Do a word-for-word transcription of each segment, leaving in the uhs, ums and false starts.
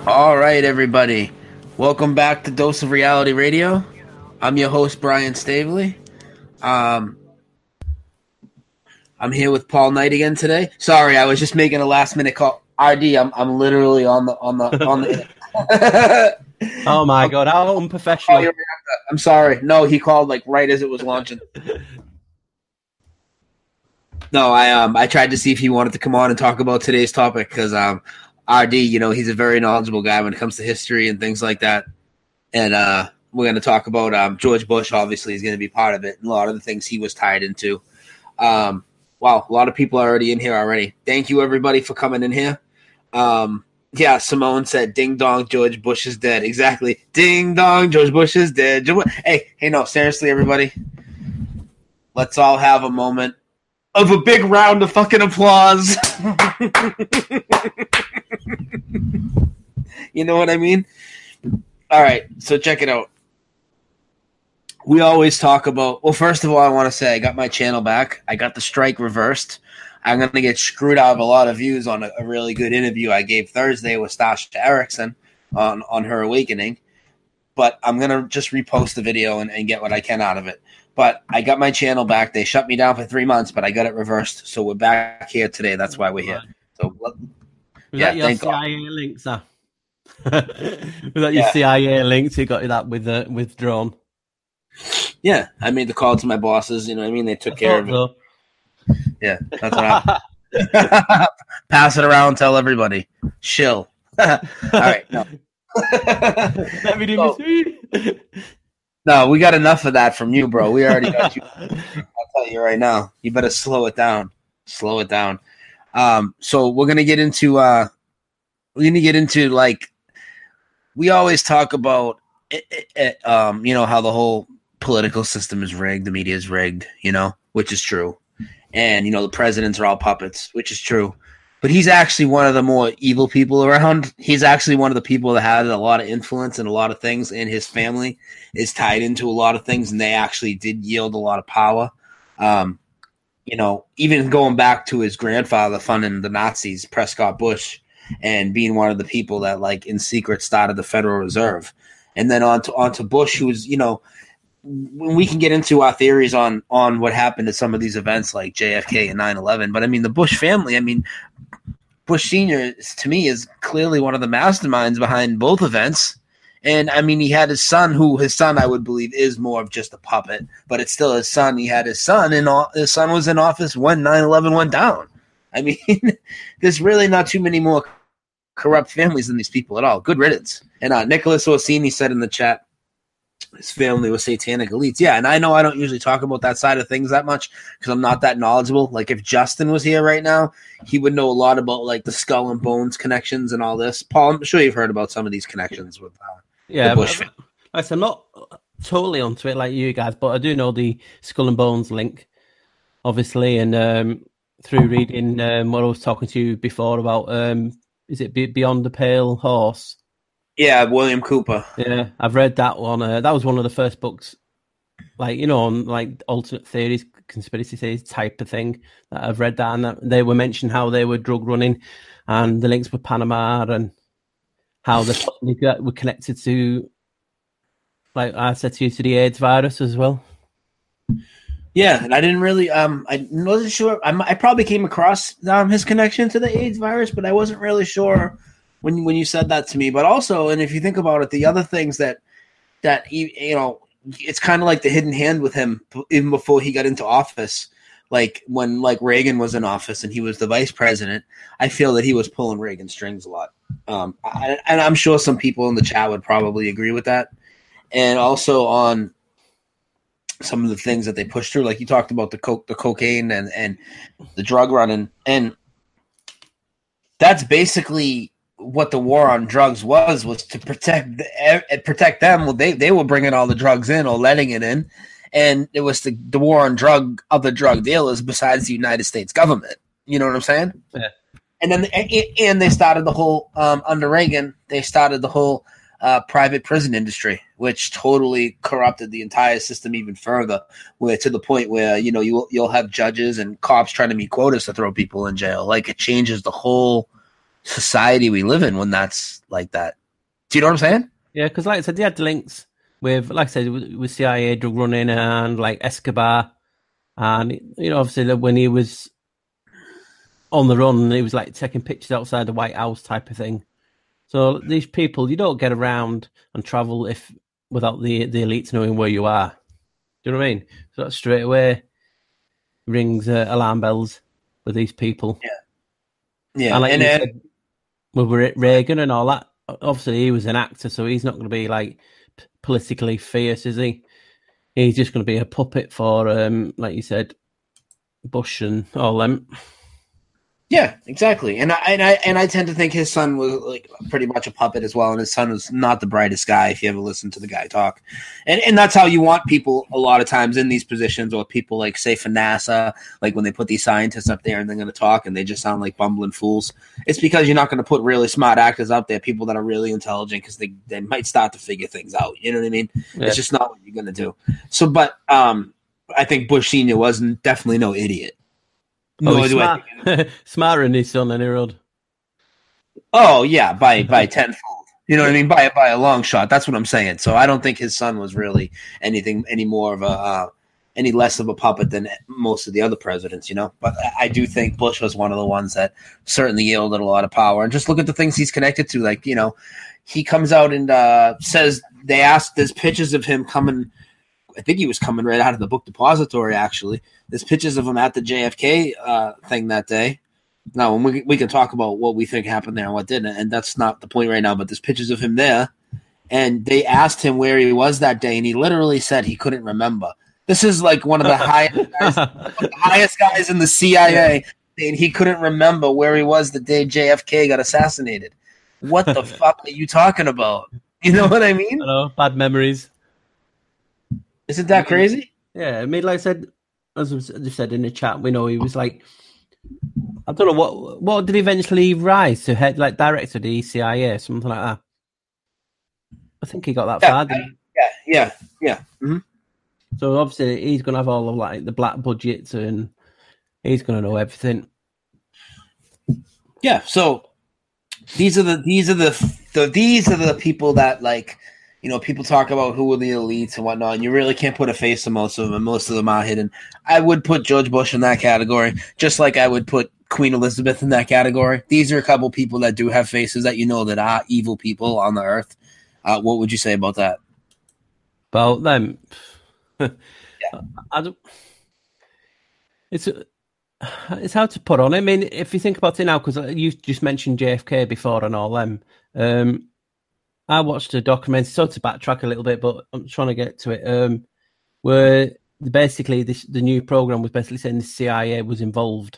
All right, everybody. Welcome back to Dose of Reality Radio. I'm your host, Brian Stavely. Um, I'm here with Paul Knight again today. Sorry, I was just making a last minute call. R D, I'm I'm literally on the on the on the. Oh my god, how unprofessional! I'm sorry. No, he called like right as it was launching. No, I um I tried to see if he wanted to come on and talk about today's topic because um R D, you know, he's a very knowledgeable guy when it comes to history and things like that. And uh, we're going to talk about um, George Bush. Obviously, is going to be part of it, and a lot of the things he was tied into. Um, wow, a lot of people are already in here already. Thank you, everybody, for coming in here. Um, yeah, Simone said, "Ding dong, George Bush is dead." Exactly, ding dong, George Bush is dead. Hey, hey, no, seriously, everybody, let's all have a moment of a big round of fucking applause. You know what I mean? All right, so check it out. We always talk about, well, first of all, I want to say I got my channel back. I got the strike reversed. I'm going to get screwed out of a lot of views on a, a really good interview I gave Thursday with Stasha Erickson on, on her awakening. But I'm going to just repost the video and, and get what I can out of it. But I got my channel back. They shut me down for three months, but I got it reversed. So we're back here today. That's why we're here. So, Was yeah, that your thank C I A God. link, sir? Was that your Yeah. C I A links? You got you that with uh, withdrawn? Yeah, I made the call to my bosses. You know what I mean? They took I care of thought it. Yeah, that's what happened. Pass it around, tell everybody. Shill. All right. No. Let me do So- my No, we got enough of that from you, bro. We already got you. I'll tell you right now. You better slow it down. Slow it down. Um, so we're gonna get into uh we're gonna get into like we always talk about it, it, it, um, you know, how the whole political system is rigged, the media is rigged, you know, which is true. And, you know, the presidents are all puppets, which is true. But he's actually one of the more evil people around. He's actually one of the people that had a lot of influence and a lot of things, and his family is tied into a lot of things, and they actually did yield a lot of power. Um, you know, even going back to his grandfather funding the Nazis, Prescott Bush, and being one of the people that, like, in secret started the Federal Reserve. And then on to, on to Bush, who was, you know, when we can get into our theories on on what happened at some of these events like J F K and nine eleven. But, I mean, the Bush family, I mean, Bush Senior, to me, is clearly one of the masterminds behind both events. And, I mean, he had his son, who his son, I would believe, is more of just a puppet. But it's still his son. He had his son, and his son was in office when nine eleven went down. I mean, there's really not too many more corrupt families than these people at all. Good riddance. And uh, Nicholas Orsini said in the chat, his family was satanic elites. Yeah, and I know I don't usually talk about that side of things that much because I'm not that knowledgeable. Like, if Justin was here right now, he would know a lot about, like, the skull and bones connections and all this. Paul, I'm sure you've heard about some of these connections with uh, yeah, the Bush but, family. like I said, I'm not totally onto it like you guys, but I do know the Skull and Bones link, obviously, and um, through reading um, what I was talking to you before about, um, is it Beyond the Pale Horse? Yeah, William Cooper. Yeah, I've read that one. Uh, that was one of the first books, like, you know, on like alternate theories, conspiracy theories type of thing. That I've read that, and that they were mentioning how they were drug running, and the links with Panama, and how they were connected to, like I said to you, to the AIDS virus as well. Yeah, and I didn't really, um, I wasn't sure. I, I probably came across um, his connection to the AIDS virus, but I wasn't really sure when when you said that to me. But also, and if you think about it, the other things that that he, you know, it's kind of like the hidden hand with him even before he got into office. Like when like Reagan was in office and he was the vice president, I feel that he was pulling Reagan strings a lot. Um, I, and I'm sure some people in the chat would probably agree with that. And also on some of the things that they pushed through, like you talked about the coke, the cocaine, and and the drug running, and that's basically what the war on drugs was was to protect the, protect them. Well, they they were bringing all the drugs in or letting it in, and it was the, the war on drug other drug dealers besides the United States government. You know what I'm saying? Yeah. And then and they started the whole um, under Reagan. They started the whole uh, private prison industry, which totally corrupted the entire system even further. Where to the point where you know you you'll have judges and cops trying to meet quotas to throw people in jail. Like it changes the whole society we live in when that's like that. Do you know what I'm saying? Yeah, because like I said, they had links with, like I said, with, with C I A drug running and like Escobar, and you know, obviously when he was on the run, he was like taking pictures outside the White House type of thing. So these people, you don't get around and travel if without the the elites knowing where you are. Do you know what I mean? So that straight away rings uh, alarm bells with these people. Yeah, yeah, and like and, you and said, with Reagan and all that. Obviously, he was an actor, so he's not going to be like politically fierce, is he? He's just going to be a puppet for, um, like you said, Bush and all them. Yeah, exactly. And I and I and I tend to think his son was like pretty much a puppet as well, and his son was not the brightest guy if you ever listen to the guy talk. And and that's how you want people a lot of times in these positions, or people like say for NASA, like when they put these scientists up there and they're going to talk and they just sound like bumbling fools. It's because you're not going to put really smart actors up there, people that are really intelligent, because they, they might start to figure things out. You know what I mean? Yeah. It's just not what you're going to do. So, but um, I think Bush Senior was definitely no idiot. No, oh, smart. Smarter than his son, any road. Oh yeah, by by tenfold. You know what I mean? By by a long shot. That's what I'm saying. So I don't think his son was really anything any more of a uh, any less of a puppet than most of the other presidents. You know, but I, I do think Bush was one of the ones that certainly yielded a lot of power. And just look at the things he's connected to. Like, you know, he comes out and uh, says they asked. There's pictures of him coming. I think he was coming right out of the book depository, actually. There's pictures of him at the J F K uh, thing that day. Now, we, we can talk about what we think happened there and what didn't, and that's not the point right now, but there's pictures of him there. And they asked him where he was that day, and he literally said he couldn't remember. This is like one of the highest guys, the highest guys in the C I A, and he couldn't remember where he was the day J F K got assassinated. What the fuck are you talking about? You know what I mean? I know, bad memories. Isn't that crazy? Yeah, I mean, like I said, as I just said in the chat, we know he was like, I don't know what what did he eventually rise to head, like director of the C I A, something like that. I think he got that yeah, far. Didn't yeah, yeah, yeah. Mm-hmm. So obviously he's going to have all of like the black budgets, and he's going to know everything. Yeah. So these are the these are the, the these are the people that, like, you know, people talk about who are the elites and whatnot, and you really can't put a face to most of them, and most of them are hidden. I would put George Bush in that category, just like I would put Queen Elizabeth in that category. These are a couple people that do have faces that you know that are evil people on the earth. Uh, what would you say about that? About them? yeah. I don't, it's it's hard to put on. I mean, if you think about it now, because you just mentioned J F K before and all them. Um, I watched a documentary, so to backtrack a little bit, but I'm trying to get to it, um, where basically this, the new program was basically saying the C I A was involved.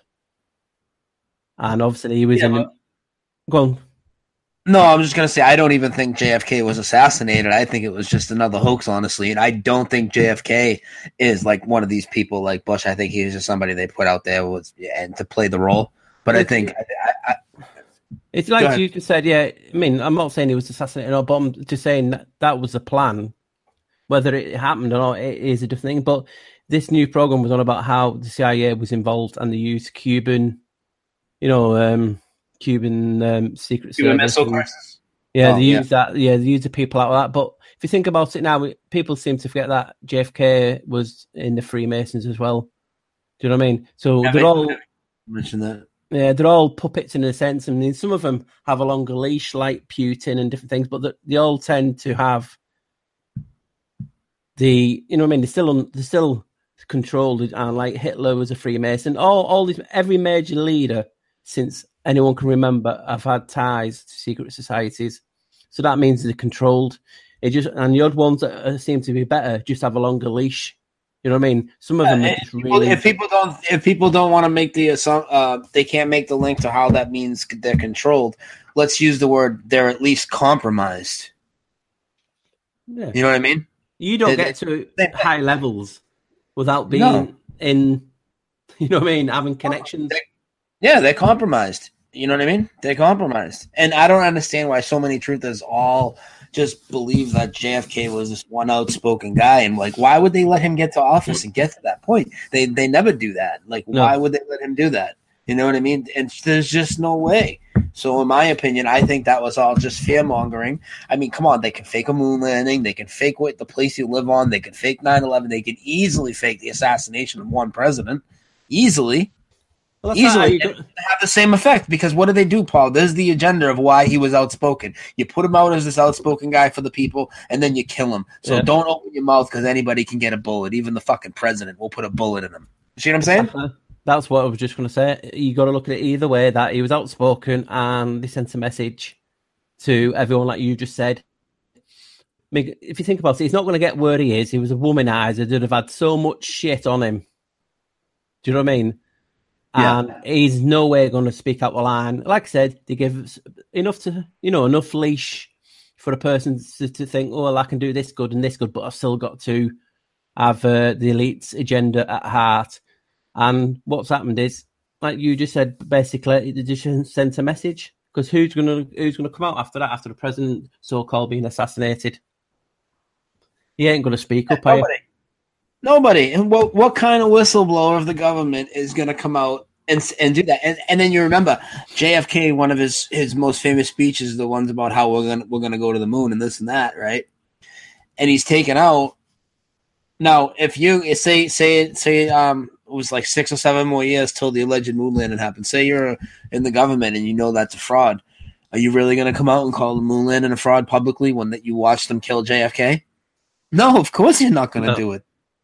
And obviously he was yeah, in... But... Go on. No, I'm just going to say I don't even think J F K was assassinated. I think it was just another hoax, honestly. And I don't think J F K is like one of these people like Bush. I think he was just somebody they put out there was, and to play the role. But I think... I, I, I, It's like you just said, yeah. I mean, I'm not saying he was assassinated, or, but I'm just saying that, that was the plan. Whether it happened or not, it is a different thing. But this new program was on about how the C I A was involved and they used Cuban, you know, um, Cuban um, secret Cuban service. missile crisis. Yeah, oh, they yeah. use that. Yeah, they use the people out of that. But if you think about it now, people seem to forget that J F K was in the Freemasons as well. Do you know what I mean? So yeah, they're all mention that. Yeah, they're all puppets in a sense. I mean, some of them have a longer leash, like Putin and different things, but they, they all tend to have the, you know what I mean? They're still on, they're still controlled, and like Hitler was a Freemason. All, all these, every major leader since anyone can remember have had ties to secret societies. So that means they're controlled. It just, and the odd ones that seem to be better just have a longer leash. You know what I mean? Some of them uh, are just people, really... If people don't, if people don't want to make the uh, they can't make the link to how that means they're controlled. Let's use the word they're at least compromised. Yeah. You know what I mean? You don't they, get to they, high levels without being no. in. You know what I mean? Having connections. They, yeah, they're compromised. You know what I mean? They're compromised, and I don't understand why so many truthers all just believe that J F K was this one outspoken guy, and like, why would they let him get to office and get to that point? They they never do that. Like, No. why would they let him do that? You know what I mean? And there's just no way. So in my opinion, I think that was all just fear mongering. I mean, come on, they can fake a moon landing. They can fake what the place you live on. They can fake nine eleven. They can easily fake the assassination of one president. Easily. Well, Easily. Got- have the same effect because what do they do, Paul? There's the agenda of why he was outspoken. You put him out as this outspoken guy for the people, and then you kill him. So yeah. Don't open your mouth because anybody can get a bullet. Even the fucking president will put a bullet in him. You see what I'm saying? Exactly. That's what I was just going to say. You got to look at it either way, that he was outspoken and they sent a message to everyone, like you just said. I mean, if you think about it, he's not going to get where he is. He was a womanizer. They'd have had so much shit on him. Do you know what I mean? Yeah. And he's no way going to speak out the line. Like I said, they give enough to, you know, enough leash for a person to, to think, oh, well, I can do this good and this good, but I've still got to have uh, the elite's agenda at heart. And what's happened is, like you just said, basically, they just sent a message. Because who's gonna who's gonna come out after that? After the president, so-called, being assassinated, he ain't gonna speak up. Nobody. Nobody. And what what kind of whistleblower of the government is gonna come out and and do that? And and then you remember J F K. One of his, his most famous speeches, the ones about how we're gonna we're gonna go to the moon and this and that, right? And he's taken out. Now, if you say say say um. it was like six or seven more years till the alleged moon landing happened. Say you're in the government and you know that's a fraud. Are you really going to come out and call the moon landing a fraud publicly when that you watched them kill J F K? No, of course you're not going to no. do it.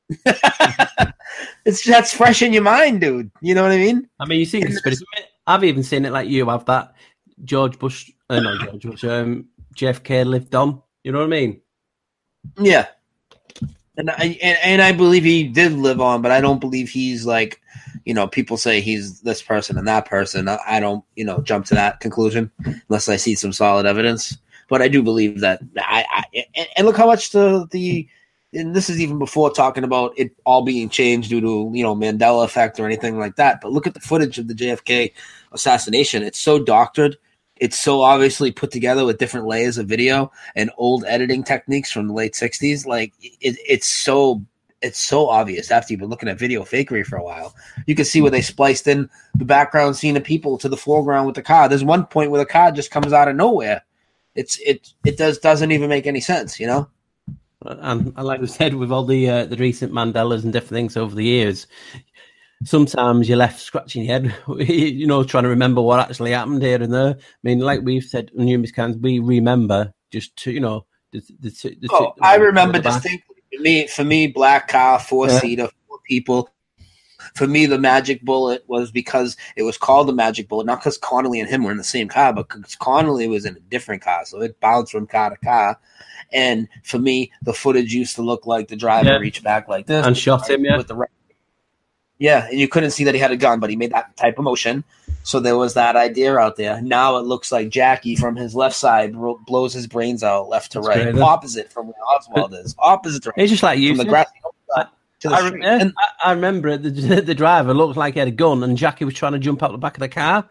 It's that's fresh in your mind, dude. You know what I mean? I mean, you see conspiracy. I've even seen it like you have that George Bush, uh, not George Bush, um, J F K lived on. You know what I mean? Yeah. And I and, and I believe he did live on, but I don't believe he's like, you know, people say he's this person and that person. I, I don't, you know, jump to that conclusion unless I see some solid evidence. But I do believe that I, I and, and look how much the the and this is even before talking about it all being changed due to, you know, Mandela effect or anything like that. But look at the footage of the J F K assassination. It's so doctored. It's so obviously put together with different layers of video and old editing techniques from the late sixties. Like it, it's so it's so obvious after you've been looking at video fakery for a while. You can see where they spliced in the background scene of people to the foreground with the car. There's one point where the car just comes out of nowhere. It's it it does doesn't even make any sense, you know. And, and like we said, with all the uh, the recent Mandelas and different things over the years, sometimes you're left scratching your head, you know, trying to remember what actually happened here and there. I mean, like we've said numerous times, we remember just to, you know, the, the, the, the oh, I remember distinctly. For me, for me, black car, four seater, yeah. four people. For me, the magic bullet was because it was called the magic bullet, not because Connolly and him were in the same car, but because Connolly was in a different car, so it bounced from car to car. And for me, the footage used to look like the driver yeah. reached back like this and shot him, yeah. With the right. Yeah, and you couldn't see that he had a gun, but he made that type of motion. So there was that idea out there. Now it looks like Jackie from his left side ro- blows his brains out left to That's right, great, opposite from where Oswald is. Opposite to It's just like you. From the grassy side to the I, street. I, and, I remember the, the driver looked like he had a gun, and Jackie was trying to jump out the back of the car.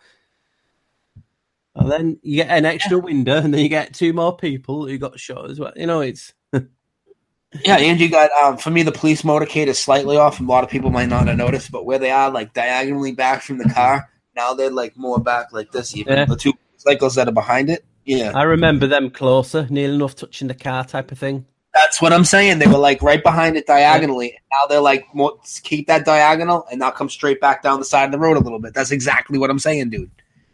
And then you get an extra yeah. window, and then you get two more people who got shot as well. You know, it's... Yeah, and you got, um, for me, the police motorcade is slightly off. A lot of people might not have noticed, but where they are, like, diagonally back from the car, now they're, like, more back like this even. Yeah. The two cycles that are behind it, yeah. I remember them closer, near enough touching the car type of thing. That's what I'm saying. They were, like, right behind it diagonally. Yeah. Now they're, like, more, keep that diagonal, and now come straight back down the side of the road a little bit. That's exactly what I'm saying, dude.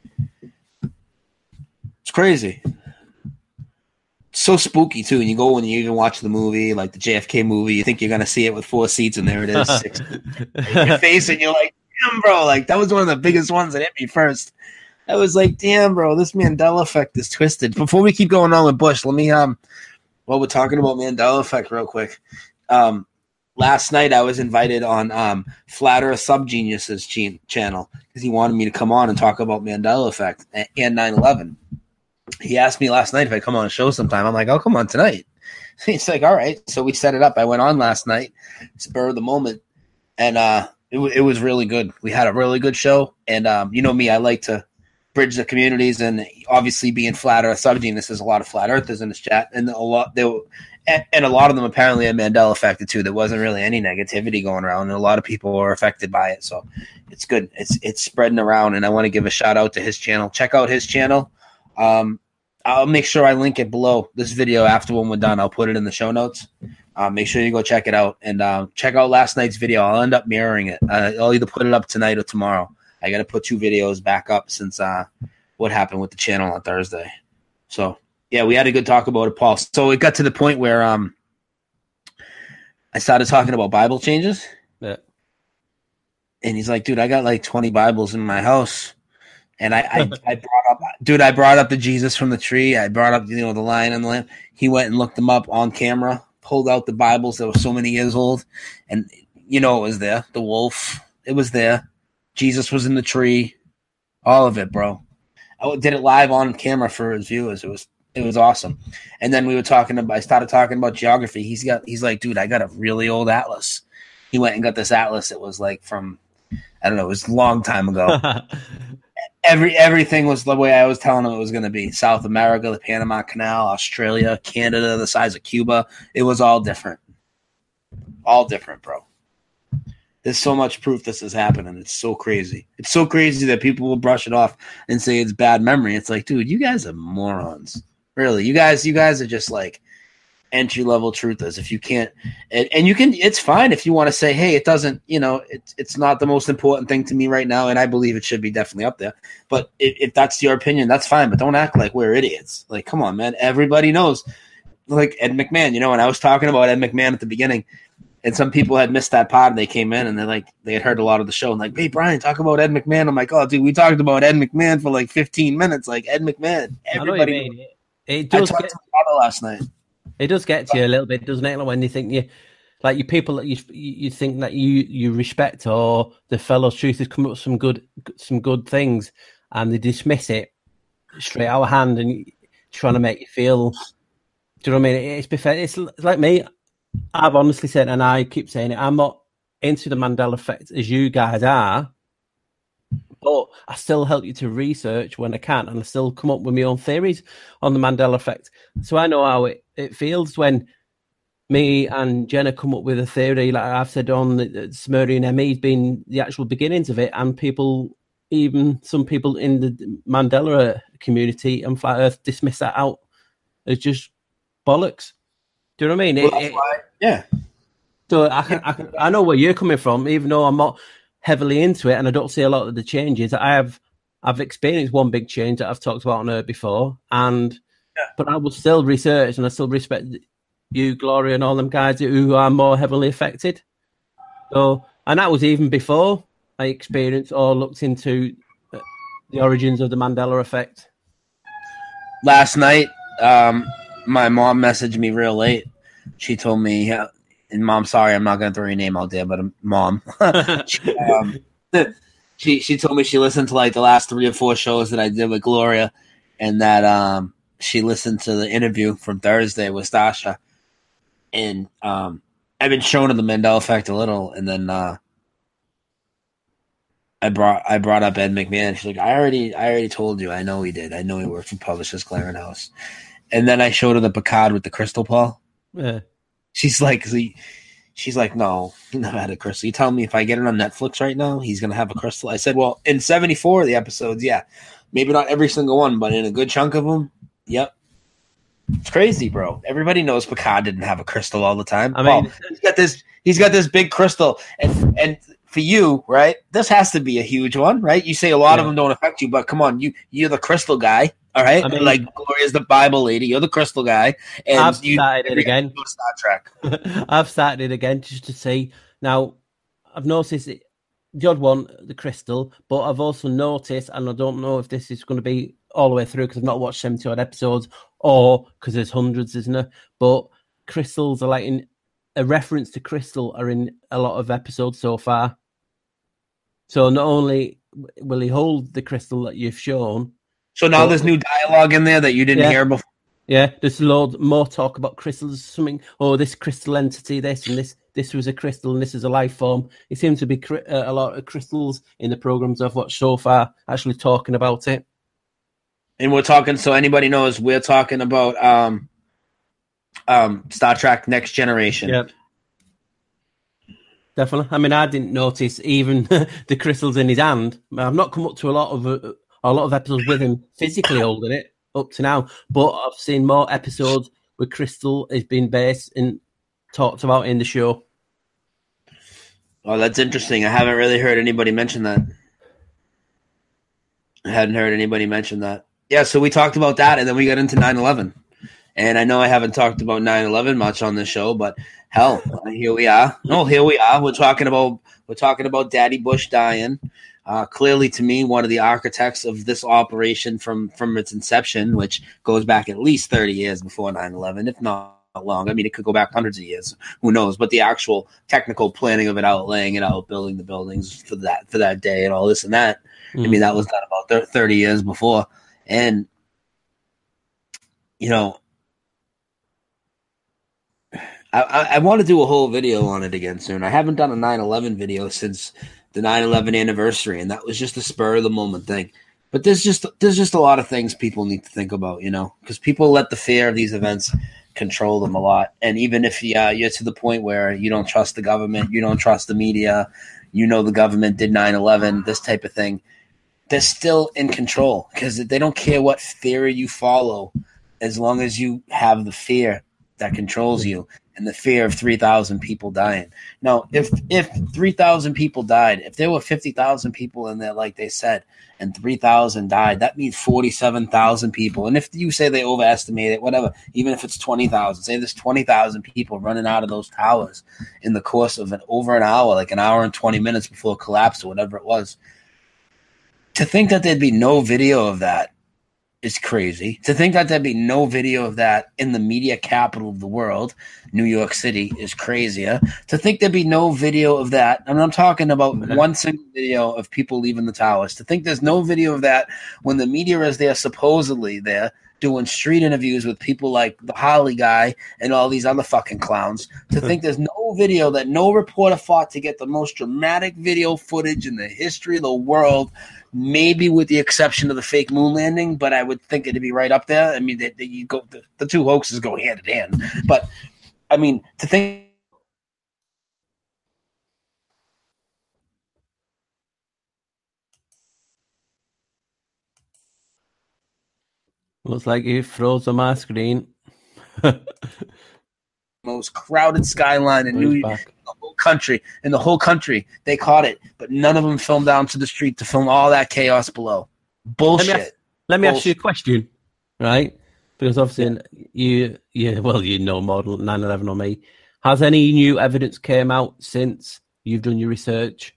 It's crazy. So spooky too, and you go and you even watch the movie, like the J F K movie. You think you're gonna see it with four seats, and there it is, six. Your face, and you're like, "Damn, bro!" Like that was one of the biggest ones that hit me first. I was like, "Damn, bro, this Mandela effect is twisted." Before we keep going on with Bush, let me um, while we're talking about Mandela effect, real quick. Um, last night I was invited on um Flat Earth Subgenius's ch- channel because he wanted me to come on and talk about Mandela effect and nine eleven. He asked me last night if I come on a show sometime. I'm like, I'll come on tonight. He's like, all right. So we set it up. I went on last night, spur of the moment, and uh, it, w- it was really good. We had a really good show, and um, you know me, I like to bridge the communities, and obviously being Flat Earth Subgenius, there's a lot of Flat Earthers in this chat, and a lot they were, and, and a lot of them apparently had Mandela affected too. There wasn't really any negativity going around, and a lot of people were affected by it. So it's good. It's it's spreading around, and I want to give a shout out to his channel. Check out his channel. Um, I'll make sure I link it below this video after when we're done. I'll put it in the show notes. Uh, make sure you go check it out, and uh, check out last night's video. I'll end up mirroring it. Uh, I'll either put it up tonight or tomorrow. I got to put two videos back up since uh, what happened with the channel on Thursday. So, yeah, we had a good talk about it, Paul. So it got to the point where um, I started talking about Bible changes. Yeah. And he's like, dude, I got like twenty Bibles in my house. And I, I, I brought up, dude, I brought up the Jesus from the tree. I brought up, you know, the lion and the lamb. He went and looked them up on camera, pulled out the Bibles that were so many years old. And, you know, it was there. The wolf, it was there. Jesus was in the tree. All of it, bro. I did it live on camera for his viewers. It was, it was awesome. And then we were talking about, I started talking about geography. He's got, he's like, dude, I got a really old atlas. He went and got this atlas. It was like from, I don't know, it was a long time ago. Every everything was the way I was telling him it was going to be. South America, the Panama Canal, Australia, Canada, the size of Cuba. It was all different. All different, bro. There's so much proof this is happening. It's so crazy. It's so crazy that people will brush it off and say it's bad memory. It's like, dude, you guys are morons. Really, you guys, you guys are just like entry level truthers. If you can't, and, and you can, it's fine if you want to say, hey, it doesn't, you know, it's it's not the most important thing to me right now, and I believe it should be definitely up there. But if, if that's your opinion, that's fine. But don't act like we're idiots. Like, come on, man. Everybody knows. Like Ed McMahon, you know, when I was talking about Ed McMahon at the beginning, and some people had missed that pod, and they came in and they like they had heard a lot of the show, and like, hey, Brian, talk about Ed McMahon. I'm like, oh, dude, we talked about Ed McMahon for like fifteen minutes. Like Ed McMahon, everybody. It, it does. I talked get, to my father last night. It does get to you a little bit, doesn't it? Like when you think you, like you people that you you think that you you respect, or the fellow's truth has come up with some good some good things, and they dismiss it straight out of hand, and trying to make you feel. Do you know what I mean? It's it's, it's like me. I've honestly said, and I keep saying it, I'm not into the Mandela effect as you guys are, but I still help you to research when I can, and I still come up with my own theories on the Mandela effect. So I know how it, it feels when me and Jenna come up with a theory, like I've said on the Sumerian M E's been the actual beginnings of it, and people, even some people in the Mandela community and Flat Earth, dismiss that out as just bollocks. Do you know what I mean? Well, it, that's why, yeah. So I, can, I, can, I know where you're coming from, even though I'm not heavily into it and I don't see a lot of the changes. I have I've experienced one big change that I've talked about on Earth before, and yeah. But I will still research and I still respect you, Gloria, and all them guys who are more heavily affected. So, and that was even before I experienced or looked into the origins of the Mandela effect. Last night, um, my mom messaged me real late. She told me, uh, and Mom, sorry, I'm not going to throw your name out there, but um, Mom, she, um, she she told me she listened to like the last three or four shows that I did with Gloria, and that um, she listened to the interview from Thursday with Stasha. And um, I've been showing her the Mandela effect a little, and then uh, I brought I brought up Ed McMahon. She's like, I already I already told you. I know he did. I know he worked for Publishers Clearinghouse. And then I showed her the Picard with the crystal, Paul. Yeah. She's like, she's like, no, he never had a crystal. You tell me if I get it on Netflix right now, he's gonna have a crystal. I said, well, in seventy-four of the episodes, yeah, maybe not every single one, but in a good chunk of them, yep. It's crazy, bro. Everybody knows Picard didn't have a crystal all the time. I mean, Paul, he's got this, he's got this big crystal, and and for you, right? This has to be a huge one, right? You say a lot yeah. of them don't affect you, but come on, you you're the crystal guy. All right, I mean, like Gloria's the Bible lady. You're the crystal guy, and I've you started it again. Star Trek. I've started it again just to see. Now, I've noticed it, the odd one, the crystal, but I've also noticed, and I don't know if this is going to be all the way through because I've not watched seventy odd episodes, or because there's hundreds, isn't there? But crystals are like in a reference to crystal are in a lot of episodes so far. So not only will he hold the crystal that you've shown. So now but, there's new dialogue in there that you didn't yeah, hear before? Yeah, there's loads more talk about crystals, something, oh, this crystal entity, this, and this this was a crystal, and this is a life form. It seems to be cri- uh, a lot of crystals in the programs I've watched so far actually talking about it. And we're talking, so anybody knows, we're talking about um, Um, Star Trek Next Generation. Yep. Definitely. I mean, I didn't notice even the crystals in his hand. I've not come up to a lot of uh, a lot of episodes with him physically holding it up to now, but I've seen more episodes where crystal has been based and talked about in the show. Oh, that's interesting. I haven't really heard anybody mention that. I hadn't heard anybody mention that. Yeah, so we talked about that, and then we got into nine eleven. And I know I haven't talked about nine eleven much on this show, but hell, here we are. No, here we are. We're talking about we're talking about Daddy Bush dying. Uh, clearly, to me, one of the architects of this operation from from its inception, which goes back at least thirty years before nine eleven, if not long. I mean, it could go back hundreds of years. Who knows? But the actual technical planning of it out, laying it out, building the buildings for that for that day, and all this and that. Mm. I mean, that was done about thirty years before, and you know. I, I want to do a whole video on it again soon. I haven't done a nine eleven video since the nine eleven anniversary, and that was just a spur of the moment thing. But there's just there's just a lot of things people need to think about, you know, because people let the fear of these events control them a lot. And even if uh, you're to the point where you don't trust the government, you don't trust the media, you know the government did nine eleven, this type of thing, they're still in control because they don't care what theory you follow as long as you have the fear that controls you. And the fear of three thousand people dying. Now, if if three thousand people died, if there were fifty thousand people in there, like they said, and three thousand died, that means forty-seven thousand people. And if you say they overestimate it, whatever, even if it's twenty thousand, say there's twenty thousand people running out of those towers in the course of an over an hour, like an hour and twenty minutes before it collapsed or whatever it was. To think that there'd be no video of that is crazy. To think that there'd be no video of that in the media capital of the world, New York City, is crazier. To think there'd be no video of that, and I'm talking about mm-hmm. one single video of people leaving the towers. To think there's no video of that when the media is there, supposedly there, doing street interviews with people like the Holly guy and all these other fucking clowns. To think there's no video, that no reporter fought to get the most dramatic video footage in the history of the world, maybe with the exception of the fake moon landing, but I would think it'd be right up there. I mean, they, they, you go the, the two hoaxes go hand in hand. But, I mean, to think looks like you froze on my screen. Most crowded skyline in New York, the whole country, in the whole country, they caught it, but none of them filmed down to the street to film all that chaos below. Bullshit. Let me ask, let me ask you a question, right? Because obviously yeah. you, yeah, well, you know more than nine eleven on me. Has any new evidence came out since you've done your research?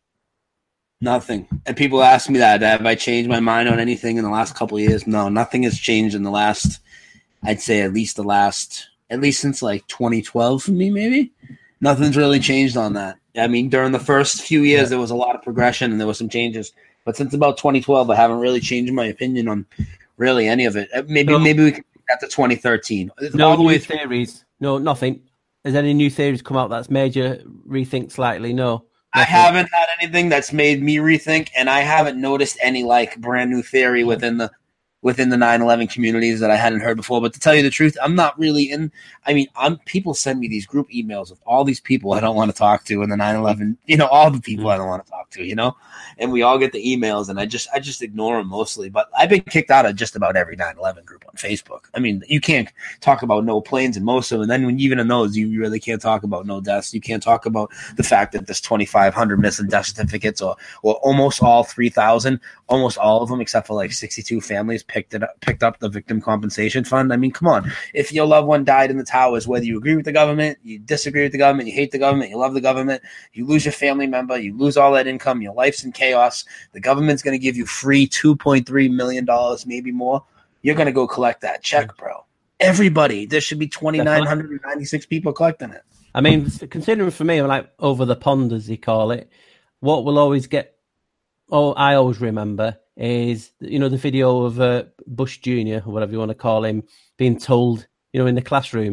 Nothing. And people ask me that. Have I changed my mind on anything in the last couple of years? No, nothing has changed in the last, I'd say at least the last, at least since like twenty twelve for me, maybe. Nothing's really changed on that. I mean, during the first few years, yeah. there was a lot of progression and there was some changes. But since about twenty twelve, I haven't really changed my opinion on really any of it. Maybe no. maybe we can get to twenty thirteen. No all the new way theories. No, nothing. Has any new theories come out that's made you rethink slightly? No. I haven't had anything that's made me rethink, and I haven't noticed any like brand new theory within the within the nine eleven communities that I hadn't heard before. But to tell you the truth, I'm not really in. I mean, I'm people send me these group emails with all these people I don't want to talk to in the nine eleven. You know, all the people I don't want to talk to. You know, and we all get the emails, and I just I just ignore them mostly. But I've been kicked out of just about every nine eleven group on Facebook. I mean, you can't talk about no planes in most of them, and then when even in those, you really can't talk about no deaths. You can't talk about the fact that there's twenty-five hundred missing death certificates, or or almost all three thousand, almost all of them except for like sixty-two families picked it up, picked up the victim compensation fund. I mean, come on. If your loved one died in the towers, whether you agree with the government, you disagree with the government, you hate the government, you love the government, you lose your family member, you lose all that income, your life's in chaos, the government's going to give you free two point three million dollars, maybe more, you're going to go collect that check, bro. Everybody. There should be two thousand nine hundred ninety-six people collecting it. I mean, considering for me, like over the pond, as they call it, what will always get, oh, I always remember is, you know, the video of uh, Bush Junior or whatever you want to call him being told, you know, in the classroom.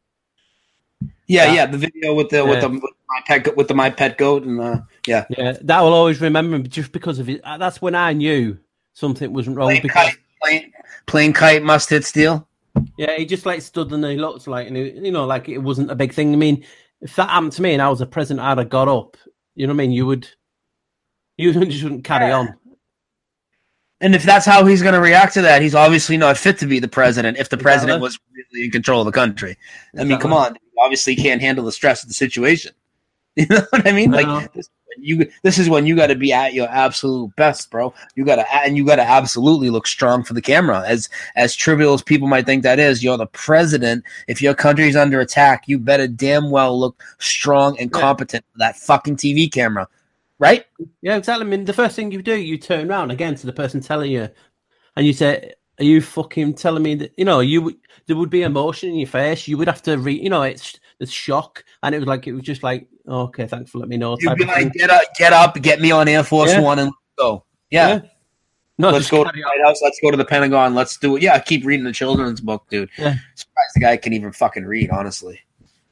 Yeah, that, yeah, the video with the yeah. with the with my pet with the my pet goat and uh, yeah, yeah, that will always remember him just because of it. That's when I knew something wasn't wrong. Plain because kite, plain, plain kite must hit steel. Yeah, he just like stood and he looked like, and he, you know, like it wasn't a big thing. I mean, if that happened to me and I was a president, I'd have got up. You know what I mean? You would, you just wouldn't carry Yeah. on. And if that's how he's going to react to that, he's obviously not fit to be the president if the Exactly. president was really in control of the country. I mean, Exactly. come on. He obviously can't handle the stress of the situation. You know what I mean? I Like know. this, you, this is when you got to be at your absolute best, bro. You got to, and you got to absolutely look strong for the camera. As as trivial as people might think that is, you're the president. If your country's under attack, you better damn well look strong and Yeah. competent for that fucking T V camera, right? Yeah, exactly. I mean, the first thing you do, you turn around again to the person telling you, and you say, "Are you fucking telling me that?" You know, you there would be emotion in your face. You would have to read. You know, it's the shock, and it was like it was just like, oh, "Okay, thanks for letting me know." You'd type be of like, thing. get up, get up, get me on Air Force Yeah. One, and let's go. Yeah, Yeah. No, let's just go to carry the on. White House. Let's go to the Pentagon. Let's do it. Yeah, I keep reading the children's book, dude. Yeah. Surprised the guy can even fucking read, honestly.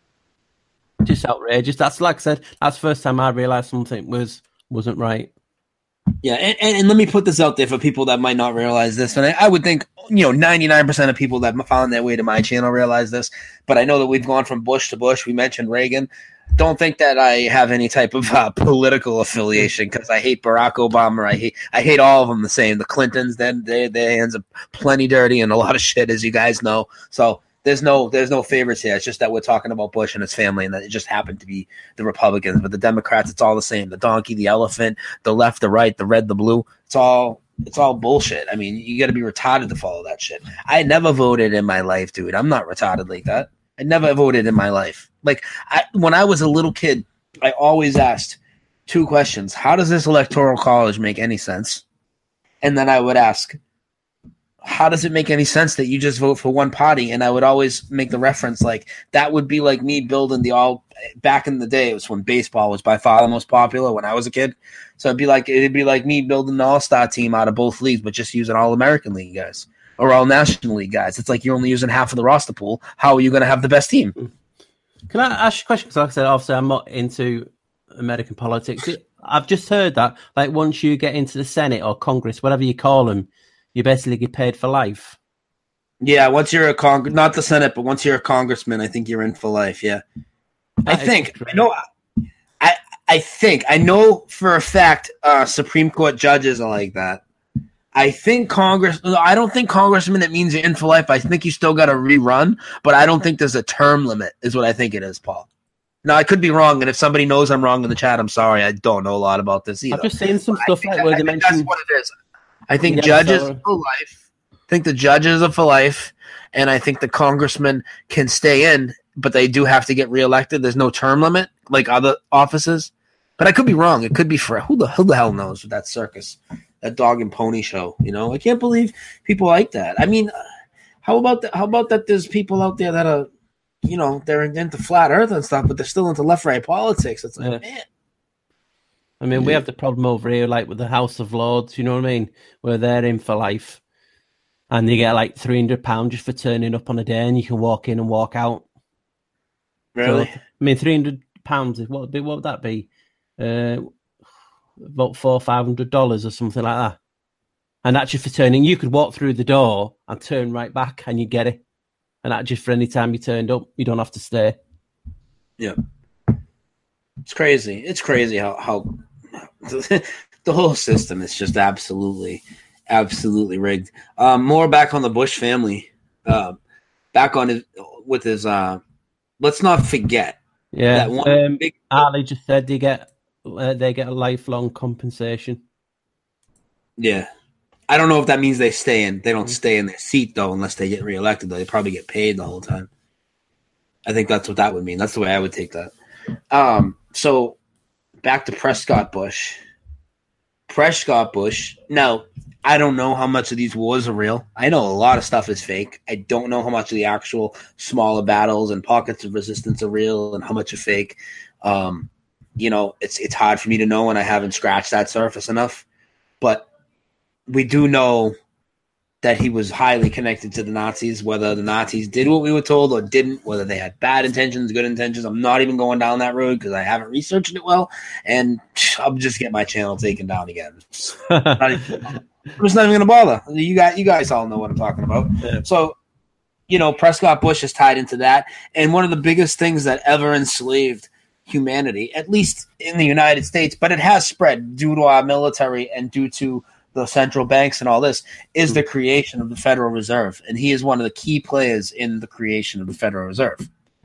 Just outrageous. That's like I said. That's the first time I realized something was wasn't right. Yeah, and, and, and let me put this out there for people that might not realize this. And I, I would think, you know, ninety-nine percent of people that found their way to my channel realize this. But I know that we've gone from Bush to Bush. We mentioned Reagan. Don't think that I have any type of uh, political affiliation because I hate Barack Obama. I hate I hate all of them the same. The Clintons, then they, their hands are plenty dirty and a lot of shit, as you guys know. So there's no there's no favorites here. It's just that we're talking about Bush and his family, and that it just happened to be the Republicans. But the Democrats, it's all the same. The donkey, the elephant, the left, the right, the red, the blue. It's all it's all bullshit. I mean, you got to be retarded to follow that shit. I never voted in my life, dude. I'm not retarded like that. I never voted in my life. Like I, when I was a little kid, I always asked two questions: how does this electoral college make any sense? And then I would ask, how does it make any sense that you just vote for one party? And I would always make the reference like that would be like me building the all back in the day. It was when baseball was by far the most popular when I was a kid. So it'd be like it'd be like me building an all-star team out of both leagues, but just using all American League guys or all National League guys. It's like you're only using half of the roster pool. How are you going to have the best team? Can I ask you a question? Because like I said, obviously I'm not into American politics. I've just heard that like once you get into the Senate or Congress, whatever you call them, you basically get paid for life. Yeah, once you're a Cong, not the Senate, but once you're a congressman, I think you're in for life. Yeah, I That is think. true. I know. I I think I know for a fact. Uh, Supreme Court judges are like that. I think Congress. I don't think congressman. It means you're in for life. I think you still got to rerun, but I don't think there's a term limit. Is what I think it is, Paul. Now I could be wrong, and if somebody knows I'm wrong in the chat, I'm sorry. I don't know a lot about this either. I've just seen some But I stuff think like that- where I they think that's mentioned. what it is. I think Yeah, judges so- are for life. I think the judges are for life, and I think the congressmen can stay in, but they do have to get reelected. There's no term limit like other offices. But I could be wrong. It could be for who the who the hell knows with that circus, that dog and pony show. You know, I can't believe people like that. I mean, how about that? How about that? There's people out there that are, you know, they're into flat Earth and stuff, but they're still into left right politics. It's like, Yeah. man. I mean, we have the problem over here, like with the House of Lords, you know what I mean? Where they're in for life. And they get like three hundred pounds just for turning up on a day and you can walk in and walk out. Really? So, I mean, three hundred pounds, what would, be, what would that be? Uh, about four or five hundred dollars or something like that. And that's just for turning. You could walk through the door and turn right back and you get it. And that's just for any time you turned up. You don't have to stay. Yeah. It's crazy. It's crazy how, how the whole system is just absolutely, absolutely rigged. Um, more back on the Bush family. Uh, back on his, with his, uh, let's not forget Yeah. that one Um, big. Ali just said they get uh, they get a lifelong compensation. Yeah. I don't know if that means they stay in. They don't stay in their seat, though, unless they get reelected, though. They probably get paid the whole time. I think that's what that would mean. That's the way I would take that. Um, so back to Prescott Bush. Prescott Bush. Now, I don't know how much of these wars are real. I know a lot of stuff is fake. I don't know how much of the actual smaller battles and pockets of resistance are real and how much are fake. Um, you know, it's it's hard for me to know, and I haven't scratched that surface enough. But we do know that he was highly connected to the Nazis, whether the Nazis did what we were told or didn't, whether they had bad intentions, good intentions. I'm not even going down that road because I haven't researched it well, and I'll just get my channel taken down again. Not even, I'm just not even going to bother. You guys, you guys all know what I'm talking about. Yeah. So you know, Prescott Bush is tied into that. And one of the biggest things that ever enslaved humanity, at least in the United States, but it has spread due to our military and due to the central banks and all this, is the creation of the Federal Reserve. And he is one of the key players in the creation of the Federal Reserve.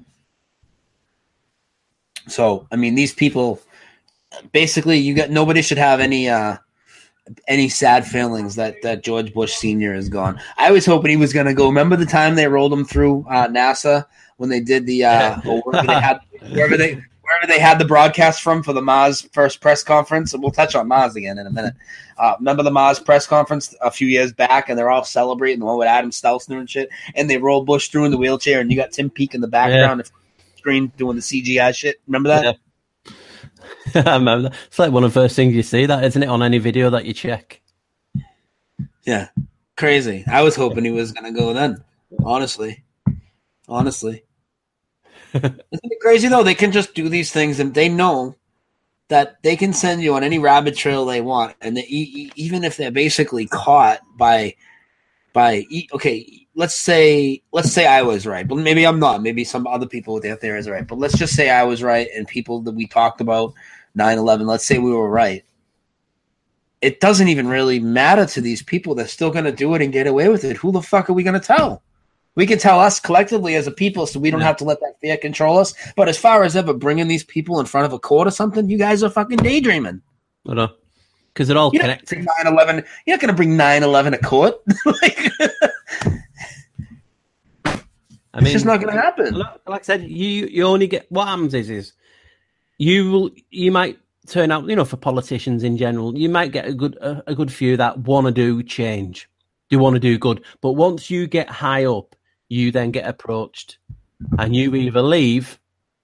So, I mean, these people, basically, you got nobody should have any uh, any sad feelings that, that George Bush Senior is gone. I was hoping he was going to go. Remember the time they rolled him through uh, NASA when they did the uh, or wherever they had wherever they wherever they had the broadcast from for the Maz first press conference. And we'll touch on Maz again in a minute. Uh, remember the Maz press conference a few years back, and they're all celebrating the one with Adam Stelzner and shit, and they roll Bush through in the wheelchair, and you got Tim Peake in the background. Yeah. Screen doing the C G I shit. Remember that? Yeah. I remember that. It's like one of the first things you see, that isn't it, on any video that you check? Yeah, crazy. I was hoping he was gonna go then. Honestly, honestly, isn't it crazy though? They can just do these things, and they know that they can send you on any rabbit trail they want, and they, even if they're basically caught by by okay. Let's say let's say I was right, but maybe I'm not. Maybe some other people with their theories are right. But let's just say I was right, and people that we talked about nine eleven, let's say we were right. It doesn't even really matter to these people. They're still going to do it and get away with it. Who the fuck are we going to tell? We can tell us collectively as a people, so we don't yeah. have to let that fear control us. But as far as ever bringing these people in front of a court or something, you guys are fucking daydreaming. I know. Because it all you're connected. nine eleven, you're not going to bring nine eleven to court. like I mean, it's just not going to happen. Like I said, you you only get what happens is is you will you might turn out, you know, for politicians in general, you might get a good a, a good few that want to do change, do want to do good, but once you get high up, you then get approached, and you either leave,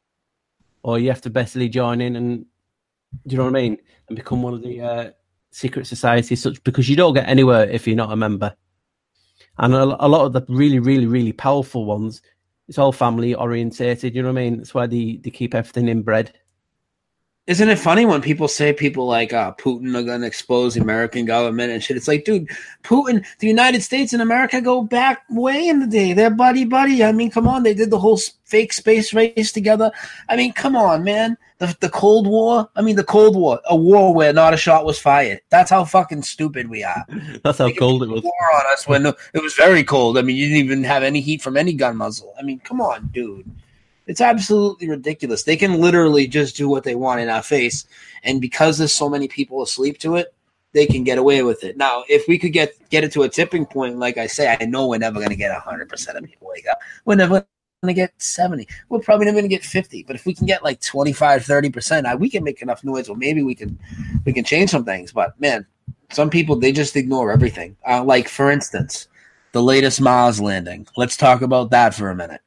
or you have to basically join in, and do you know what I mean, and become one of the uh, secret societies, such because you don't get anywhere if you're not a member. And a, a lot of the really, really, really powerful ones, it's all family orientated. You know what I mean? That's why they, they keep everything inbred. Isn't it funny when people say people like uh, Putin are going to expose the American government and shit? It's like, dude, Putin, the United States and America go back way in the day. They're buddy buddy. I mean, come on. They did the whole fake space race together. I mean, come on, man. The, the Cold War. I mean, the Cold War, a war where not a shot was fired. That's how fucking stupid we are. That's how cold it was. War on us when it was very cold. I mean, you didn't even have any heat from any gun muzzle. I mean, come on, dude. It's absolutely ridiculous. They can literally just do what they want in our face, and because there's so many people asleep to it, they can get away with it. Now, if we could get, get it to a tipping point, like I say, I know we're never going to get one hundred percent of people wake up. We're never going to get seventy. We're probably never going to get fifty. But if we can get like twenty-five, thirty percent, we can make enough noise, or maybe we can we can change some things. But, man, some people, they just ignore everything. Uh, like, for instance, the latest Mars landing. Let's talk about that for a minute.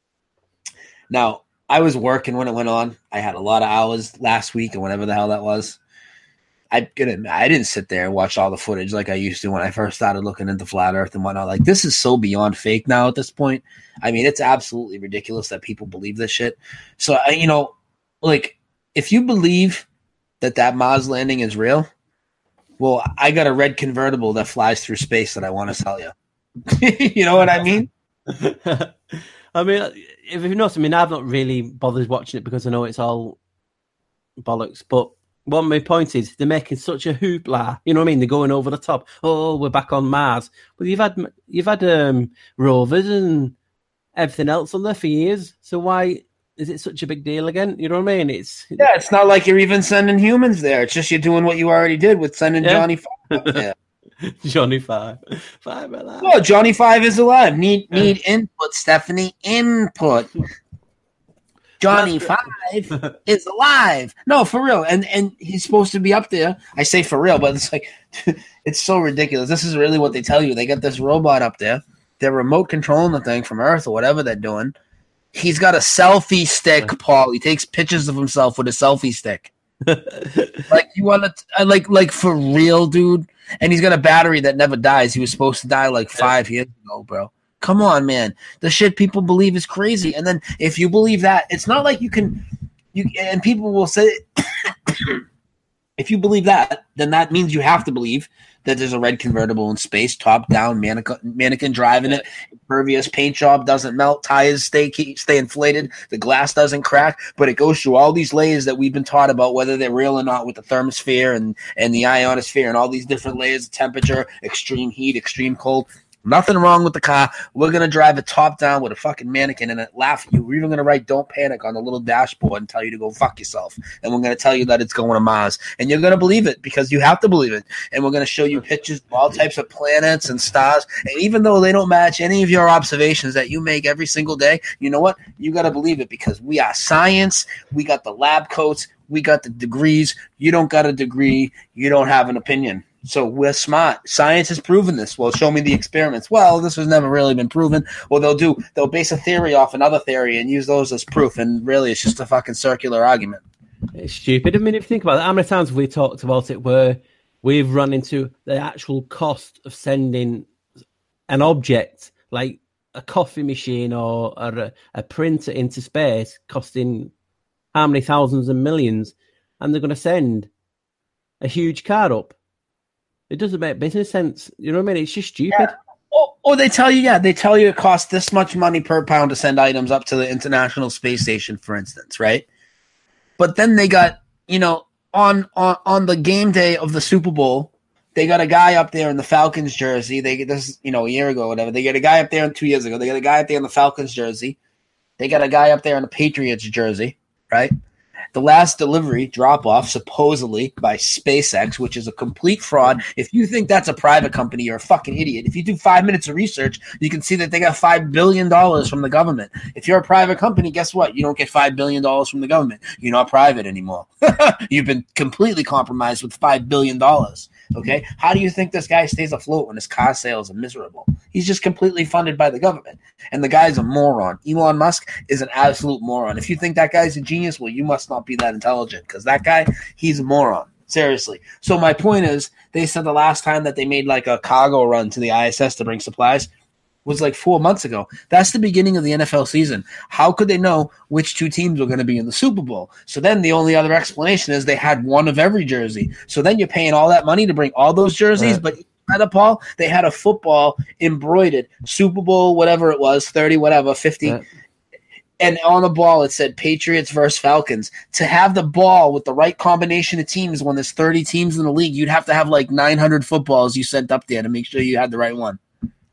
Now, I was working when it went on. I had a lot of hours last week or whatever the hell that was. I didn't, I didn't sit there and watch all the footage like I used to when I first started looking into Flat Earth and whatnot. Like, this is so beyond fake now at this point. I mean, it's absolutely ridiculous that people believe this shit. So, I, you know, like, if you believe that that Mars landing is real, well, I got a red convertible that flies through space that I want to sell you. You know what I mean? I mean, if you notice, I mean, I've not really bothered watching it because I know it's all bollocks. But one of my points is they're making such a hoopla. You know what I mean? They're going over the top. Oh, we're back on Mars. But you've had you've had um, rovers and everything else on there for years. So why is it such a big deal again? You know what I mean? It's yeah. It's not like you're even sending humans there. It's just you're doing what you already did with sending yeah. Johnny Five up there. Johnny Five. Five alive. Oh, Johnny Five is alive. Need need input, Stephanie. Input. Johnny Five is alive. No, for real. And and he's supposed to be up there. I say for real, but it's like it's so ridiculous. This is really what they tell you. They got this robot up there. They're remote controlling the thing from Earth or whatever they're doing. He's got a selfie stick, Paul. He takes pictures of himself with a selfie stick. Like you want to, like, like for real, dude. And he's got a battery that never dies. He was supposed to die like five years ago, bro. Come on, man. The shit people believe is crazy. And then if you believe that, it's not like you can, you and people will say, If you believe that, then that means you have to believe that there's a red convertible in space, top down, mannequin, mannequin driving it, impervious paint job, doesn't melt, tires stay stay inflated, the glass doesn't crack, but it goes through all these layers that we've been taught about, whether they're real or not, with the thermosphere and, and the ionosphere and all these different layers of temperature, extreme heat, extreme cold. Nothing wrong with the car. We're going to drive it top down with a fucking mannequin and laugh at you. We're even going to write "Don't Panic" on the little dashboard and tell you to go fuck yourself. And we're going to tell you that it's going to Mars. And you're going to believe it because you have to believe it. And we're going to show you pictures of all types of planets and stars. And even though they don't match any of your observations that you make every single day, you know what? You got to believe it because we are science. We got the lab coats. We got the degrees. You don't got a degree. You don't have an opinion. So we're smart. Science has proven this. Well, show me the experiments. Well, this has never really been proven. Well, they'll do they'll base a theory off another theory and use those as proof. And really, it's just a fucking circular argument. It's stupid. I mean, if you think about it, how many times have we talked about it where we've run into the actual cost of sending an object like a coffee machine or, or a, a printer into space costing how many thousands and millions, and they're going to send a huge car up. It doesn't make business sense. You know what I mean? It's just stupid. Yeah. Or, or they tell you, yeah, they tell you it costs this much money per pound to send items up to the International Space Station, for instance, right? But then they got, you know, on on, on the game day of the Super Bowl, they got a guy up there in the Falcons jersey. They get this, you know, a year ago or whatever. They get a guy up there two years ago. They got a guy up there in the Falcons jersey. They got a guy up there in the Patriots jersey, right? The last delivery drop-off, supposedly, by SpaceX, which is a complete fraud. If you think that's a private company, you're a fucking idiot. If you do five minutes of research, you can see that they got five billion dollars from the government. If you're a private company, guess what? You don't get five billion dollars from the government. You're not private anymore. You've been completely compromised with five billion dollars. Okay? How do you think this guy stays afloat when his car sales are miserable? He's just completely funded by the government. And the guy's a moron. Elon Musk is an absolute moron. If you think that guy's a genius, well, you must not be that intelligent because that guy, he's a moron. Seriously. So my point is, they said the last time that they made like a cargo run to the I S S to bring supplies was like four months ago. That's the beginning of the N F L season. How could they know which two teams were going to be in the Super Bowl? So then the only other explanation is they had one of every jersey. So then you're paying all that money to bring all those jerseys, right. But at Paul, they had a football embroidered Super Bowl, whatever it was, thirty, whatever, fifty. Right. And on the ball, it said Patriots versus Falcons. To have the ball with the right combination of teams when there's thirty teams in the league, you'd have to have like nine hundred footballs you sent up there to make sure you had the right one.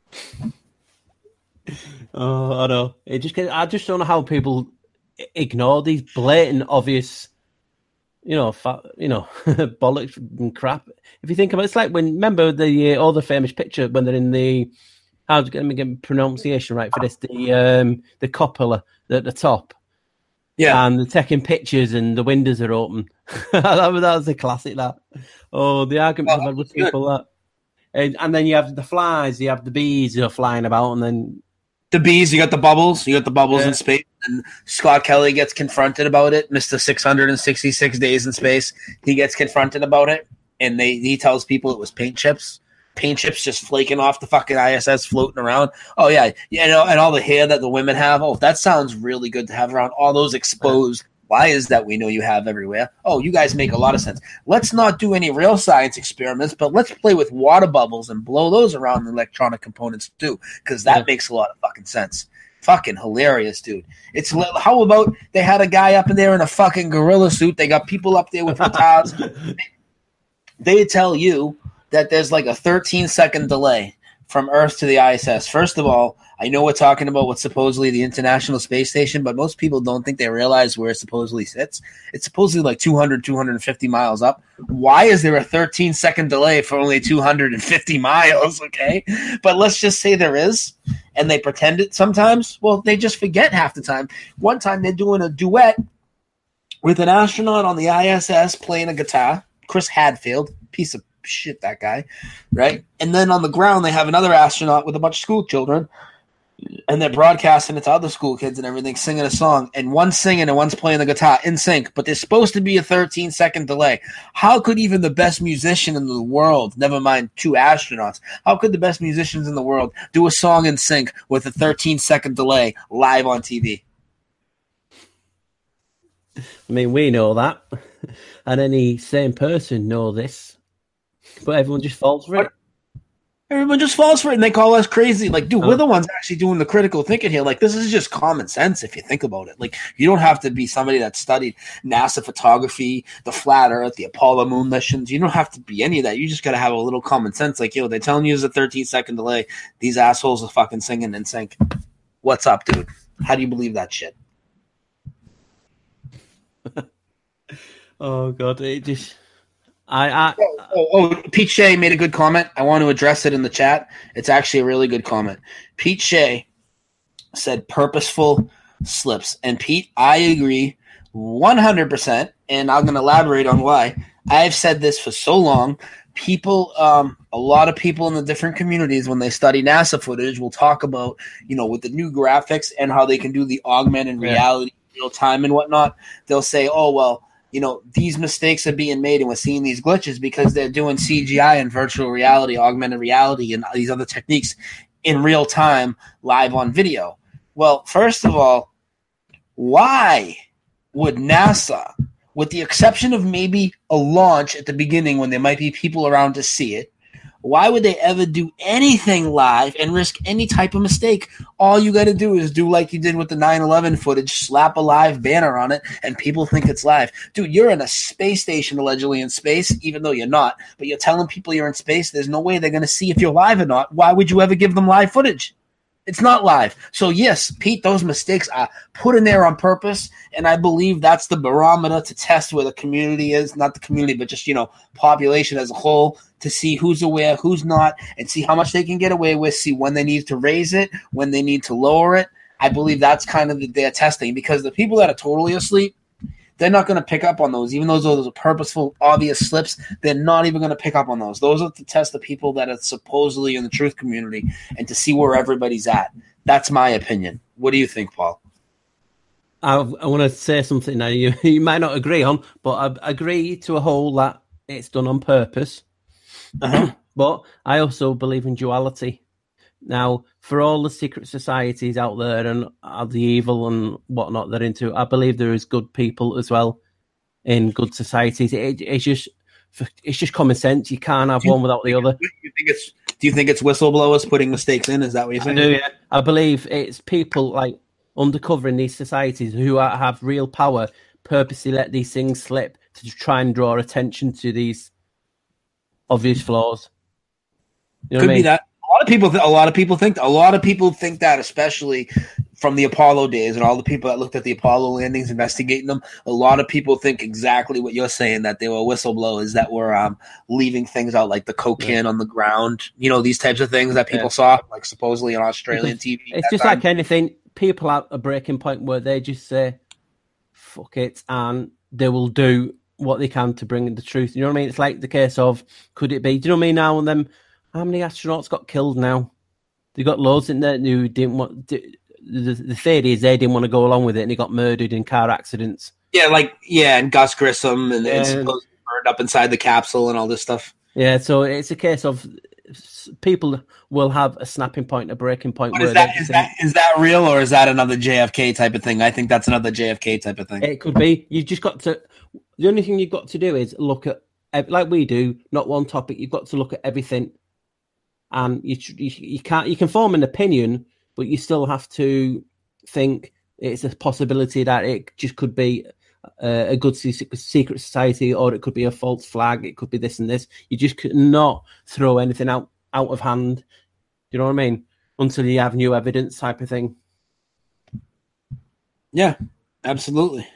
Oh, I know. It just I just don't know how people ignore these blatant, obvious, you know, fa- you know, bollocks and crap. If you think about it, it's like when remember the uh, other famous picture when they're in the how's going to get pronunciation right for this the um, the cupola at the top, yeah, and they're taking pictures and the windows are open. that, was, that was a classic. That oh, the argument oh, with people that, and, and then you have the flies, you have the bees who are flying about, and then. The bees, you got the bubbles, you got the bubbles yeah. in space, and Scott Kelly gets confronted about it. Mister six hundred sixty-six Days in Space, he gets confronted about it, and they he tells people it was paint chips, paint chips just flaking off the fucking I S S, floating around. Oh yeah, yeah, you know, and all the hair that the women have. Oh, that sounds really good to have around. All those exposed. Why is that we know you have everywhere? Oh, you guys make a lot of sense. Let's not do any real science experiments, but let's play with water bubbles and blow those around the electronic components too, because that yeah. makes a lot of fucking sense. Fucking hilarious, dude. It's how about they had a guy up in there in a fucking gorilla suit? They got people up there with guitars. They tell you that there's like a thirteen second delay from Earth to the I S S. First of all, I know we're talking about what's supposedly the International Space Station, but most people don't think they realize where it supposedly sits. It's supposedly like two hundred, two hundred fifty miles up. Why is there a thirteen second delay for only two hundred fifty miles? Okay. But let's just say there is, and they pretend it sometimes. Well, they just forget half the time. One time they're doing a duet with an astronaut on the I S S playing a guitar, Chris Hadfield, piece of shit, that guy, right? And then on the ground they have another astronaut with a bunch of school children, and they're broadcasting it to other school kids and everything, singing a song, and one's singing and one's playing the guitar in sync, but there's supposed to be a thirteen second delay. How could even the best musician in the world, never mind two astronauts, how could the best musicians in the world do a song in sync with a thirteen second delay live on T V? I mean, we know that. and any sane person know this, but everyone just falls for it. Everyone just falls for it, and they call us crazy. Like, dude, we're the ones actually doing the critical thinking here. Like, this is just common sense if you think about it. Like, you don't have to be somebody that studied NASA photography, the flat Earth, the Apollo moon missions. You don't have to be any of that. You just got to have a little common sense. Like, yo, they're telling you there's a thirteen second delay. These assholes are fucking singing in sync. What's up, dude? How do you believe that shit? Oh God, it just. I, I oh, oh, oh, Pete Shea made a good comment. I want to address it in the chat. It's actually a really good comment. Pete Shea said purposeful slips. And Pete, I agree one hundred percent. And I'm going to elaborate on why. I've said this for so long. People, um, a lot of people in the different communities, when they study NASA footage, will talk about, you know, with the new graphics and how they can do the augmented reality yeah. real time and whatnot. They'll say, oh, well, you know, these mistakes are being made and we're seeing these glitches because they're doing C G I and virtual reality, augmented reality, and these other techniques in real time, live on video. Well, first of all, why would NASA, with the exception of maybe a launch at the beginning when there might be people around to see it, why would they ever do anything live and risk any type of mistake? All you got to do is do like you did with the nine eleven footage, slap a live banner on it, and people think it's live. Dude, you're in a space station allegedly in space, even though you're not, but you're telling people you're in space. There's no way they're going to see if you're live or not. Why would you ever give them live footage? It's not live. So, yes, Pete, those mistakes are put in there on purpose, and I believe that's the barometer to test where the community is, not the community, but just, you know, population as a whole, to see who's aware, who's not, and see how much they can get away with, see when they need to raise it, when they need to lower it. I believe that's kind of their testing, because the people that are totally asleep, they're not going to pick up on those. Even though those are purposeful, obvious slips, they're not even going to pick up on those. Those are to test the people that are supposedly in the truth community and to see where everybody's at. That's my opinion. What do you think, Paul? I, I want to say something now you, you might not agree on, but I agree to a whole that it's done on purpose. Uh-huh. But I also believe in duality. Now, for all the secret societies out there and uh, the evil and whatnot they're into, I believe there is good people as well in good societies. It, it's just it's just common sense. You can't have one without the other. You think it's, do you think it's whistleblowers putting mistakes in? Is that what you're saying? I do, yeah. I believe it's people like undercover in these societies who are, have real power, purposely let these things slip to try and draw attention to these obvious flaws. You know Could what I be mean? that. A lot of people, th- a lot of people think, a lot of people think that, especially from the Apollo days and all the people that looked at the Apollo landings, investigating them. A lot of people think exactly what you're saying, that they were whistleblowers that were um, leaving things out, like the coke can yeah. on the ground. You know, these types of things that people yeah. saw, like supposedly on Australian because T V. It's just time. Like anything. People at a breaking point where they just say, "Fuck it," and they will do what they can to bring in the truth. You know what I mean? It's like the case of, could it be? Do you know what I mean? Now and then. How many astronauts got killed now? They got loads in there who didn't want. The, the theory is they didn't want to go along with it, and he got murdered in car accidents. Yeah, like yeah, and Gus Grissom, and, and supposedly burned up inside the capsule, and all this stuff. Yeah, so it's a case of people will have a snapping point, a breaking point. But where is that is that is that real, or is that another J F K type of thing? I think that's another J F K type of thing. It could be. You've just got to. The only thing you've got to do is look at, like we do, not one topic. You've got to look at everything. And you, you you can't you can form an opinion, but you still have to think it's a possibility that it just could be a, a good secret society, or it could be a false flag. It could be this and this. You just cannot throw anything out, out of hand. You know what I mean? Until you have new evidence, type of thing. Yeah, absolutely,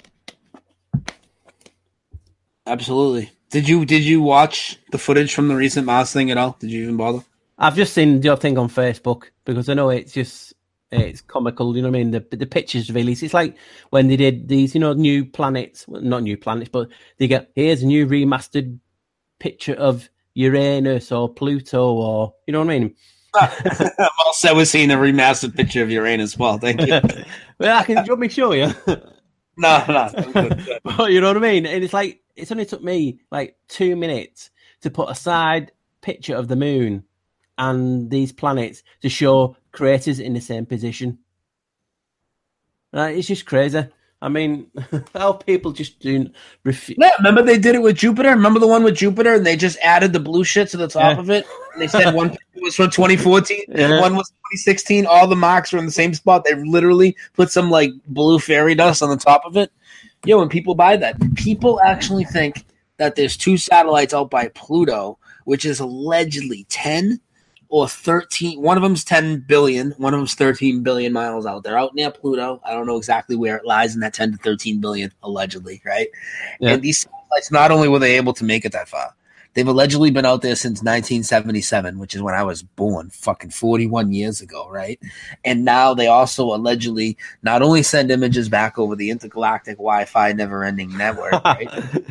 absolutely. Did you did you watch the footage from the recent Mars thing at all? Did you even bother? I've just seen your thing on Facebook because I know it's just it's comical. You know what I mean? The the pictures released. It's like when they did these, you know, new planets. Well, not new planets, but they get here's a new remastered picture of Uranus or Pluto, or you know what I mean. I'm all set with seeing a remastered picture of Uranus. Well, thank you. Well, I can. Do you want me to show you? no, no. I'm good. But you know what I mean? And it's like it's only took me like two minutes to put a side picture of the moon and these planets to show creators in the same position. Uh, it's just crazy. I mean, how people just do refuse. Yeah, remember they did it with Jupiter? Remember the one with Jupiter and they just added the blue shit to the top Yeah. of it? And they said one picture was from twenty fourteen, Yeah. one was twenty sixteen. All the marks were in the same spot. They literally put some like blue fairy dust on the top of it. Yo, when people buy that, people actually think that there's two satellites out by Pluto, which is allegedly ten or thirteen. One of them's ten billion. One of them's thirteen billion miles out there, out near Pluto. I don't know exactly where it lies in that ten to thirteen billion, allegedly, right? Yeah. And these satellites, not only were they able to make it that far, they've allegedly been out there since nineteen seventy-seven, which is when I was born, fucking forty-one years ago, right? And now they also allegedly not only send images back over the intergalactic Wi-Fi never-ending network, right?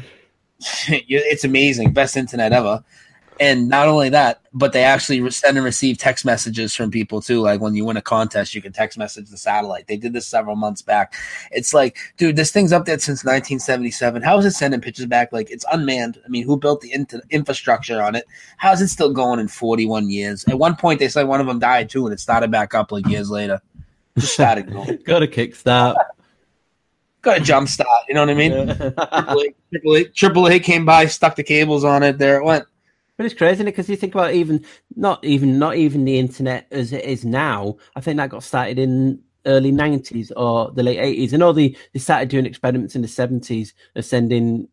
It's amazing. Best internet ever. And not only that, but they actually send and receive text messages from people too. Like when you win a contest, you can text message the satellite. They did this several months back. It's like, dude, this thing's up there since nineteen seventy-seven. How is it sending pictures back? Like, it's unmanned. I mean, who built the in- infrastructure on it? How is it still going in forty-one years? At one point, they said one of them died too, and it started back up like years later. Just started going. Got a kickstart. Got a jump start. You know what I mean? Triple A, Triple A, Triple A came by, stuck the cables on it. There it went. But it's crazy, because you think about even not even not even the internet as it is now. I think that got started in early nineties or the late eighties. I know they, they started doing experiments in the seventies of sending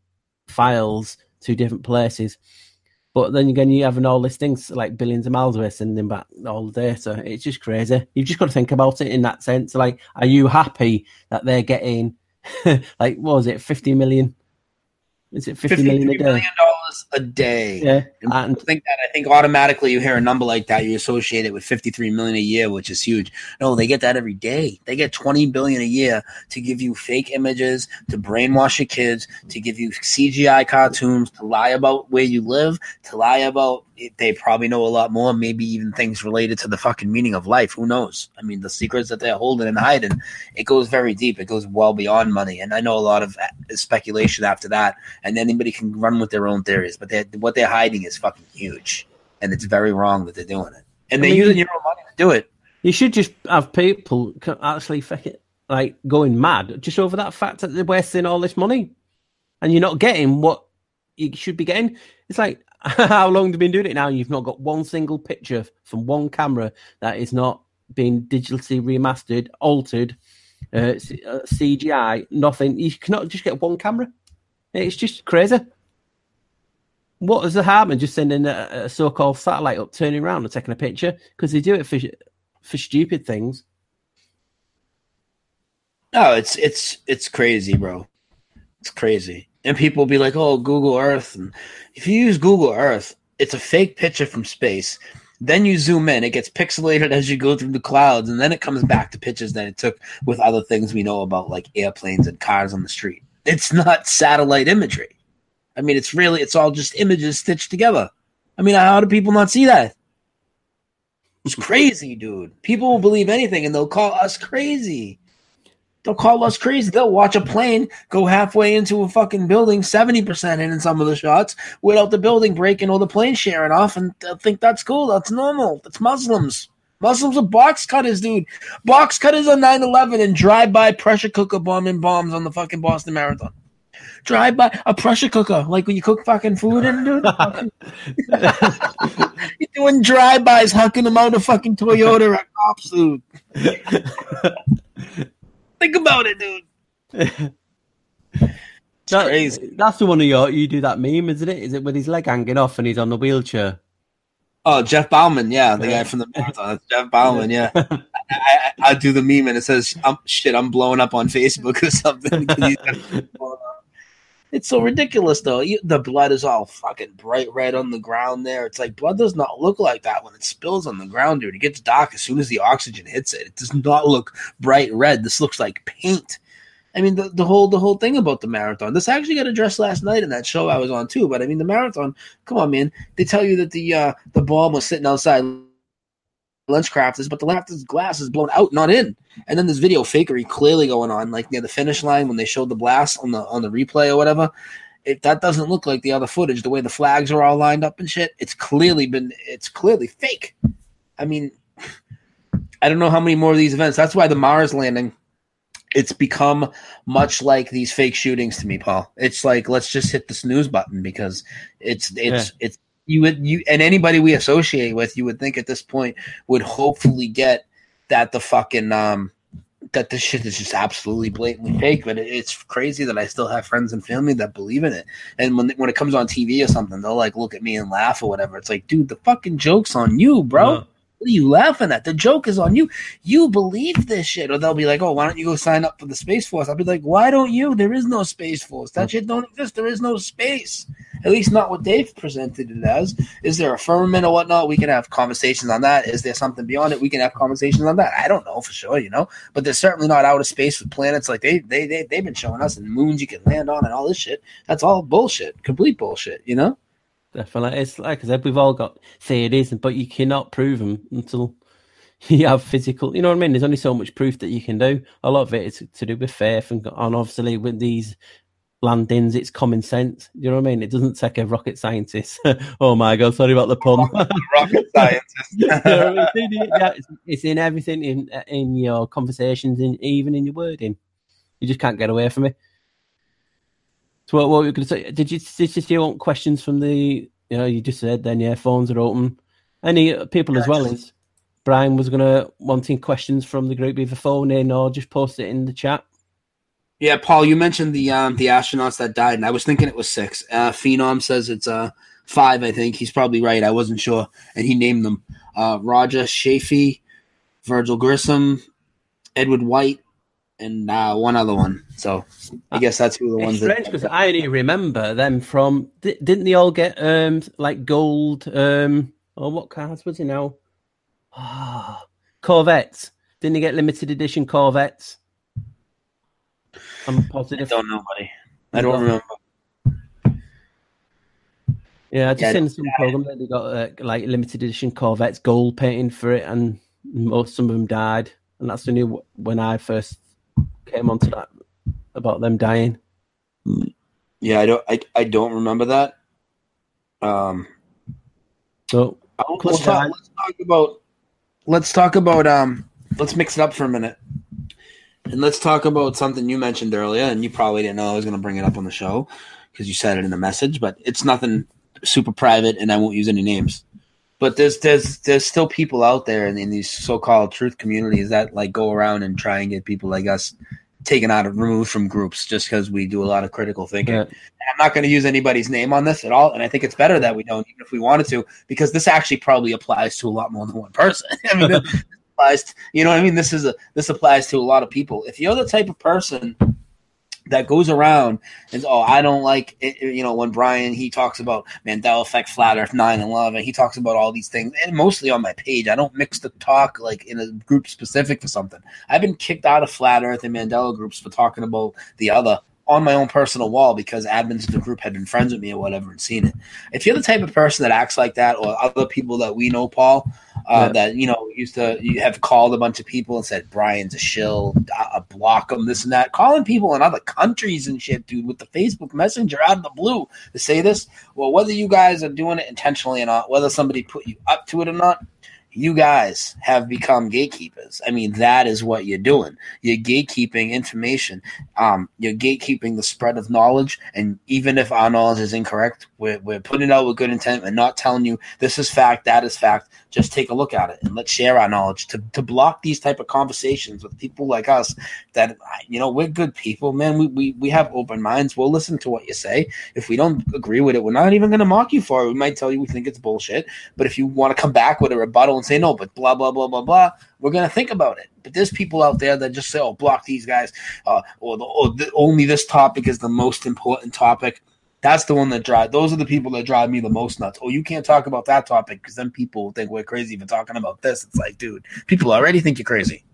files to different places. But then again, you have all these things like billions of miles away sending back all the data. It's just crazy. You've just got to think about it in that sense. Like, are you happy that they're getting like, what was it, fifty million? Is it fifty million a day? million dollars a day. Yeah. And And I think that I think automatically you hear a number like that, you associate it with fifty-three million a year, which is huge. No, they get that every day. They get twenty billion a year to give you fake images, to brainwash your kids, to give you C G I cartoons, to lie about where you live, to lie about they probably know a lot more, maybe even things related to the fucking meaning of life. Who knows? I mean, the secrets that they're holding and hiding, it goes very deep. It goes well beyond money. And I know a lot of speculation after that, and anybody can run with their own theories, but they're, what they're hiding is fucking huge. And it's very wrong that they're doing it. And they're I mean, using your own money to do it. You should just have people actually fuck it, like going mad just over that fact that they're wasting all this money. And you're not getting what you should be getting. It's like, how long have you been doing it now? You've not got one single picture from one camera that is not being digitally remastered, altered, uh, C G I, nothing. You cannot just get one camera. It's just crazy. What is the harm in just sending a, a so-called satellite up, turning around and taking a picture? Because they do it for for stupid things. No, it's it's it's crazy, bro. It's crazy. And people will be like, oh, Google Earth. And if you use Google Earth, it's a fake picture from space. Then you zoom in. It gets pixelated as you go through the clouds. And then it comes back to pictures that it took with other things we know about, like airplanes and cars on the street. It's not satellite imagery. I mean, it's really, it's all just images stitched together. I mean, how do people not see that? It's crazy, dude. People will believe anything, and they'll call us crazy. They'll call us crazy. They'll watch a plane go halfway into a fucking building, seventy percent in in some of the shots, without the building breaking or the plane sharing off, and they'll think that's cool. That's normal. That's Muslims. Muslims are box cutters, dude. Box cutters on nine eleven and drive-by pressure cooker bombing bombs on the fucking Boston Marathon. Drive-by a pressure cooker, like when you cook fucking food in, dude. You're doing drive-bys, hucking them out of fucking Toyota at cops, dude. Think about it, dude. It's that, crazy. That's the one of your, you do that meme, isn't it? Is it with his leg hanging off and he's on the wheelchair? Oh, Jeff Bauman, yeah, the yeah. guy from the marathon. It's Jeff Bauman, yeah. I, I, I do the meme and it says, I'm, shit, I'm blowing up on Facebook or something. It's so ridiculous, though. You, the blood is all fucking bright red on the ground there. It's like blood does not look like that when it spills on the ground, dude. It gets dark as soon as the oxygen hits it. It does not look bright red. This looks like paint. I mean, the, the whole the whole thing about the marathon. This actually got addressed last night in that show I was on, too. But, I mean, the marathon, come on, man. They tell you that the uh, the bomb was sitting outside Lunchcrafters, but the left glass is blown out, not in. And then this video fakery clearly going on, like near the finish line when they showed the blast on the on the replay or whatever. It, that doesn't look like the other footage. The way the flags are all lined up and shit, it's clearly been, it's clearly fake. I mean, I don't know how many more of these events. That's why the Mars landing it's become much like these fake shootings to me, Paul. It's like, let's just hit the snooze button because it's it's yeah. it's you would you and anybody we associate with, you would think at this point would hopefully get that the fucking um that this shit is just absolutely blatantly fake. But it, it's crazy that I still have friends and family that believe in it. And when when it comes on T V or something, they'll like look at me and laugh or whatever. It's like, dude, the fucking joke's on you, bro. Yeah. What are you laughing at? The joke is on you. You believe this shit. Or they'll be like, oh, why don't you go sign up for the Space Force? I'll be like, why don't you? There is no Space Force. That shit don't exist. There is no space. At least not what they've presented it as. Is there a firmament or whatnot? We can have conversations on that. Is there something beyond it? We can have conversations on that. I don't know for sure, you know. But there's certainly not outer space with planets like they, they, they, they've been showing us and moons you can land on and all this shit. That's all bullshit. Complete bullshit, you know? Definitely. It's like I said, we've all got theories, but you cannot prove them until you have physical, you know what I mean? There's only so much proof that you can do. A lot of it is to do with faith, and, and obviously with these landings, it's common sense. You know what I mean? It doesn't take a rocket scientist. Oh my God, sorry about the pun. Rocket scientist. You know what I mean? Yeah, it's, it's in everything, in in your conversations, in even in your wording. You just can't get away from it. So what, what were you going to say? Did you, did you want questions from the, you know, you just said then, yeah, phones are open. Any people as well as Brian was going to wanting questions from the group, either phone in or just post it in the chat. Yeah, Paul, you mentioned the um, the astronauts that died, and I was thinking it was six. Uh, Phenom says it's uh, five, I think. He's probably right. I wasn't sure. And he named them. Uh, Roger Chaffee, Virgil Grissom, Edward White, and uh, one other one. So I guess that's who the it's ones. It's strange because I only remember them from. Didn't they all get um like gold? Um, or what cards was it now? Ah, oh, Corvettes. Didn't they get limited edition Corvettes? I'm positive. I don't know, buddy. I don't remember. Yeah, I just yeah, seen some program that they got uh, like limited edition Corvettes, gold painting for it, and most some of them died. And that's only when I first came onto that about them dying. Yeah, I don't. I, I don't remember that. Um. So let's talk, let's talk about. Let's talk about. Um. Let's mix it up for a minute, and let's talk about something you mentioned earlier, and you probably didn't know I was going to bring it up on the show because you said it in the message, but it's nothing super private, and I won't use any names. But there's there's there's still people out there in, in these so-called truth communities that like go around and try and get people like us taken out of removed from groups just because we do a lot of critical thinking. Yeah. I'm not going to use anybody's name on this at all, and I think it's better that we don't, even if we wanted to, because this actually probably applies to a lot more than one person. I mean, this applies to, you know what I mean? This is a this applies to a lot of people. If you're the type of person that goes around and, oh, I don't like it, you know, when Brian, he talks about Mandela effect, flat earth, nine eleven, he talks about all these things, and mostly on my page. I don't mix the talk like in a group specific for something. I've been kicked out of flat earth and Mandela groups for talking about the other on my own personal wall because admins of the group had been friends with me or whatever and seen it. If you're the type of person that acts like that, or other people that we know, Paul, uh, yeah. that, you know, used to you have called a bunch of people and said, Brian's a shill, uh, block him, this and that, calling people in other countries and shit, dude, with the Facebook Messenger out of the blue to say this. Well, whether you guys are doing it intentionally or not, whether somebody put you up to it or not, you guys have become gatekeepers. I mean, that is what you're doing. You're gatekeeping information. Um, you're gatekeeping the spread of knowledge. And even if our knowledge is incorrect, we're, we're putting it out with good intent and not telling you this is fact, that is fact. Just take a look at it and let's share our knowledge. To to block these type of conversations with people like us that, you know, we're good people, man. We, we, we have open minds. We'll listen to what you say. If we don't agree with it, we're not even going to mock you for it. We might tell you we think it's bullshit. But if you want to come back with a rebuttal and say, no, but blah, blah, blah, blah, blah, we're going to think about it. But there's people out there that just say, oh, block these guys, uh, or, the, or the, only this topic is the most important topic. That's the one that drive. Those are the people that drive me the most nuts. Oh, you can't talk about that topic because then people think we're crazy for talking about this. It's like, dude, people already think you're crazy.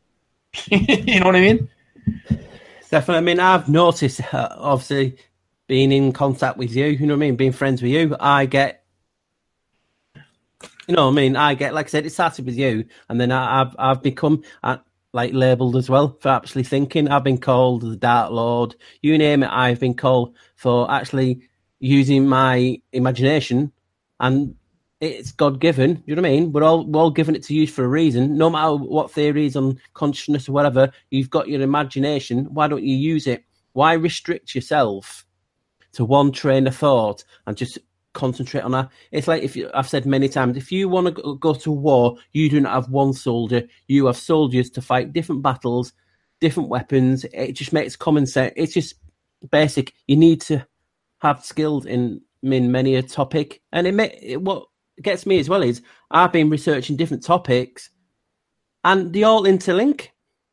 You know what I mean? Definitely. I mean, I've noticed, uh, obviously, being in contact with you, you know what I mean, being friends with you, I get, you know what I mean, I get, like I said, it started with you, and then I, I've I've become, uh, like, labelled as well for actually thinking. I've been called the Dark Lord. You name it, I've been called for actually using my imagination and it's God given. You know what I mean? We're all we're all given it to use for a reason. No matter what theories on consciousness or whatever, you've got your imagination. Why don't you use it? Why restrict yourself to one train of thought and just concentrate on that? It's like if you, I've said many times, if you want to go to war, you do not have one soldier. You have soldiers to fight different battles, different weapons. It just makes common sense. It's just basic. You need to have skills in in many a topic, and it, may, it what. gets me as well is I've been researching different topics and they all interlink.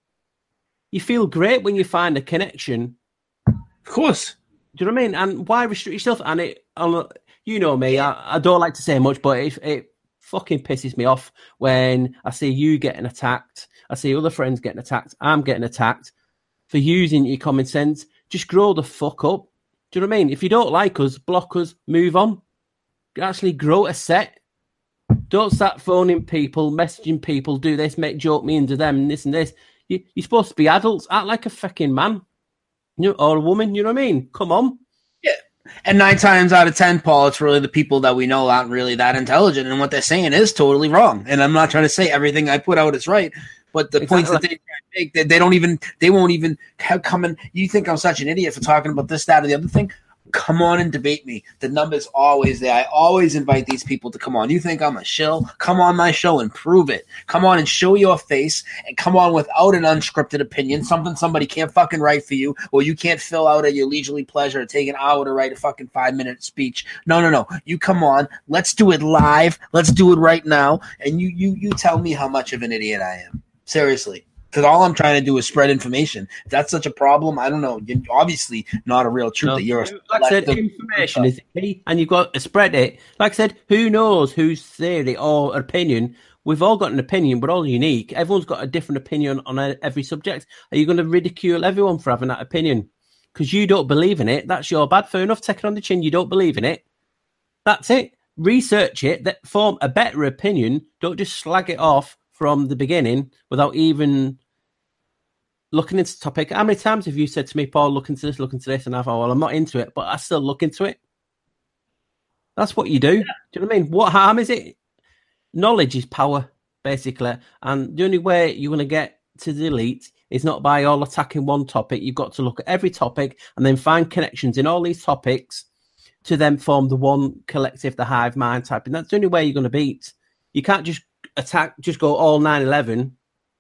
You feel great when you find a connection. Of course. Do you know what I mean? And why restrict yourself? And it, you know me, I, I don't like to say much, but it, it fucking pisses me off when I see you getting attacked. I see other friends getting attacked. I'm getting attacked for using your common sense. Just grow the fuck up. Do you know what I mean? If you don't like us, block us, move on. Actually grow a set. Don't start phoning people, messaging people, do this, make joke me into them, and this and this. You, you're supposed to be adults. Act like a fucking man, you know, or a woman. You know what I mean? Come on. Yeah. And nine times out of ten, Paul, it's really the people that we know aren't really that intelligent, and what they're saying is totally wrong. And I'm not trying to say everything I put out is right, but the exactly. points that they make, they, they don't even, they won't even have come in. You think I'm such an idiot for talking about this, that, or the other thing? Come on and debate me. The number's always there. I always invite these people to come on. You think I'm a shill? Come on my show and prove it. Come on and show your face, and come on without an unscripted opinion, something somebody can't fucking write for you, or you can't fill out at your leisurely pleasure and take an hour to write a fucking five-minute speech. No, no, no. You come on. Let's do it live. Let's do it right now, and you you you tell me how much of an idiot I am. Seriously. Because all I'm trying to do is spread information. If that's such a problem, I don't know. You're obviously not a real truth. No. That you're like I said, information is key, and you've got to spread it. Like I said, who knows whose theory or opinion? We've all got an opinion. We're all unique. Everyone's got a different opinion on every subject. Are you going to ridicule everyone for having that opinion? Because you don't believe in it. That's your bad. Fair enough. Take it on the chin. You don't believe in it. That's it. Research it. That form a better opinion. Don't just slag it off from the beginning without even looking into the topic. How many times have you said to me, Paul, look into this, look into this, and I thought, well, I'm not into it, but I still look into it. That's what you do. Yeah. Do you know what I mean? What harm is it? Knowledge is power, basically. And the only way you're going to get to the elite is not by all attacking one topic. You've got to look at every topic and then find connections in all these topics to then form the one collective, the hive mind type. And that's the only way you're going to beat. You can't just attack, just go all nine eleven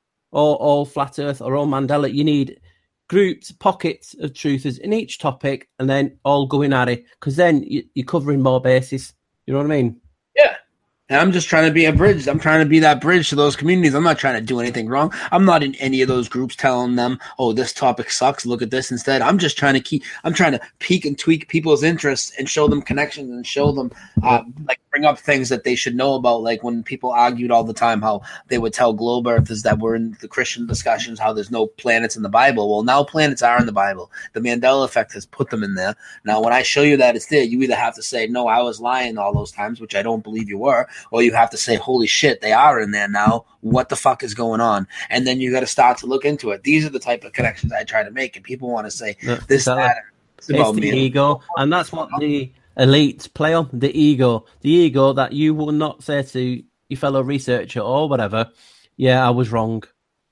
or all flat earth or all Mandela. You need groups, pockets of truthers in each topic and then all going at it, because then you're covering more bases. You know what I mean? Yeah. And I'm just trying to be a bridge. I'm trying to be that bridge to those communities. I'm not trying to do anything wrong. I'm not in any of those groups telling them, oh, this topic sucks, look at this instead. I'm just trying to keep, I'm trying to peek and tweak people's interests and show them connections and show them, uh, like, bring up things that they should know about. Like when people argued all the time how they would tell globe earthers that were in the Christian discussions how there's no planets in the Bible. Well, now planets are in the Bible. The Mandela effect has put them in there. Now, when I show you that it's there, you either have to say, no, I was lying all those times, which I don't believe you were, or you have to say, holy shit, they are in there now. What the fuck is going on? And then you got to start to look into it. These are the type of connections I try to make, and people want to say no, this, that. It's, it's about the me. Ego, and that's what the elites play on, the ego. The ego that you will not say to your fellow researcher or whatever, yeah, I was wrong.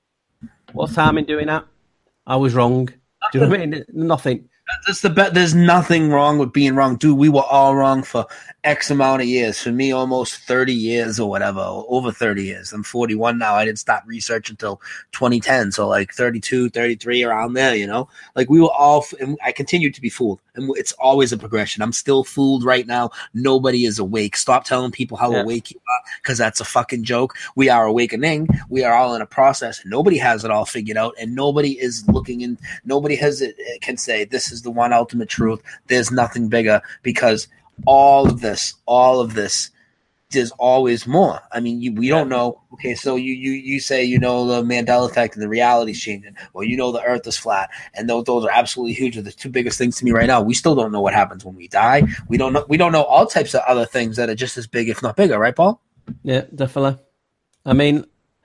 What's harm in doing that? I was wrong. Do you know what I mean? Nothing. That's the bet. There's nothing wrong with being wrong. Dude, we were all wrong for X amount of years. For me, almost thirty years or whatever, over thirty years. I'm forty-one now. I didn't stop research until twenty ten. So like thirty-two, thirty-three, around there, you know? Like we were all, and I continue to be fooled. And it's always a progression. I'm still fooled right now. Nobody is awake. Stop telling people how yeah. awake you are, because that's a fucking joke. We are awakening. We are all in a process. Nobody has it all figured out, and nobody is looking in. Nobody has it can say this is the one ultimate truth. There's nothing bigger, because all of this, all of this, there's always more. I mean, you, we don't know. Okay, so you you you say you know the Mandela effect and the reality's changing, or you know the Earth is flat, and those those are absolutely huge. Are the two biggest things to me right now. We still don't know what happens when we die. We don't know. We don't know all types of other things that are just as big, if not bigger. Right, Paul? Yeah, definitely. I mean,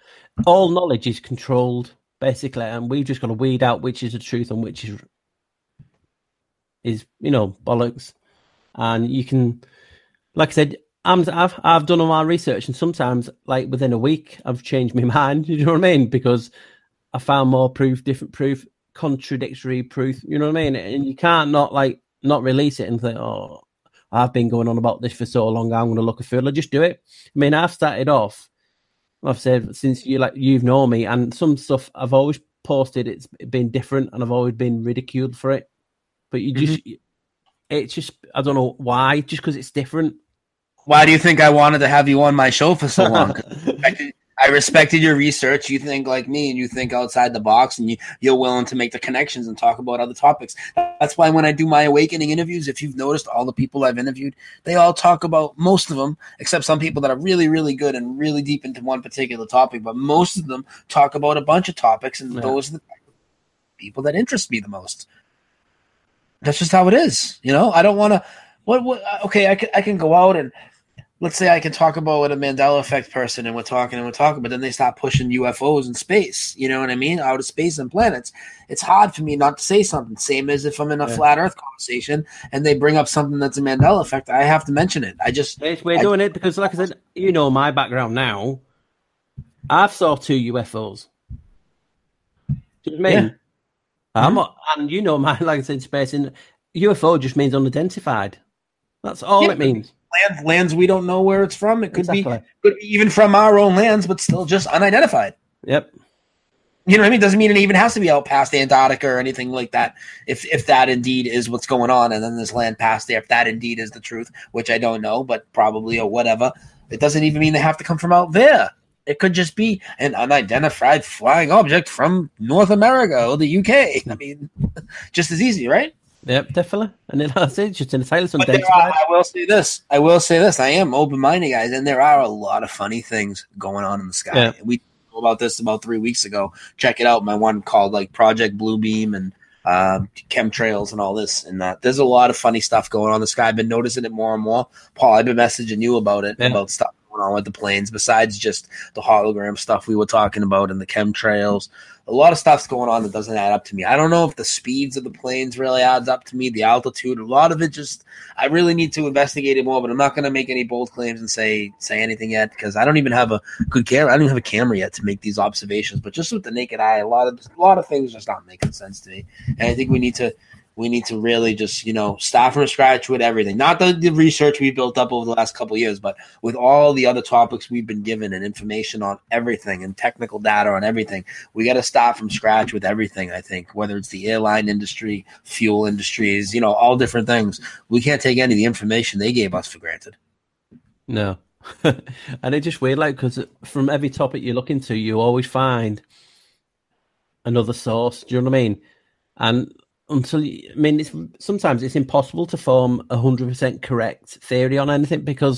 all knowledge is controlled basically, and we've just got to weed out which is the truth and which is is you know bollocks. And you can, like I said, I'm, I've I've done all my research, and sometimes, like within a week, I've changed my mind. You know what I mean? Because I found more proof, different proof, contradictory proof. You know what I mean? And you can't not like not release it and think, "Oh, I've been going on about this for so long. I'm going to look a fool." I just do it. I mean, I've started off. I've said since you like you've known me, and some stuff I've always posted. It's been different, and I've always been ridiculed for it. But you just, mm-hmm. it's just I don't know why. Just because it's different. Why do you think I wanted to have you on my show for so long? I respected your research. You think like me, and you think outside the box, and you, you're willing to make the connections and talk about other topics. That's why when I do my awakening interviews, if you've noticed, all the people I've interviewed, they all talk about, most of them, except some people that are really, really good and really deep into one particular topic, but most of them talk about a bunch of topics, and yeah. those are the people that interest me the most. That's just how it is. You know, I don't want to. What? What? Okay, I can I can go out and. Let's say I can talk about with a Mandela effect person, and we're talking and we're talking, but then they start pushing U F Os in space. You know what I mean? Out of space and planets. It's hard for me not to say something. Same as if I'm in a yeah. flat Earth conversation and they bring up something that's a Mandela effect, I have to mention it. I just we're I, doing it because, like I said, you know my background now. I've saw two U F Os. Do you know what I mean? Yeah. I'm mm-hmm. not, and you know my like I said, space and U F O just means unidentified. That's all yeah. it means. Lands, lands we don't know where it's from. It could exactly. be could be even from our own lands, but still just unidentified. Yep. You know what I mean? Doesn't mean it even has to be out past Antarctica or anything like that. If if that indeed is what's going on, and then there's land past there, if that indeed is the truth, which I don't know, but probably or whatever, it doesn't even mean they have to come from out there. It could just be an unidentified flying object from North America or the U K. I mean, just as easy, right? Yep, definitely. And then I say just in the title, but there are, I will say this. I will say this. I am open-minded, guys, and there are a lot of funny things going on in the sky. Yeah. We talked about this about three weeks ago. Check it out. My one called like Project Bluebeam and um, chemtrails and all this and that. There's a lot of funny stuff going on in the sky. I've been noticing it more and more. Paul, I've been messaging you about it, yeah. about stuff going on with the planes, besides just the hologram stuff we were talking about and the chemtrails. A lot of stuff's going on that doesn't add up to me. I don't know if the speeds of the planes really adds up to me, the altitude. A lot of it just, I really need to investigate it more, but I'm not going to make any bold claims and say say anything yet because I don't even have a good camera. I don't even have a camera yet to make these observations. But just with the naked eye, a lot of a lot of things just not making sense to me. And I think we need to we need to really just, you know, start from scratch with everything. Not the, the research we built up over the last couple of years, but with all the other topics we've been given and information on everything and technical data on everything. We got to start from scratch with everything, I think, whether it's the airline industry, fuel industries, you know, all different things. We can't take any of the information they gave us for granted. No. And it's just weird, like, because from every topic you look into, you always find another source. Do you know what I mean? And until you, I mean, it's, sometimes it's impossible to form a hundred percent correct theory on anything because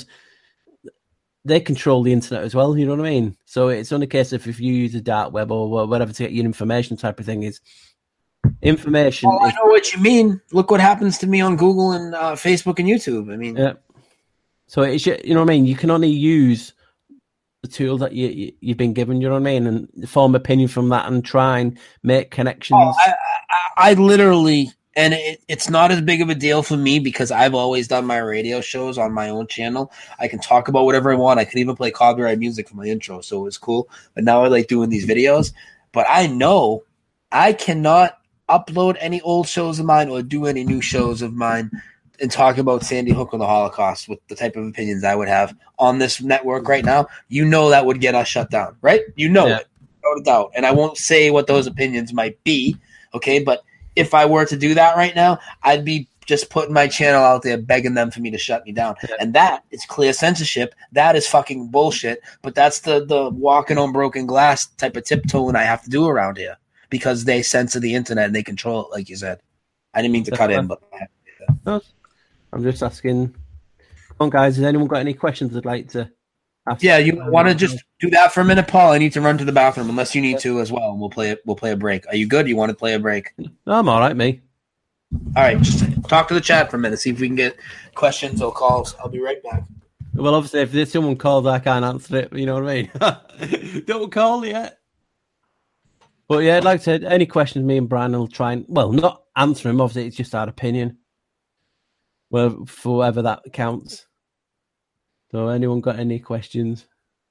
they control the internet as well. You know what I mean? So it's only a case of if you use a dark web or whatever to get your information, type of thing is information. Oh, is, I know what you mean. Look what happens to me on Google and uh, Facebook and YouTube. I mean, yeah. So it's, you know what I mean? You can only use the tool that you, you you've been given. You know what I mean? And form opinion from that and try and make connections. Oh, I, I, I literally, and it, it's not as big of a deal for me because I've always done my radio shows on my own channel. I can talk about whatever I want. I can even play copyright music for my intro, so it was cool. But now I like doing these videos. But I know I cannot upload any old shows of mine or do any new shows of mine and talk about Sandy Hook or the Holocaust with the type of opinions I would have on this network right now. You know that would get us shut down, right? You know yeah. it, without a doubt. And I won't say what those opinions might be, okay? But if I were to do that right now, I'd be just putting my channel out there begging them for me to shut me down. Yeah. And that is clear censorship. That is fucking bullshit. But that's the, the walking on broken glass type of tiptoeing I have to do around here because they censor the internet and they control it, like you said. I didn't mean to cut in, but I had to do that. I'm just asking. Come on, guys. Has anyone got any questions they'd like to ask? Yeah, you want to just do that for a minute, Paul? I need to run to the bathroom, unless you need to as well. And we'll play it. We'll play a break. Are you good? You want to play a break? No, I'm all right, me. All right, just talk to the chat for a minute. See if we can get questions or calls. I'll be right back. Well, obviously, if there's someone calls, I can't answer it. You know what I mean? Don't call yet. But yeah, I'd like to. Any questions? Me and Brian will try and well, not answer them. Obviously, it's just our opinion. Well, for whatever that counts. So anyone got any questions?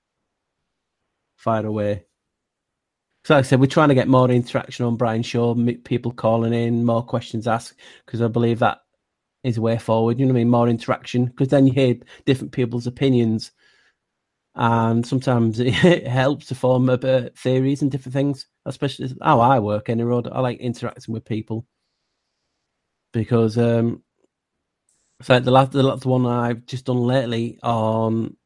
Fire away. So like I said, we're trying to get more interaction on Brian's show, people calling in, more questions asked, because I believe that is a way forward. You know what I mean? More interaction, because then you hear different people's opinions, and sometimes it helps to form a bit of theories and different things, especially how I work anyway. I like interacting with people because um, it's like the last, the last one I've just done lately on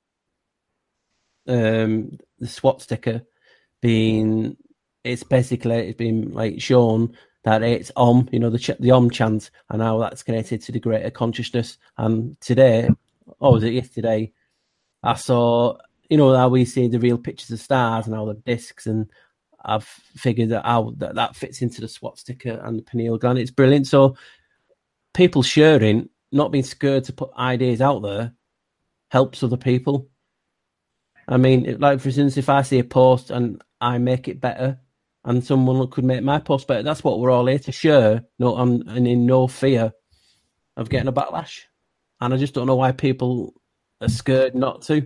um, the SWAT sticker being, it's basically it's been like shown that it's Om, you know, the ch- the Om chant, and how that's connected to the greater consciousness. And today, or was it yesterday, I saw, you know, how we see the real pictures of stars and how the discs, and I've figured that out that that fits into the SWAT sticker and the pineal gland. It's brilliant. So people sharing, not being scared to put ideas out there, helps other people. I mean, like for instance, if I see a post and I make it better, and someone could make my post better, that's what we're all here to share. No, I'm, and in no fear of getting a backlash. And I just don't know why people are scared not to.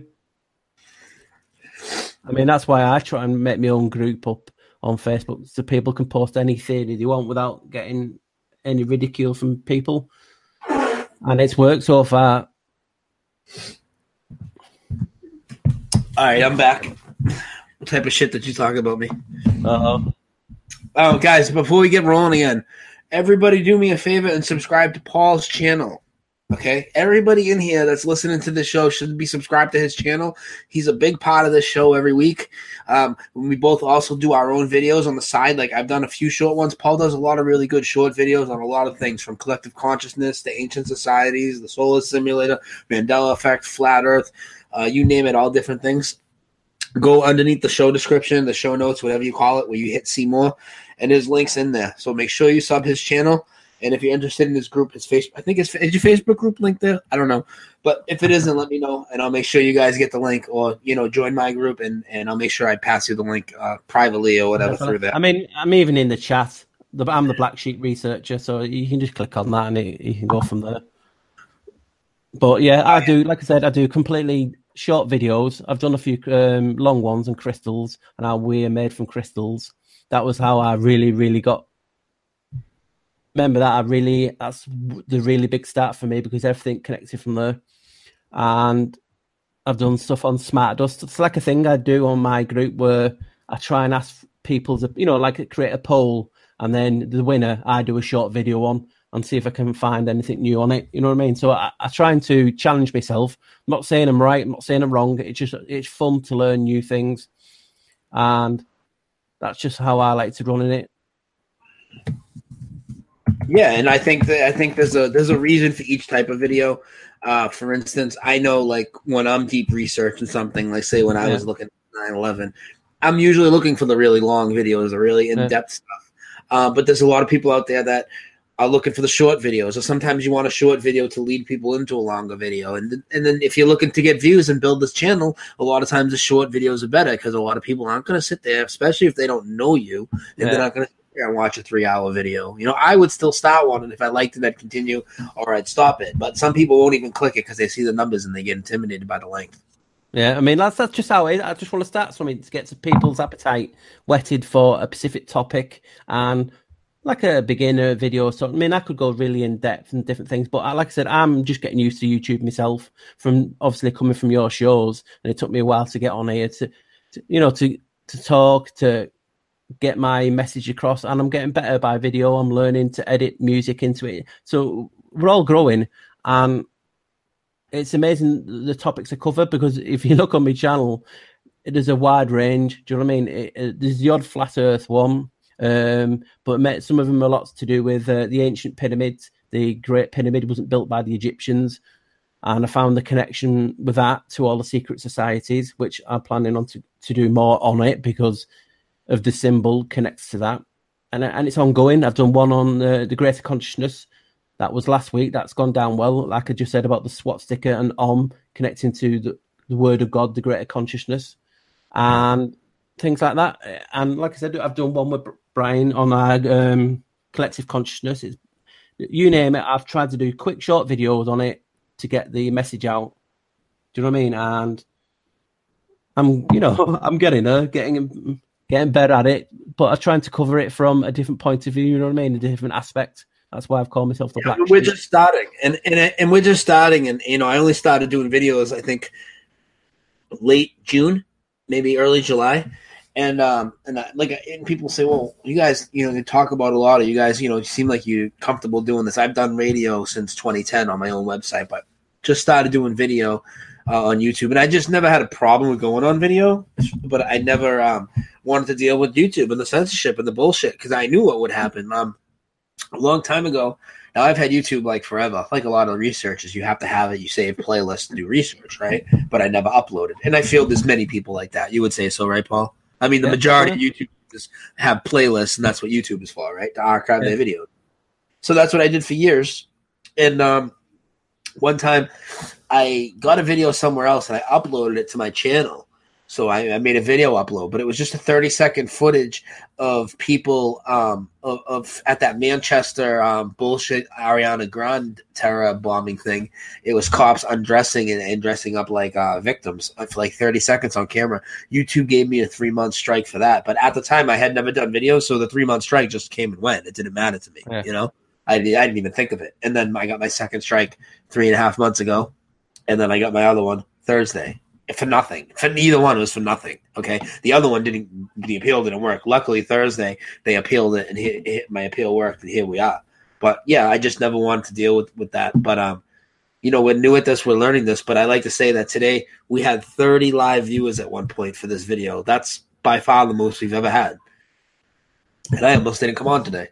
I mean, that's why I try and make my own group up on Facebook, so people can post any theory they want without getting any ridicule from people. And it's worked so far. All right, I'm back. What type of shit did you talk about me? Uh-oh. Oh, guys, before we get rolling again, everybody do me a favor and subscribe to Paul's channel. Okay? Everybody in here that's listening to this show should be subscribed to his channel. He's a big part of this show every week. Um, we both also do our own videos on the side. Like, I've done a few short ones. Paul does a lot of really good short videos on a lot of things, from collective consciousness to ancient societies, the solar simulator, Mandela effect, flat earth, uh, you name it, all different things. Go underneath the show description, the show notes, whatever you call it, where you hit see more, and there's links in there. So make sure you sub his channel. And if you're interested in his group, his Facebook, I think it's, is your Facebook group link there? I don't know. But if it isn't, let me know, and I'll make sure you guys get the link, or, you know, join my group, and, and I'll make sure I pass you the link uh, privately or whatever through there. I mean, I'm even in the chat. I'm the Black Sheep researcher, so you can just click on that and it, you can go from there. But yeah, I do, like I said, I do completely short videos. I've done a few um, long ones on crystals and how we're made from crystals. That was how I really, really got. Remember that I really, that's the really big start for me, because everything connected from there. And I've done stuff on smart dust. It's like a thing I do on my group where I try and ask people's, you know, like create a poll, and then the winner I do a short video on, and see if I can find anything new on it. You know what I mean? So I, I trying to challenge myself. I'm not saying I'm right. I'm not saying I'm wrong. It's just, it's fun to learn new things. And that's just how I like to run in it. Yeah, and I think that I think there's a there's a reason for each type of video. Uh, for instance, I know, like, when I'm deep researching something, like say when I yeah. was looking at nine eleven, I'm usually looking for the really long videos, the really in-depth yeah. stuff. Uh, but there's a lot of people out there that are looking for the short videos, or sometimes you want a short video to lead people into a longer video. And, and then if you're looking to get views and build this channel, a lot of times the short videos are better, because a lot of people aren't going to sit there, especially if they don't know you, and yeah. they're not going to sit there and watch a three-hour video. You know, I would still start one, and if I liked it, I'd continue, or I'd stop it. But some people won't even click it because they see the numbers and they get intimidated by the length. Yeah, I mean, that's that's just how it is. I just want to start something to get people's appetite whetted for a specific topic, and like a beginner video. So I mean, I could go really in depth and different things, but like I said, I'm just getting used to YouTube myself, from obviously coming from your shows, and it took me a while to get on here to, to you know, to to talk, to get my message across, and I'm getting better by video. I'm learning to edit music into it, so we're all growing, and it's amazing the topics are covered, because if you look on my channel, there's a wide range. Do you know what I mean? It, it, there's the odd flat Earth one. Um, but some of them are lots to do with uh, the ancient pyramids. The Great Pyramid wasn't built by the Egyptians, and I found the connection with that to all the secret societies, which I'm planning on to, to do more on it, because of the symbol connects to that, and and it's ongoing. I've done one on uh, the greater consciousness. That was last week. That's gone down well. Like I just said about the SWAT sticker and Om connecting to the, the word of God, the greater consciousness, and things like that. And like I said, I've done one with Brian on our um, collective consciousness. It's, you name it, I've tried to do quick, short videos on it to get the message out. Do you know what I mean? And I'm, you know, I'm getting there, getting getting better at it, but I'm trying to cover it from a different point of view. You know what I mean? A different aspect. That's why I've called myself the Yeah, Black we're Sheep. just starting, and and and we're just starting, and you know, I only started doing videos, I think, late June, maybe early July, and um, and I, like, and people say, well, you guys, you know, they talk about a lot of you guys, you know, you seem like you're comfortable doing this. I've done radio since twenty ten on my own website, but just started doing video uh, on YouTube, and I just never had a problem with going on video, but I never um wanted to deal with YouTube and the censorship and the bullshit because I knew what would happen. Um. A long time ago. Now I've had YouTube like forever. Like a lot of researchers, you have to have it. You save playlists to do research, right? But I never uploaded, and I feel there's many people like that. You would say so, right, Paul? I mean, the yeah, majority yeah. of YouTubers have playlists, and that's what YouTube is for, right? To archive Yeah. their videos. So that's what I did for years. And um, one time, I got a video somewhere else, and I uploaded it to my channel. So I, I made a video upload, but it was just a thirty second footage of people um, of, of at that Manchester um, bullshit Ariana Grande terror bombing thing. It was cops undressing and, and dressing up like uh, victims for like thirty seconds on camera. YouTube gave me a three month strike for that, but at the time I had never done videos, so the three month strike just came and went. It didn't matter to me, Yeah. you know. I, I didn't even think of it, and then I got my second strike three and a half months ago, and then I got my other one Thursday. For nothing. For neither one, it was for nothing. Okay, the other one didn't. The appeal didn't work. Luckily, Thursday they appealed it, and hit, hit, my appeal worked, and here we are. But yeah, I just never wanted to deal with, with that. But um, you know, we're new at this. We're learning this. But I like to say that today we had thirty live viewers at one point for this video. That's by far the most we've ever had. And I almost didn't come on today.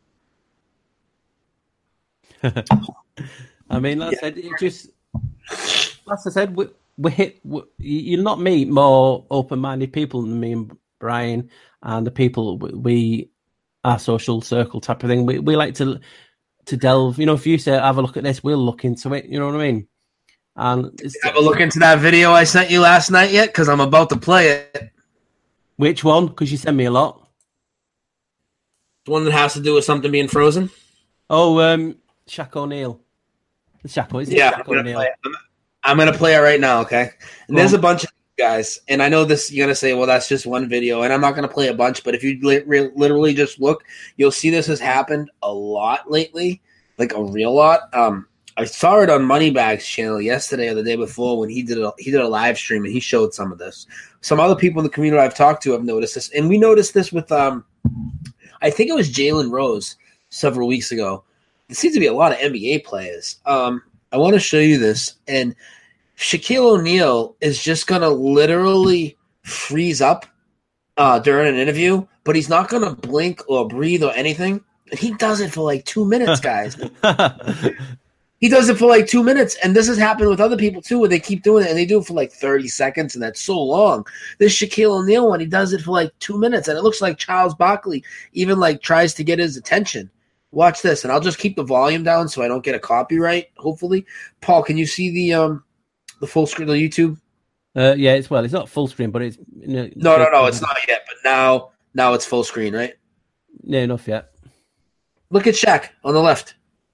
I mean, like Yeah. I said, it just, as I said, we, we hit, we, you'll not meet more open-minded people than me and Brian and the people we, we our social circle type of thing. We we like to to delve. You know, if you say have a look at this, we'll look into it. You know what I mean? And it's, Have a look into that video I sent you last night yet? Because I'm about to play it. Which one? Because you sent me a lot. One that has to do with something being frozen. Oh, um, Shaq O'Neal. Shaq, is it Yeah, Shaq I'm gonna, O'Neal? play it. I'm, I'm gonna play it right now, okay? And there's a bunch of guys, and I know this. You're gonna say, "Well, that's just one video," and I'm not gonna play a bunch. But if you li- re- literally just look, you'll see this has happened a lot lately, like a real lot. Um, I saw it on Moneybag's channel yesterday or the day before when he did a he did a live stream and he showed some of this. Some other people in the community I've talked to have noticed this, and we noticed this with um, I think it was Jalen Rose several weeks ago. There seems to be a lot of N B A players. Um, I want to show you this, and Shaquille O'Neal is just going to literally freeze up uh, during an interview, but he's not going to blink or breathe or anything. And he does it for like two minutes, guys. He does it for like two minutes, and this has happened with other people too, where they keep doing it, and they do it for like thirty seconds, and that's so long. This Shaquille O'Neal one, he does it for like two minutes, and it looks like Charles Barkley even like tries to get his attention. Watch this, and I'll just keep the volume down so I don't get a copyright, hopefully. Paul, can you see the um the full screen of YouTube? Uh, yeah, it's well, it's not full screen, but it's you know, No, no, no, it's not yet, but now now it's full screen, right? Yeah, enough yet. Look at Shaq on the left.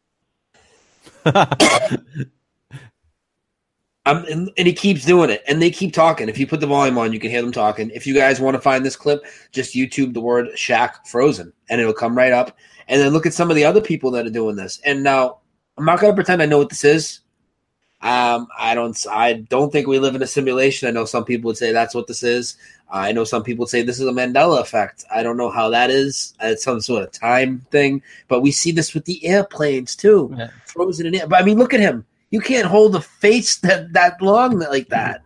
Um, and, and he keeps doing it, and they keep talking. If you put the volume on, you can hear them talking. If you guys want to find this clip, just YouTube the word Shaq Frozen, and it'll come right up. And then look at some of the other people that are doing this. And now, I'm not going to pretend I know what this is. Um, I don't. I don't think we live in a simulation. I know some people would say that's what this is. I know some people would say this is a Mandela effect. I don't know how that is. It's some sort of time thing. But we see this with the airplanes too, Yeah. frozen in air. But I mean, look at him. You can't hold a face that, that long like that.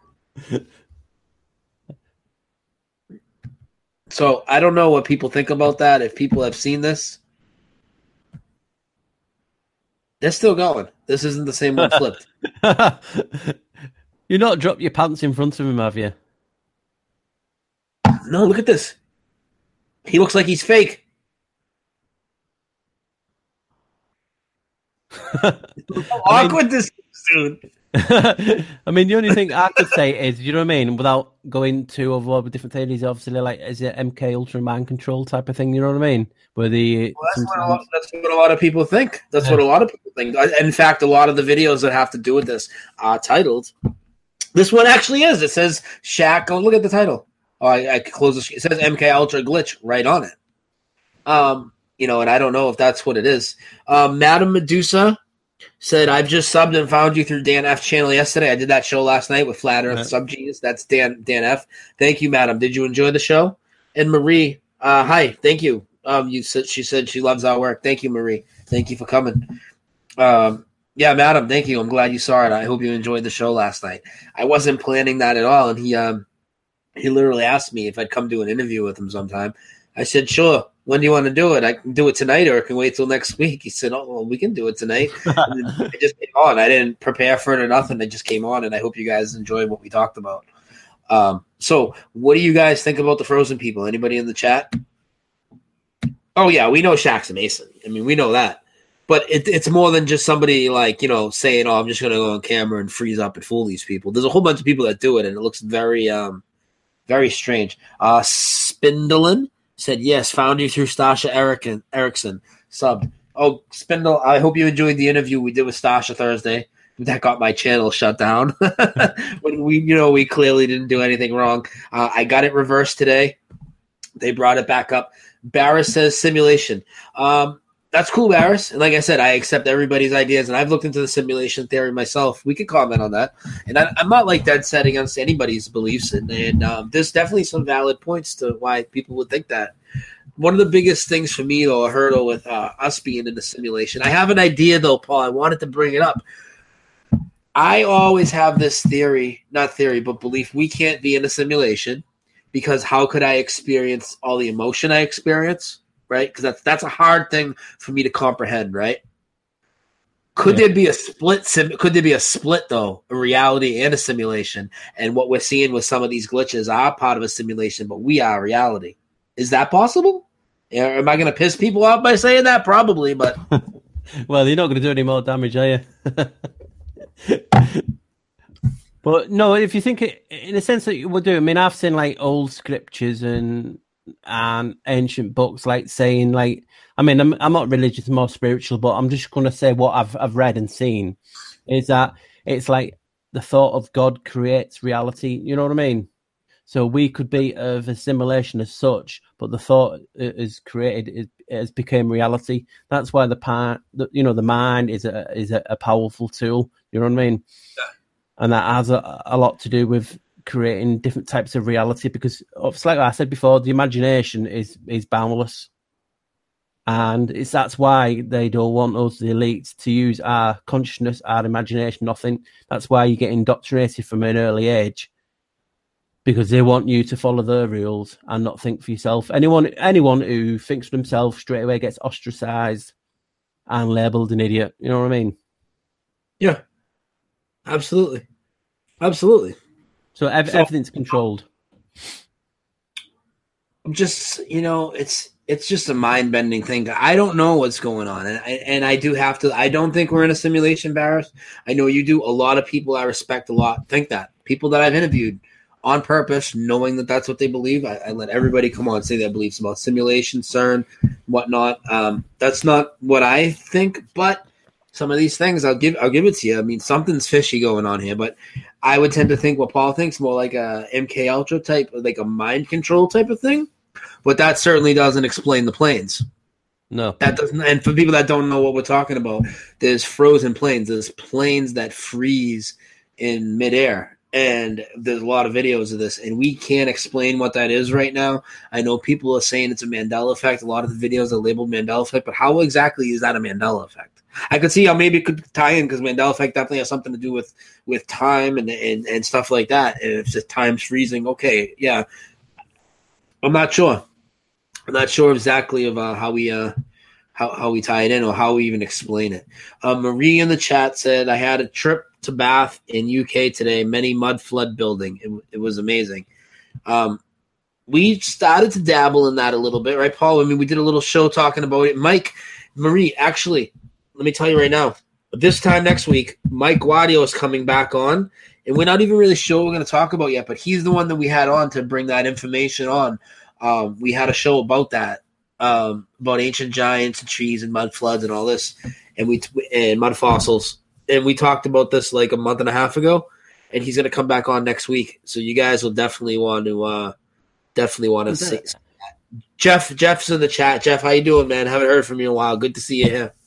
So I don't know what people think about that. If people have seen this, they're still going. This isn't the same one flipped. You not dropped your pants in front of him, have you? No, look at this. He looks like he's fake. How awkward mean, this is, dude. I mean, the only thing I could say is, you know what I mean, without going too overboard with different things, obviously, like, is it M K Ultra Mind Control type of thing, you know what I mean? Where the well, that's, what a lot, that's what a lot of people think. That's yeah. what a lot of people think. In fact, a lot of the videos that have to do with this are titled This one actually is. It says Shaq. Oh, look at the title. Oh, I, I could close this. It says M K Ultra Glitch right on it. Um, you know, and I don't know if that's what it is. Um, Madam Medusa said, I've just subbed and found you through Dan F's channel yesterday. I did that show last night with Flat Earth Right. Sub Genius. That's Dan Dan F. Thank you, Madam. Did you enjoy the show? And Marie, uh, hi. Thank you. Um, you said she said she loves our work. Thank you, Marie. Thank you for coming. Um, yeah, Madam. Thank you. I'm glad you saw it. I hope you enjoyed the show last night. I wasn't planning that at all, and he um he literally asked me if I'd come do an interview with him sometime. I said, sure. When do you want to do it? I can do it tonight or I can wait till next week. He said, oh, well, we can do it tonight. And then I just came on. I didn't prepare for it or nothing. I just came on, and I hope you guys enjoyed what we talked about. Um, so what do you guys think about the Frozen people? Anybody in the chat? Oh, yeah, we know Shaq's a Mason. I mean, we know that. But it, it's more than just somebody like, you know, saying, oh, I'm just going to go on camera and freeze up and fool these people. There's a whole bunch of people that do it, and it looks very, um, very strange. Uh, Spindlin said, yes, found you through Stasha Erickson, Erickson sub. Oh, Spindle, I hope you enjoyed the interview we did with Stasha Thursday. That got my channel shut down. When we, you know, we clearly didn't do anything wrong. Uh, I got it reversed today. They brought it back up. Barris says simulation. Um, that's cool, Barris. And like I said, I accept everybody's ideas, and I've looked into the simulation theory myself. We could comment on that. And I, I'm not like dead set against anybody's beliefs. And, and um, there's definitely some valid points to why people would think that. One of the biggest things for me, though, a hurdle with uh, us being in the simulation. I have an idea, though, Paul. I wanted to bring it up. I always have this theory, not theory, but belief, we can't be in a simulation because how could I experience all the emotion I experience, right? Because that's that's a hard thing for me to comprehend, right? Could yeah. there be a split? Sim- could there be a split, though, a reality and a simulation? And what we're seeing with some of these glitches are part of a simulation, but we are reality. Is that possible? Am I going to piss people off by saying that? Probably, but... Well, you're not going to do any more damage, are you? But no, if you think it in a sense that you would do, I mean, I've seen like old scriptures and and ancient books like saying like, I mean, I'm I'm not religious, I'm more spiritual, but I'm just going to say what I've I've read and seen is that it's like the thought of God creates reality. You know what I mean? So we could be of a simulation as such, but the thought is created, it, it has become reality. That's why the part, you know, the mind is a is a, a powerful tool. You know what I mean? Yeah. And that has a, a lot to do with creating different types of reality because, like I said before, the imagination is is boundless, and it's that's why they don't want us, the elites, to use our consciousness, our imagination, nothing. That's why you get indoctrinated from an early age. Because they want you to follow their rules and not think for yourself. Anyone anyone who thinks for themselves straight away gets ostracized and labeled an idiot. You know what I mean? Yeah, absolutely, absolutely. So, ev- so everything's controlled. I'm just, you know, it's it's just a mind bending thing. I don't know what's going on, and I, and I do have to. I don't think we're in a simulation, Barris. I know you do. A lot of people I respect a lot think that. People that I've interviewed. On purpose, knowing that that's what they believe. I, I let everybody come on say their beliefs about simulation, CERN, whatnot. Um, that's not what I think, but some of these things, I'll give I'll give it to you. I mean, something's fishy going on here, but I would tend to think what Paul thinks more like a M K Ultra type, like a mind control type of thing. But that certainly doesn't explain the planes. No, that doesn't. And for people that don't know what we're talking about, there's frozen planes. There's planes that freeze in midair. And there's a lot of videos of this, and we can't explain what that is right now. I know people are saying it's a Mandela effect. A lot of the videos are labeled Mandela effect, but how exactly is that a Mandela effect? I could see how maybe it could tie in because Mandela effect definitely has something to do with, with time and, and, and stuff like that. And if it's just time's freezing, okay, yeah. I'm not sure. I'm not sure exactly of uh, how we uh, how how we tie it in or how we even explain it. Uh, Marie in the chat said, I had a trip to Bath in U K today, many mud flood building. It, it was amazing. Um, we started to dabble in that a little bit, right, Paul? I mean, we did a little show talking about it. Mike, Marie, actually, let me tell you right now, this time next week, Mike Guadio is coming back on, and we're not even really sure what we're going to talk about yet, but he's the one that we had on to bring that information on. Um, we had a show about that, um, about ancient giants and trees and mud floods and all this, and we and mud fossils. And we talked about this like a month and a half ago. and he's going to come back on next week. So you guys will definitely want to uh, definitely want to see. Jeff, Jeff's in the chat. Jeff, how you doing, man? Haven't heard from you in a while. Good to see you here.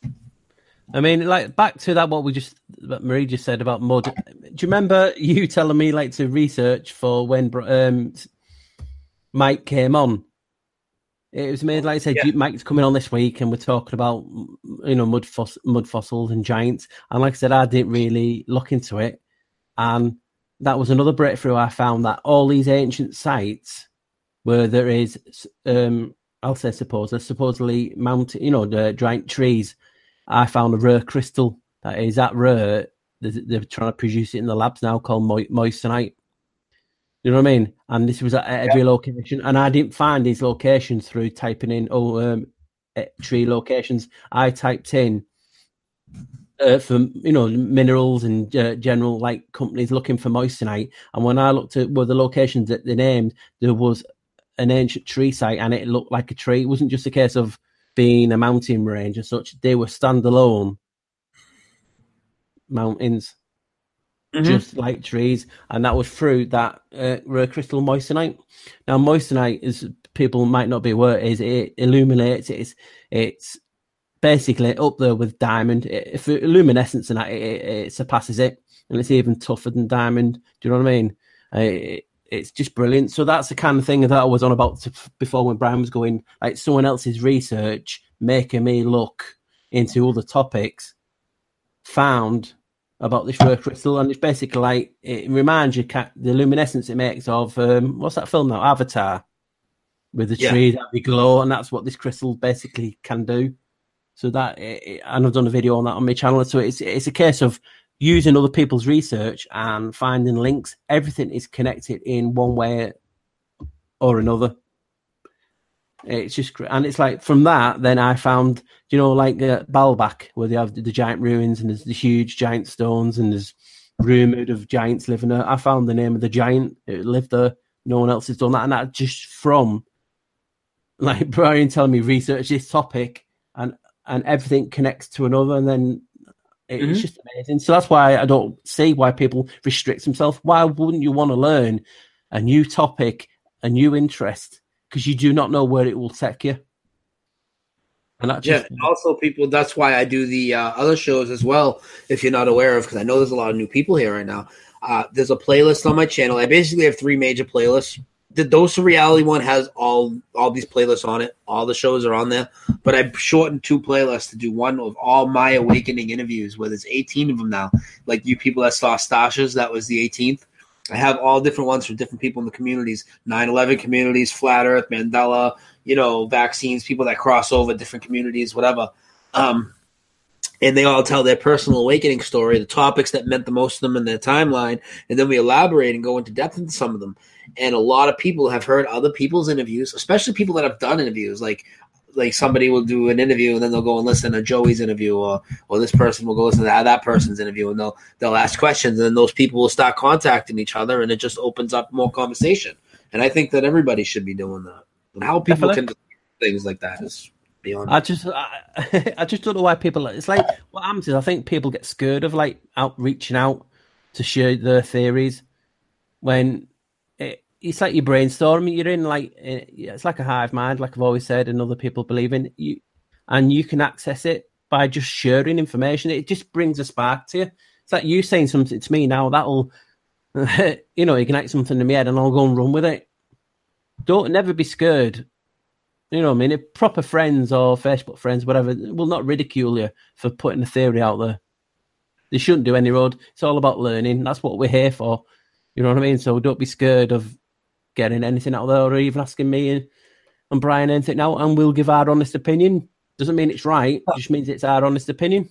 I mean, like back to that, what we just, what Marie just said about mud. Do you remember you telling me like to research for when um, Mike came on? It was made like I said, yeah. Mike's coming on this week, and we're talking about you know mud foss- mud fossils and giants. And like I said, I didn't really look into it, and that was another breakthrough. I found that all these ancient sites where there is, um, I'll say, suppose, supposedly mountain, you know, the giant trees. I found a rare crystal that is that rare. They're, they're trying to produce it in the labs now called mo- moissanite. You know what I mean? And this was at every yeah. location. And I didn't find these locations through typing in, oh, um, tree locations. I typed in uh, for, you know, minerals and uh, general, like, companies looking for moissanite. And when I looked at well, the locations that they named, there was an ancient tree site, and it looked like a tree. It wasn't just a case of being a mountain range and such. They were standalone mountains, mm-hmm. just like trees, and that was through that uh, rare crystal moissanite. Now, moissanite, is people might not be aware, is it illuminates. It's it's basically up there with diamond. If luminescence and that, it, it, it surpasses it, and it's even tougher than diamond. Do you know what I mean? Uh, it, It's just brilliant. So that's the kind of thing that I was on about to, before when Brian was going, like someone else's research, making me look into other topics, found about this rare crystal. And it's basically like, it reminds you the luminescence it makes of, um, what's that film now? Avatar, with the yeah. trees that they glow. And that's what this crystal basically can do. So that, it, and I've done a video on that on my channel. So it's it's a case of using other people's research and finding links. Everything is connected in one way or another. It's just, and it's like from that, then I found, you know, like uh, Baalbek, where they have the, the giant ruins and there's the huge giant stones and there's rumored of giants living there. I found the name of the giant who lived there. No one else has done that. And that just from, like Brian telling me, research this topic, and, and everything connects to another. And then it's mm-hmm. just amazing. So that's why I don't see why people restrict themselves. Why wouldn't you want to learn a new topic, a new interest? Because you do not know where it will take you. And that just, yeah, also people, that's why I do the uh, other shows as well, if you're not aware of, because I know there's a lot of new people here right now. Uh, there's a playlist on my channel. I basically have three major playlists. The Dose of Reality one has all all these playlists on it. All the shows are on there. But I've shortened two playlists to do one of all my Awakening interviews, where there's eighteen of them now. Like you people that saw Stasha's, that was the eighteenth. I have all different ones from different people in the communities, nine eleven communities, Flat Earth, Mandela, you know, vaccines, people that cross over different communities, whatever. Um, and they all tell their personal awakening story, the topics that meant the most to them in their timeline, and then we elaborate and go into depth into some of them. And a lot of people have heard other people's interviews, especially people that have done interviews. Like, like somebody will do an interview and then they'll go and listen to Joey's interview, or or this person will go listen to that, that person's interview, and they'll they'll ask questions, and then those people will start contacting each other, and it just opens up more conversation. And I think that everybody should be doing that. And how people Definitely. can do things like that is beyond. I just I, I just don't know why people. It's like what happens is I think people get scared of like out reaching out to share their theories when. It, it's like you're brainstorming. You're in like it's like a hive mind, like I've always said, and other people believe in you, and you can access it by just sharing information. It just brings a spark to you. It's like you saying something to me now that'll, you know, ignite something in my head, and I'll go and run with it. Don't never be scared. You know what I mean? If proper friends or Facebook friends, whatever, will not ridicule you for putting a theory out there. They shouldn't do any road. It's all about learning. That's what we're here for. You know what I mean? So don't be scared of getting anything out there, or even asking me and, and Brian anything now, and we'll give our honest opinion. Doesn't mean it's right. It just means it's our honest opinion.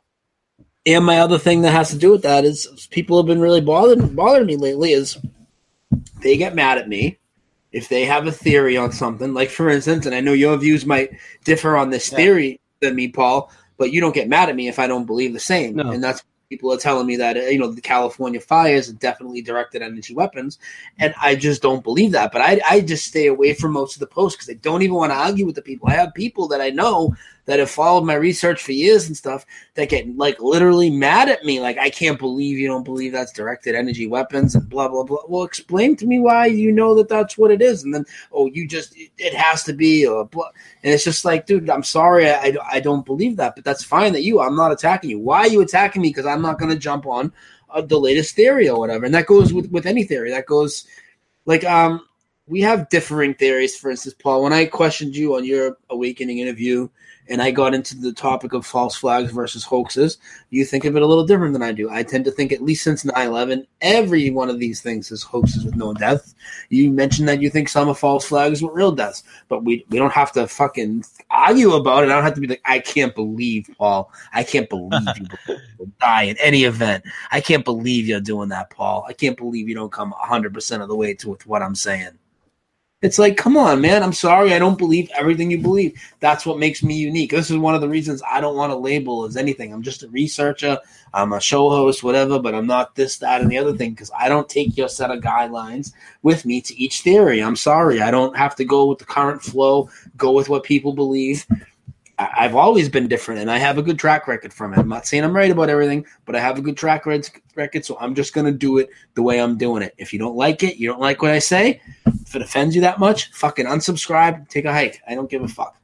And my other thing that has to do with that is people have been really bothering, bothering me lately is they get mad at me if they have a theory on something. Like, for instance, and I know your views might differ on this yeah. theory than me, Paul, but you don't get mad at me if I don't believe the same. No. And that's People are telling me that, you know, the California fires are definitely directed energy weapons, and I just don't believe that. But I, I just stay away from most of the posts because I don't even want to argue with the people. I have people that I know that have followed my research for years and stuff that get, like, literally mad at me. Like, I can't believe you don't believe that's directed energy weapons and blah, blah, blah. Well, explain to me why you know that that's what it is. And then, oh, you just, it, it has to be, or blah. And it's just like, dude, I'm sorry. I, I, I don't believe that, but that's fine that you, I'm not attacking you. Why are you attacking me? Because I'm not going to jump on uh, the latest theory or whatever. And that goes with, with any theory. That goes, like, um, we have differing theories. For instance, Paul, when I questioned you on your Awakening interview, and I got into the topic of false flags versus hoaxes, you think of it a little different than I do. I tend to think, at least since nine eleven, every one of these things is hoaxes with no death. You mentioned that you think some are false flags with real deaths, but we we don't have to fucking argue about it. I don't have to be like, I can't believe, Paul. I can't believe you will die in any event. I can't believe you're doing that, Paul. I can't believe you don't come one hundred percent of the way to with what I'm saying. It's like, come on, man. I'm sorry. I don't believe everything you believe. That's what makes me unique. This is one of the reasons I don't want to label as anything. I'm just a researcher. I'm a show host, whatever, but I'm not this, that, and the other thing because I don't take your set of guidelines with me to each theory. I'm sorry. I don't have to go with the current flow, go with what people believe. I've always been different, and I have a good track record from it. I'm not saying I'm right about everything, but I have a good track record, so I'm just going to do it the way I'm doing it. If you don't like it, you don't like what I say, if it offends you that much, fucking unsubscribe, take a hike. I don't give a fuck.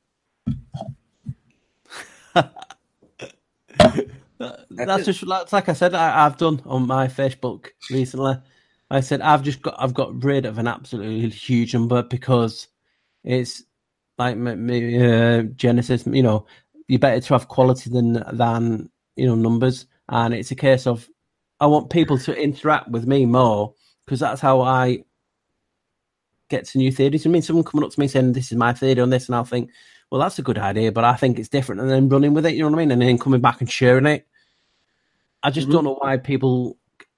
That's, that's just that's like I said I, I've done on my Facebook recently. I said I've just got I've got rid of an absolutely huge number because it's like uh, Genesis. You know, you're better to have quality than than you know numbers, and it's a case of I want people to interact with me more because that's how I get to new theories. I mean, someone coming up to me saying this is my theory on this, and I'll think, well, that's a good idea, but I think it's different, and then running with it. You know what I mean? And then coming back and sharing it. I just mm-hmm. don't know why people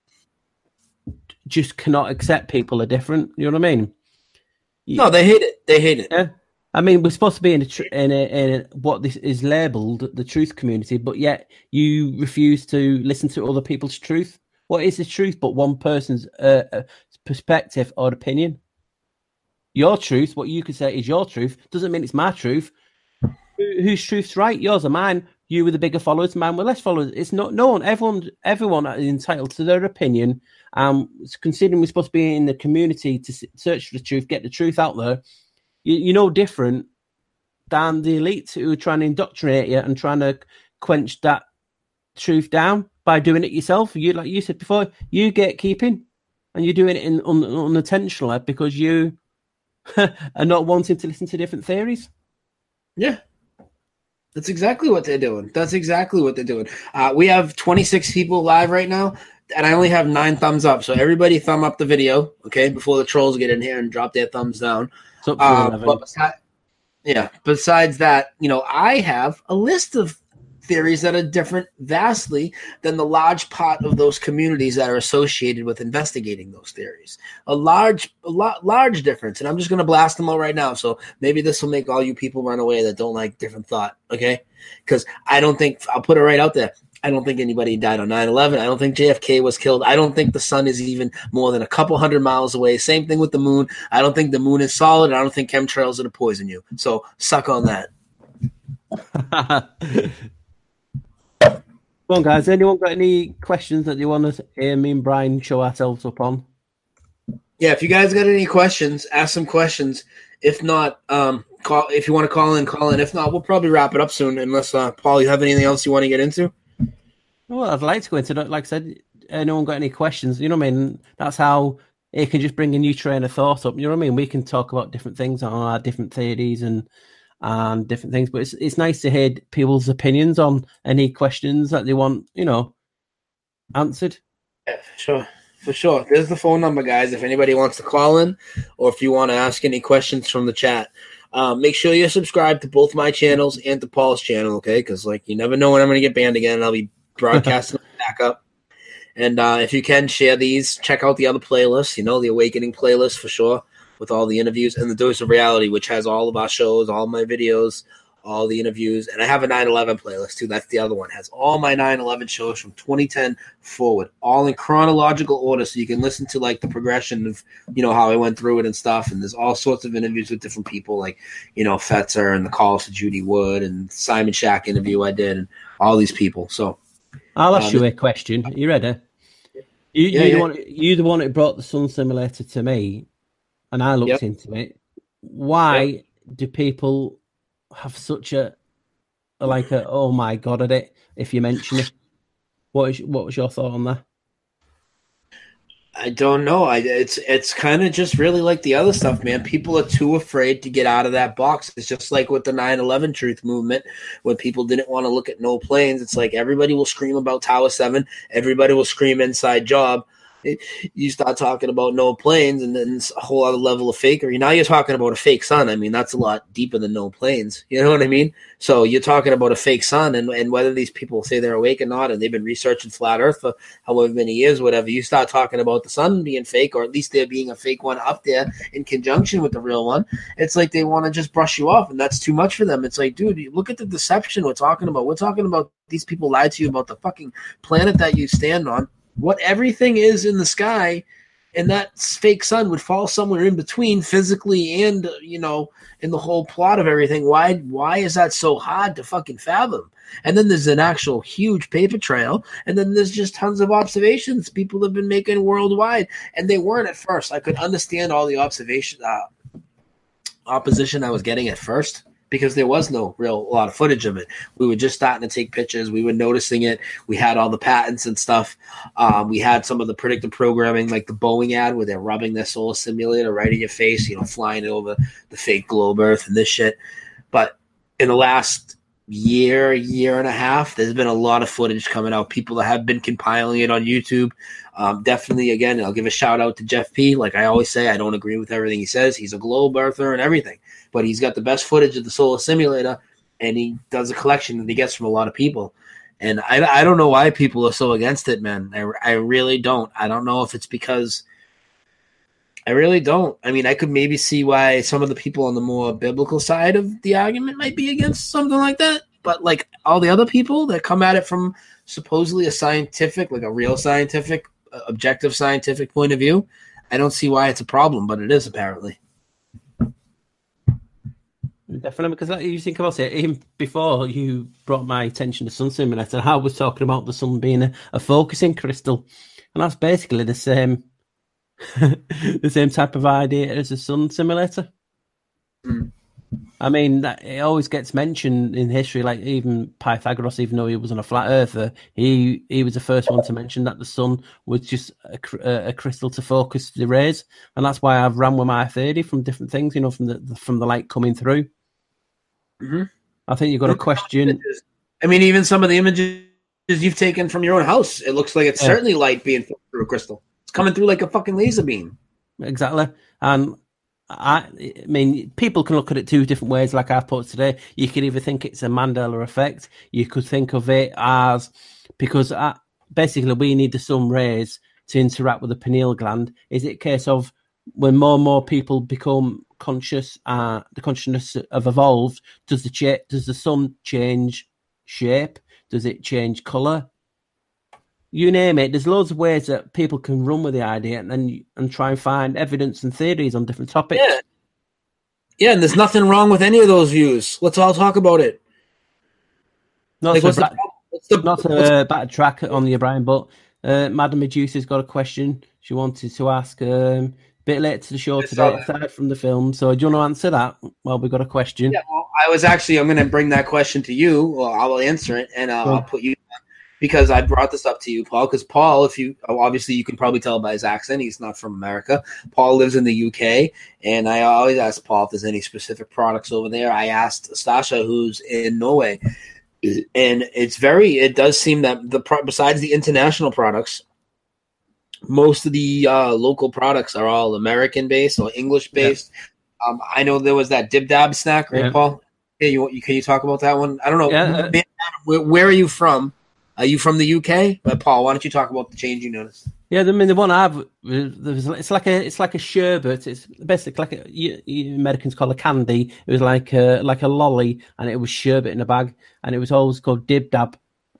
just cannot accept people are different. You know what I mean? No, they hate it. They hate it. Yeah. I mean, we're supposed to be in a, tr- in, a, in a, what this is labelled the truth community, but yet you refuse to listen to other people's truth. What is the truth but one person's uh, perspective or opinion? Your truth, what you could say is your truth, doesn't mean it's my truth. Who, whose truth's right? Yours or mine? You with the bigger followers, mine with less followers. It's not no one. Everyone, everyone is entitled to their opinion. Um, considering we're supposed to be in the community to search for the truth, get the truth out there. You, you're no different than the elites who are trying to indoctrinate you and trying to quench that truth down by doing it yourself. You, like you said before, you get keeping, and you're doing it in un, unintentionally because you are not wanting to listen to different theories. Yeah. That's exactly what they're doing. That's exactly what they're doing. Uh, we have twenty-six people live right now, and I only have nine thumbs up. So everybody thumb up the video, okay, before the trolls get in here and drop their thumbs down. So, uh, but besides, yeah, besides that, you know, I have a list of theories that are different vastly than the large part of those communities that are associated with investigating those theories. A large, a lot, large difference. And I'm just going to blast them all right now. So maybe this will make all you people run away that don't like different thought. Okay. Because I don't think, I'll put it right out there. I don't think anybody died on nine eleven. I don't think J F K was killed. I don't think the sun is even more than a couple hundred miles away. Same thing with the moon. I don't think the moon is solid. I don't think chemtrails are to poison you. So suck on that. Come on, guys. Anyone got any questions that you want us, hear me and Brian, show ourselves up on? Yeah, if you guys got any questions, ask some questions. If not, um, call. If you want to call in, call in. If not, we'll probably wrap it up soon. Unless, uh, Paul, you have anything else you want to get into? Well, I'd like to go into it. Like I said, anyone got any questions? You know what I mean? That's how it can just bring a new train of thought up. You know what I mean? We can talk about different things on our different theories and and different things, but it's it's nice to hear people's opinions on any questions that they want, you know, answered. Yeah, for sure. For sure. There's the phone number, guys, if anybody wants to call in or if you want to ask any questions from the chat. Um, make sure you're subscribed to both my channels and to Paul's channel, okay? Because, like, you never know when I'm going to get banned again, and I'll be broadcasting back up. And uh, if you can, share these. Check out the other playlists, you know, the Awakening playlist for sure, with all the interviews, and the Dose of Reality, which has all of our shows, all my videos, all the interviews, and I have a nine eleven playlist too. That's the other one. It has all my nine eleven shows from twenty ten forward, all in chronological order, so you can listen to like the progression of, you know, how I went through it and stuff. And there's all sorts of interviews with different people, like, you know, Fetzer and the calls to Judy Wood and Simon Shack interview I did, and all these people. So I'll ask um, you a question. Are you ready? You, yeah, you're, yeah. The one, you're the one that brought the Sun Simulator to me, and I looked Yep. into it. Why Yep. do people have such a like a oh my god at it if you mention it? What is what was your thought on that? I don't know. I it's it's kind of just really like the other stuff, man. People are too afraid to get out of that box. It's just like with the nine eleven truth movement, when people didn't want to look at no planes. It's like everybody will scream about Tower seven, everybody will scream inside job. You start talking about no planes, and then it's a whole other level of fakery. Now you're talking about a fake sun. I mean, that's a lot deeper than no planes. You know what I mean? So you're talking about a fake sun, and, and whether these people say they're awake or not, and they've been researching flat Earth for however many years, whatever. You start talking about the sun being fake, or at least there being a fake one up there in conjunction with the real one. It's like they want to just brush you off, and that's too much for them. It's like, dude, look at the deception we're talking about. We're talking about these people lied to you about the fucking planet that you stand on. What everything is in the sky, and that fake sun would fall somewhere in between physically and, you know, in the whole plot of everything. Why why is that so hard to fucking fathom? And then there's an actual huge paper trail, and then there's just tons of observations people have been making worldwide, and they weren't at first. I could understand all the observation uh, opposition I was getting at first, because there was no real a lot of footage of it. We were just starting to take pictures. We were noticing it. We had all the patents and stuff. Um, we had some of the predictive programming, like the Boeing ad where they're rubbing their solar simulator right in your face, you know, flying it over the fake globe Earth and this shit. But in the last year, year and a half, there's been a lot of footage coming out. People that have been compiling it on YouTube. Um, definitely, again, I'll give a shout out to Jeff P. Like I always say, I don't agree with everything he says. He's a globe earther and everything, but he's got the best footage of the solar simulator, and he does a collection that he gets from a lot of people. And I, I don't know why people are so against it, man. I, I really don't. I don't know if it's because I really don't. I mean, I could maybe see why some of the people on the more biblical side of the argument might be against something like that. But like all the other people that come at it from supposedly a scientific, like a real scientific, uh, objective scientific point of view, I don't see why it's a problem, but it is apparently. Definitely, because you think about it, even before you brought my attention to Sun Simulator, I was talking about the sun being a, a focusing crystal, and that's basically the same the same type of idea as a Sun Simulator. Mm. I mean, that, it always gets mentioned in history, like even Pythagoras, even though he wasn't a flat earther, he, he was the first one to mention that the sun was just a, a crystal to focus the rays, and that's why I've ran with my theory from different things, you know, from the from the light coming through. Mm-hmm. I think you've got a question. I mean, even some of the images you've taken from your own house, it looks like it's yeah. certainly light being filtered through a crystal. It's coming through like a fucking laser beam. Exactly. And I, I mean, people can look at it two different ways, like I've put today. You could either think it's a Mandela effect. You could think of it as because I, basically we need the sun rays to interact with the pineal gland. Is it a case of when more and more people become conscious, uh, the consciousness have evolved, does the cha- does the sun change shape? Does it change colour? You name it. There's loads of ways that people can run with the idea and and, and try and find evidence and theories on different topics. Yeah. Yeah, and there's nothing wrong with any of those views. Let's all talk about it. Not like, to, what's bra- the, what's the, not to backtrack on the O'Brien, but uh, Madam Medusa's got a question she wanted to ask. Um, bit late to the show today, aside from the film. So do you want to answer that? Well, we've got a question. Yeah, well, I was actually, I'm going to bring that question to you. Well, I will answer it, and uh, yeah. I'll put you down because I brought this up to you, Paul. Because Paul, if you, obviously you can probably tell by his accent, he's not from America. Paul lives in the U K, and I always ask Paul if there's any specific products over there. I asked Stasha, who's in Norway, and it's very, it does seem that the besides the international products, most of the uh, local products are all American-based or English-based. Yeah. Um, I know there was that Dib Dab snack, right, yeah. Paul? Yeah, you, you can you talk about that one? I don't know. Yeah. Where, where are you from? Are you from the U K? But Paul, why don't you talk about the change you noticed? Yeah, I mean the one I've there's it's like a it's like a sherbet. It's basically like a, you, you Americans call a candy. It was like a like a lolly, and it was sherbet in a bag, and it was always called Dib Dab.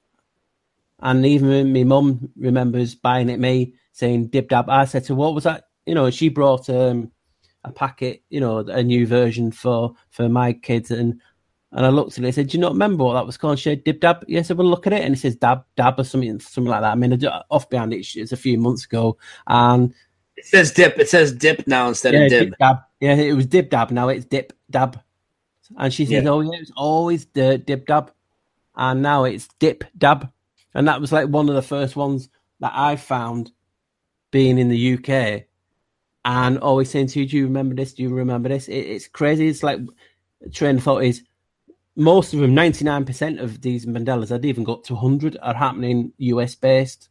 And even my mum remembers buying it me saying Dib Dab. I said to her, what was that? You know, she brought um, a packet, you know, a new version for for my kids, and. And I looked at it and I said, do you not remember what that was called? She said, Dib Dab. Yes, I will look at it. And it says Dab, Dab or something something like that. I mean, off behind it, it's a few months ago. And it says dip. It says dip now instead yeah, of dib. dip dab. Yeah, it was Dib Dab. Now it's Dip Dab. And she said, yeah. oh, yeah, it was always the Dib Dab. And now it's Dip Dab. And that was like one of the first ones that I found being in the U K. And always saying to you, do you remember this? Do you remember this? It, it's crazy. It's like, train of thought is, most of them, ninety-nine percent of these Mandelas, I'd even got to one hundred, are happening U S based.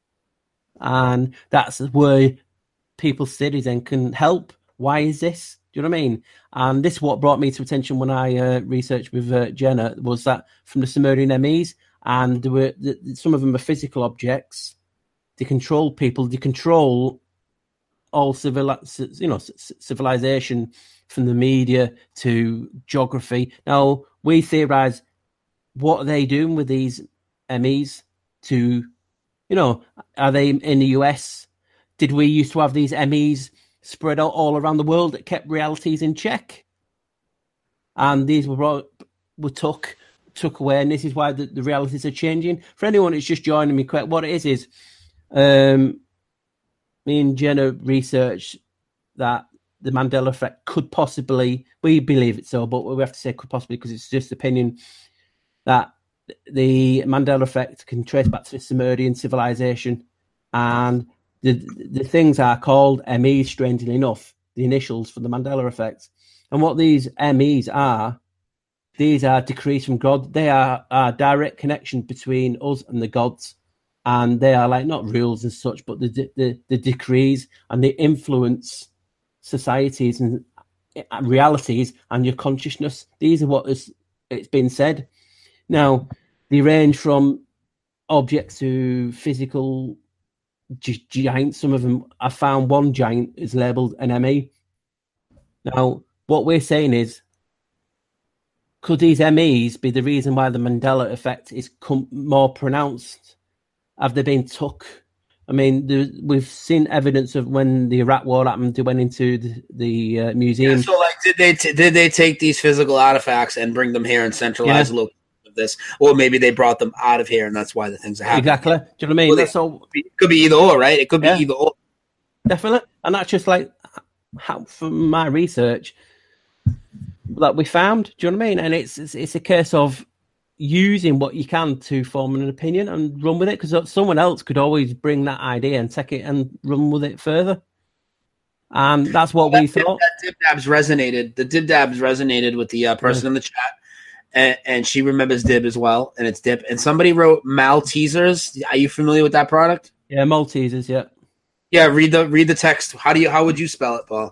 And that's where people's cities then can help. Why is this? Do you know what I mean? And this is what brought me to attention when I uh, researched with uh, Jenna, was that from the Sumerian M Es, and there were the, some of them are physical objects. They control people. They control all civil, you know, civilization, from the media to geography. Now, we theorize, what are they doing with these M Es to, you know, are they in the U S? Did we used to have these M Es spread out all around the world that kept realities in check? And these were brought, were took took away, and this is why the, the realities are changing. For anyone who's just joining me, quick, what it is is, um, me and Jenna researched that the Mandela effect could possibly, we believe it so, but we have to say could possibly because it's just opinion, that the Mandela effect can trace back to the Sumerian civilization. And the the things are called M Es, strangely enough, the initials for the Mandela effect. And what these M Es are, these are decrees from God. They are a direct connection between us and the gods. And they are like not rules and such, but the the, the decrees, and they influence societies and realities and your consciousness. These are what is it's been said. Now, they range from objects to physical gi- giants. Some of them, I found one giant is labelled an M E. Now, what we're saying is, could these M Es be the reason why the Mandela effect is com- more pronounced? Have they been took? I mean, the, we've seen evidence of when the Iraq War happened, they went into the, the uh, museum. Yeah, so, like, did they t- did they take these physical artifacts and bring them here and centralize yeah. a location of this, or maybe they brought them out of here and that's why the things are happening? Exactly. Do you know what I mean? Well, that's they, all. It could be either or, right? It could be yeah. either or. Definitely, and that's just like how, from my research that we found. Do you know what I mean? And it's it's, it's a case of using what you can to form an opinion and run with it, because someone else could always bring that idea and take it and run with it further. And that's what well, we that thought. Dib, that Dib Dabs resonated. The Dib Dabs resonated with the uh, person yeah. in the chat, and, and she remembers Dib as well, and it's Dip. And somebody wrote Maltesers. Are you familiar with that product? Yeah, Maltesers. Yeah. Yeah. Read the read the text. How do you how would you spell it, Paul?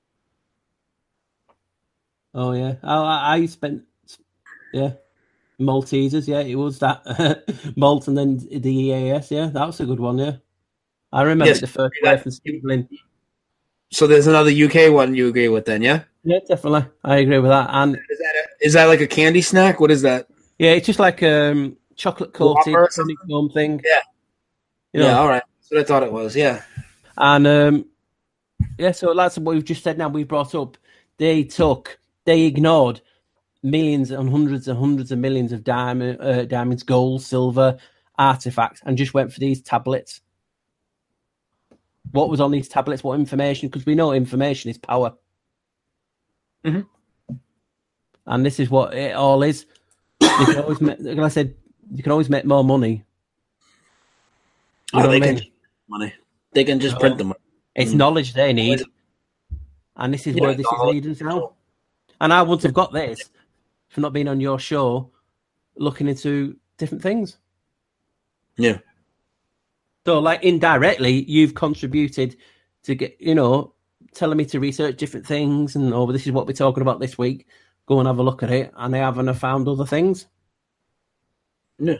Oh yeah, I, I spent yeah. Maltesers, yeah, it was that Malt and then the E A S, yeah, that was a good one, yeah. I remember yes, the first way from Steve. So there's another U K one you agree with then, yeah? Yeah, definitely. I agree with that. And is that, a, is that like a candy snack? What is that? Yeah, it's just like um chocolate coated honeycomb thing. Yeah. You know? Yeah, all right. That's what I thought it was, yeah. And um yeah, so that's what we've just said now, we've brought up. They took, they ignored millions and hundreds and hundreds of millions of diamond, uh, diamonds, gold, silver, artifacts, and just went for these tablets. What was on these tablets? What information? Because we know information is power. Mm-hmm. And this is what it all is. You can always make, like I said, you can always make more money. You oh, know they what I mean? Can money. They can just so, print them. It's mm-hmm. knowledge they need. And this is yeah, where this is leading us now. And I wouldn't have got this for not being on your show, looking into different things. Yeah. So, like, indirectly, you've contributed to get, you know, telling me to research different things, and oh, this is what we're talking about this week. Go and have a look at it, and I haven't found other things. Yeah.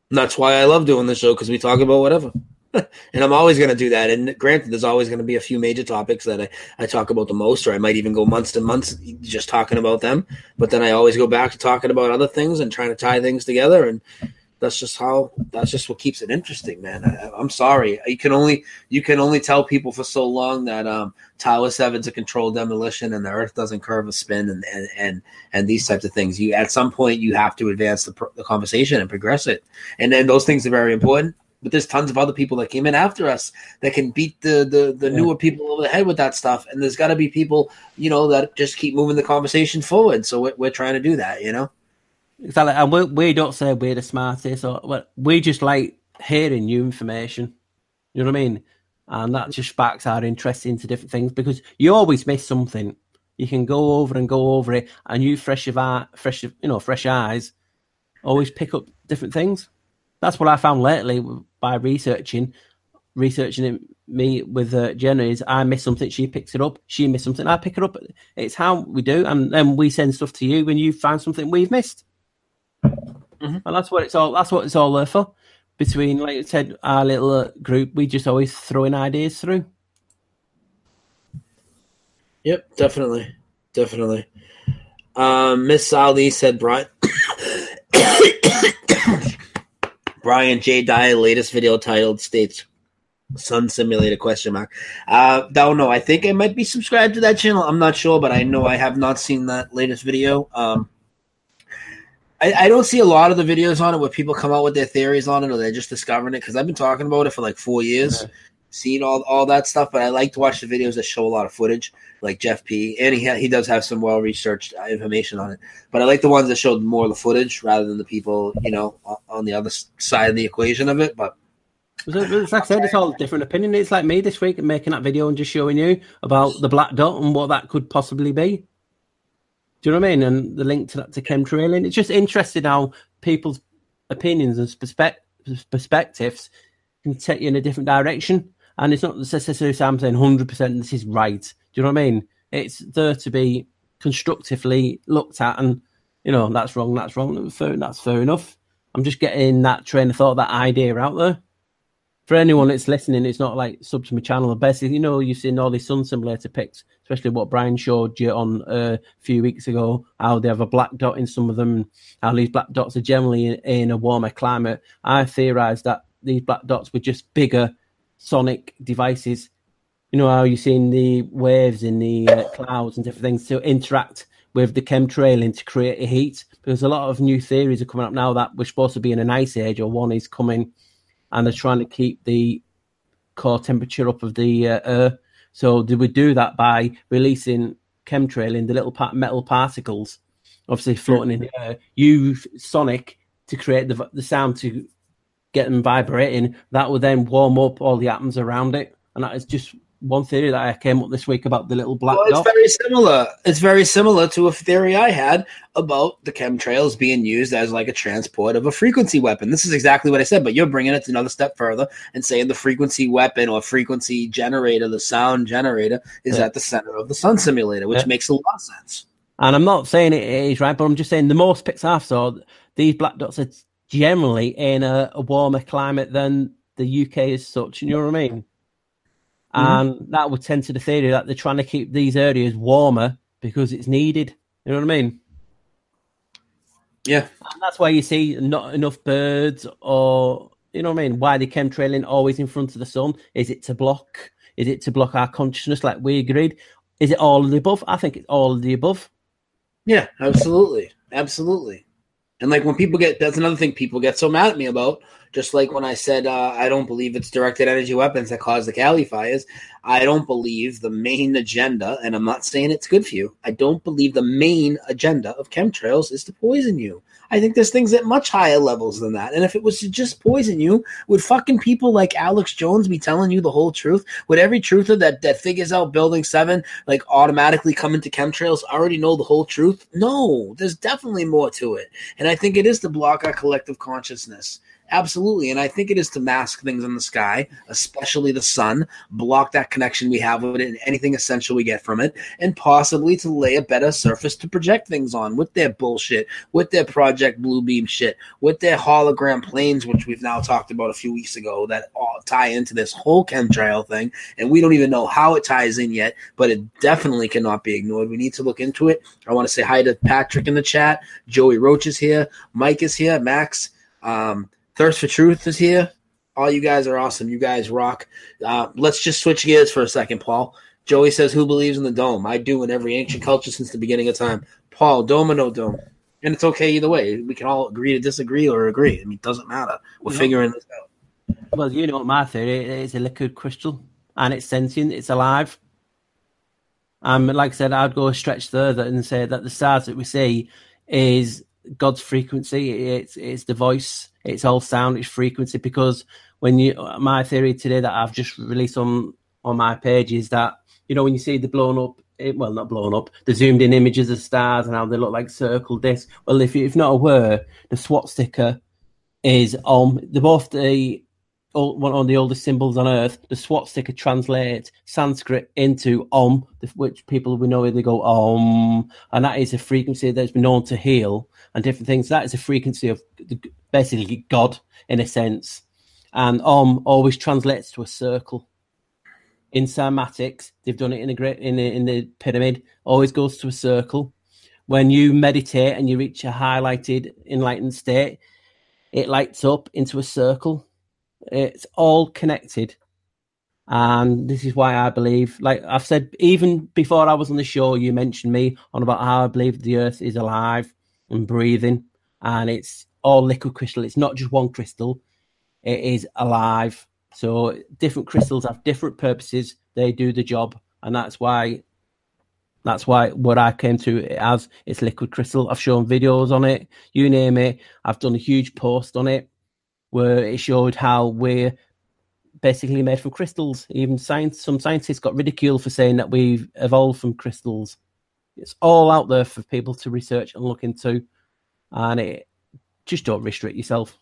And that's why I love doing this show, because we talk about whatever. And I'm always going to do that. And granted, there's always going to be a few major topics that I, I talk about the most, or I might even go months to months just talking about them. But then I always go back to talking about other things and trying to tie things together. And that's just how, that's just what keeps it interesting, man. I, I'm sorry. You can only, you can only tell people for so long that um, Tower seven's a controlled demolition and the earth doesn't curve a spin and, and, and, and these types of things. You, at some point, you have to advance the, the conversation and progress it. And then those things are very important. But there's tons of other people that came in after us that can beat the the, the yeah. newer people over the head with that stuff. And there's got to be people, you know, that just keep moving the conversation forward. So we're, we're trying to do that, you know? Exactly. And we, we don't say we're the smartest. Or, we just like hearing new information. You know what I mean? And that just sparks our interest into different things, because you always miss something. You can go over and go over it, and you fresh of eye, fresh, you know, fresh eyes, always pick up different things. That's what I found lately by researching, researching it, me with uh, Jenna, is I miss something, she picks it up. She missed something, I pick it up. It's how we do, and then we send stuff to you when you find something we've missed. Mm-hmm. And that's what it's all. That's what it's all there for. Between, like I said, our little uh, group, we just always throw in ideas through. Yep, definitely, definitely. Um, Miss Ali said, Brian. Brian J. Dye, latest video titled states Sun Simulator question mark. Uh, don't know. I think I might be subscribed to that channel. I'm not sure, but I know I have not seen that latest video. Um, I, I don't see a lot of the videos on it where people come out with their theories on it, or they're just discovering it, because I've been talking about it for like four years, yeah. seeing all all that stuff. But I like to watch the videos that show a lot of footage, like Jeff P. And he ha- he does have some well researched information on it. But I like the ones that showed more of the footage rather than the people, you know, on the other side of the equation of it. But it's like I said, it's all different opinion. It's like me this week making that video and just showing you about the black dot and what that could possibly be. Do you know what I mean? And the link to that to chemtrailing. It's just interesting how people's opinions and perspe- perspectives can take you in a different direction. And it's not necessarily I'm saying one hundred percent this is right. Do you know what I mean? It's there to be constructively looked at, and, you know, that's wrong, that's wrong, that's fair enough. I'm just getting that train of thought, that idea out there. For anyone that's listening, it's not like sub to my channel. Basically, you know, you've seen all these Sun Simulator pics, especially what Brian showed you on uh, a few weeks ago, how they have a black dot in some of them, how these black dots are generally in, in a warmer climate. I theorised that these black dots were just bigger sonic devices. You know how you've seen the waves in the uh, clouds and different things to interact with the chemtrailing to create a heat. Because a lot of new theories are coming up now that we're supposed to be in an ice age, or one is coming, and they're trying to keep the core temperature up of the uh, Earth. So they would do that by releasing chemtrailing, the little metal particles, obviously floating in the air, use sonic to create the, the sound to get them vibrating. That would then warm up all the atoms around it. And that is just one theory that I came up this week about the little black well, it's dot. very similar. It's very similar to a theory I had about the chemtrails being used as like a transport of a frequency weapon. This is exactly what I said, but you're bringing it to another step further and saying the frequency weapon or frequency generator, the sound generator, is yeah. at the center of the Sun Simulator, which yeah. makes a lot of sense. And I'm not saying it is right, but I'm just saying the most pics I've saw, these black dots are generally in a, a warmer climate than the U K as such. You know what I mean? And mm-hmm. that would tend to the theory that they're trying to keep these areas warmer because it's needed. You know what I mean? Yeah. And that's why you see not enough birds, or, you know what I mean? Why they chemtrailing always in front of the sun? Is it to block? Is it to block our consciousness like we agreed? Is it all of the above? I think it's all of the above. Yeah, absolutely. Absolutely. And like when people get, that's another thing people get so mad at me about. Just like when I said uh, I don't believe it's directed energy weapons that cause the Cali fires. I don't believe the main agenda, and I'm not saying it's good for you, I don't believe the main agenda of chemtrails is to poison you. I think there's things at much higher levels than that. And if it was to just poison you, would fucking people like Alex Jones be telling you the whole truth? Would every truther that, that figures out Building seven like automatically come into chemtrails already know the whole truth? No, there's definitely more to it. And I think it is to block our collective consciousness. Absolutely. And I think it is to mask things in the sky, especially the sun, block that connection we have with it and anything essential we get from it, and possibly to lay a better surface to project things on with their bullshit, with their Project Bluebeam shit, with their hologram planes, which we've now talked about a few weeks ago, that all tie into this whole chemtrail thing. And we don't even know how it ties in yet, but it definitely cannot be ignored. We need to look into it. I want to say hi to Patrick in the chat. Joey Roach is here. Mike is here. Max. Um, Thirst for Truth is here. All you guys are awesome. You guys rock. Uh, let's just switch gears for a second, Paul. Joey says, who believes in the dome? I do in every ancient culture since the beginning of time. Paul, dome or no dome? And it's okay either way. We can all agree to disagree or agree. I mean, it doesn't matter. We're no. figuring this out. Well, you know what my theory is: a liquid crystal, and it's sentient, it's alive. Um, like I said, I'd go a stretch further and say that the stars that we see is God's frequency. It's it's the voice. It's all sound. It's frequency. Because when you, my theory today that I've just released on on my page is that, you know, when you see the blown up, it, well, not blown up, the zoomed in images of stars and how they look like circle discs. Well, if you're not aware, the swastika is um they're both the one of the oldest symbols on Earth. The swastika translates Sanskrit into Om, which people we know they go Om, and that is a frequency that's been known to heal and different things. That is a frequency of basically God in a sense, and Om always translates to a circle. In cymatics, they've done it in a great in the, in the pyramid. Always goes to a circle. When you meditate and you reach a highlighted, enlightened state, it lights up into a circle. It's all connected. And this is why I believe, like I've said, even before I was on the show, you mentioned me on about how I believe the Earth is alive and breathing. And it's all liquid crystal. It's not just one crystal. It is alive. So different crystals have different purposes. They do the job. And that's why that's why what I came to it as, it's liquid crystal. I've shown videos on it. You name it. I've done a huge post on it where it showed how we're basically made from crystals. Even science, some scientists got ridiculed for saying that we've evolved from crystals. It's all out there for people to research and look into, and it just don't restrict yourself.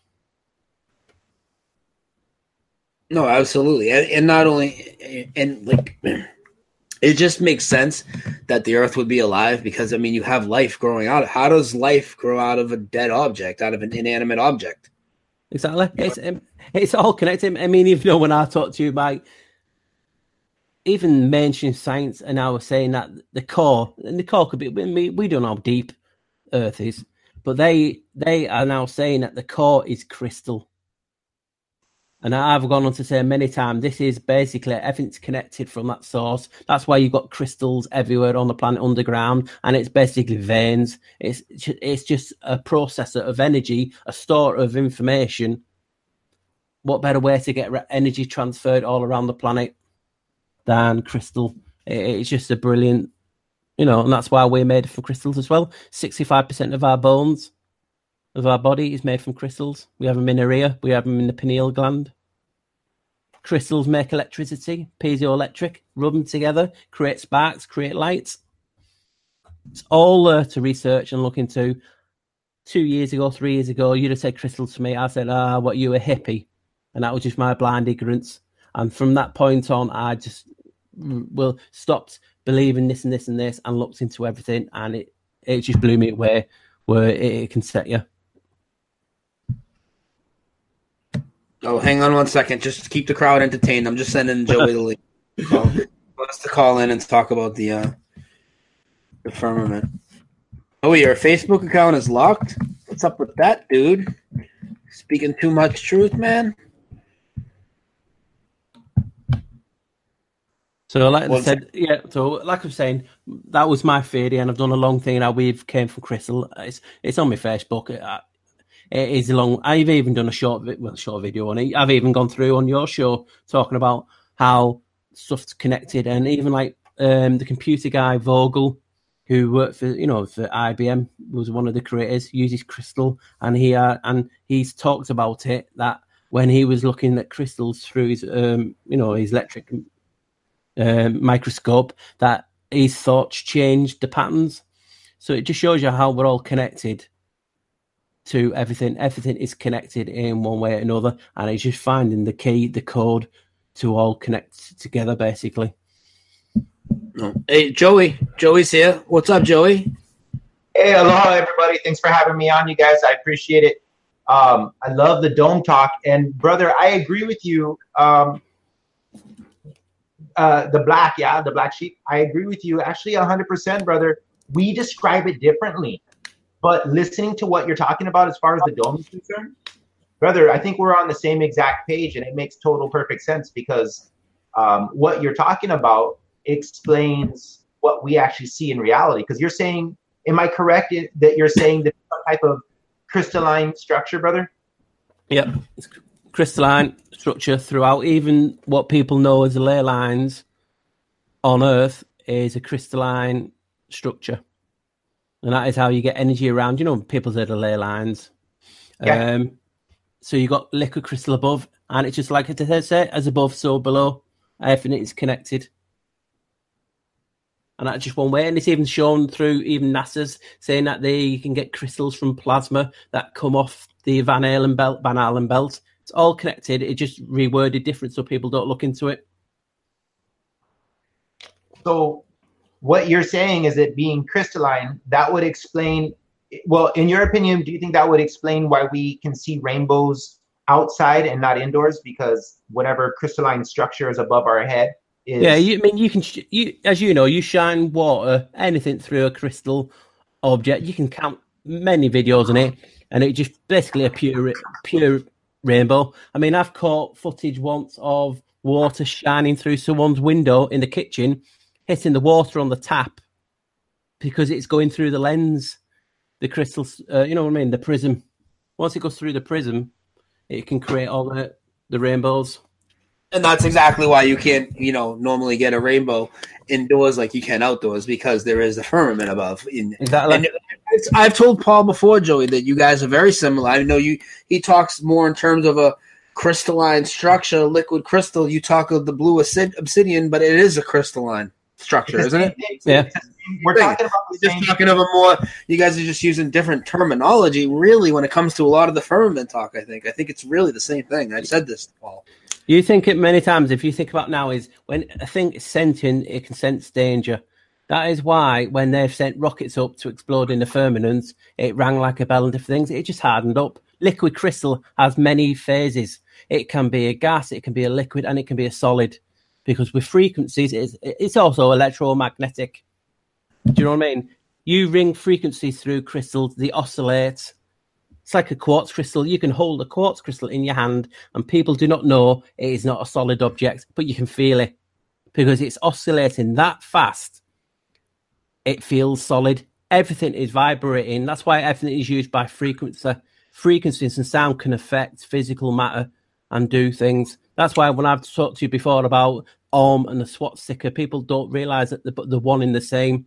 No, absolutely, and, and not only, and like, it just makes sense that the Earth would be alive because I mean, you have life growing out. How does life grow out of a dead object, out of an inanimate object? Exactly. It's it's all connected. I mean, even though when I talk to you, Mike, even mainstream science are now saying that the core, and the core could be, we, we don't know how deep Earth is, but they they are now saying that the core is crystal. And I've gone on to say many times, this is basically everything's connected from that source. That's why you've got crystals everywhere on the planet underground, and it's basically veins. It's it's just a processor of energy, a store of information. What better way to get energy transferred all around the planet than crystal? It's just a brilliant, you know, and that's why we're made from crystals as well. sixty-five percent of our bones of our body is made from crystals. We have them in our ear. We have them in the pineal gland. Crystals make electricity, piezoelectric, rub them together, create sparks, create lights. It's all there to research and look into. Two years ago, three years ago, you'd have said crystals to me. I said, ah, what, you a hippie? And that was just my blind ignorance. And from that point on, I just well stopped believing this and this and this and looked into everything. And it, it just blew me away where it, it can set you. Oh, hang on one second. Just to keep the crowd entertained. I'm just sending Joey the link. Wants to call in and talk about the uh, the firmament. Oh, your Facebook account is locked? What's up with that, dude? Speaking too much truth, man? So, like I said, yeah. So, like I was saying, that was my theory, and I've done a long thing. How we've came from crystal. It's it's on my Facebook. It, it is long. I've even done a short, well, short video on it. I've even gone through on your show talking about how stuff's connected, and even like um, the computer guy Vogel, who worked for you know for I B M, was one of the creators. Uses crystal, and he uh, and he's talked about it that when he was looking at crystals through his um, you know his electric um, microscope, that his thoughts changed the patterns. So it just shows you how we're all connected to everything. Everything is connected in one way or another, and it's just finding the key, the code to all connect together, basically. Hey, Joey. Joey's here. What's up, Joey? Hey, aloha, everybody. Thanks for having me on, you guys. I appreciate it. Um, I love the dome talk. And, brother, I agree with you. Um, uh, the black, yeah, the black sheep. I agree with you. Actually, one hundred percent, brother. We describe it differently. But listening to what you're talking about as far as the dome is concerned, brother, I think we're on the same exact page, and it makes total perfect sense because um, what you're talking about explains what we actually see in reality. Because you're saying, am I correct in, that you're saying that some type of crystalline structure, brother? Yep, it's crystalline structure throughout. Even what people know as the ley lines on Earth is a crystalline structure. And that is how you get energy around. You know, people say the ley lines. Yeah. Um, so you got liquid crystal above, and it's just like it says, as above, so below. Everything is connected. And that's just one way. And it's even shown through even NASA's saying that they you can get crystals from plasma that come off the Van Allen belt, Van Allen belt. It's all connected. It just reworded different so people don't look into it. So what you're saying is that being crystalline, that would explain, well, in your opinion, do you think that would explain why we can see rainbows outside and not indoors? Because whatever crystalline structure is above our head is... Yeah, you, I mean, you can, you as you know, you shine water, anything through a crystal object. You can count many videos on it, and it's just basically a pure, pure rainbow. I mean, I've caught footage once of water shining through someone's window in the kitchen, hitting the water on the tap because it's going through the lens, the crystals, uh, you know what I mean, the prism. Once it goes through the prism, it can create all the, the rainbows. And that's exactly why you can't, you know, normally get a rainbow indoors like you can outdoors because there is the firmament above. In, Exactly. And it's, I've told Paul before, Joey, that you guys are very similar. I know you. He talks more in terms of a crystalline structure, liquid crystal. You talk of the blue obsidian, but it is a crystalline structure, isn't it? Yeah. We're talking about the Just same. talking of a more. You guys are just using different terminology, really, when it comes to a lot of the firmament talk. I think. I think it's really the same thing. I've said this to Paul. You think it many times. If you think about now, is when a thing is sentient, it can sense danger. That is why when they've sent rockets up to explode in the firmament, it rang like a bell and different things. It just hardened up. Liquid crystal has many phases. It can be a gas, it can be a liquid, and it can be a solid. Because with frequencies, it's, it's also electromagnetic. Do you know what I mean? You ring frequencies through crystals, they oscillate. It's like a quartz crystal. You can hold a quartz crystal in your hand, and people do not know it is not a solid object, but you can feel it because it's oscillating that fast. It feels solid. Everything is vibrating. That's why everything is used by frequency. Frequencies and sound can affect physical matter and do things. That's why when I've talked to you before about Om and the swastika, people don't realize that they're, they're one in the same.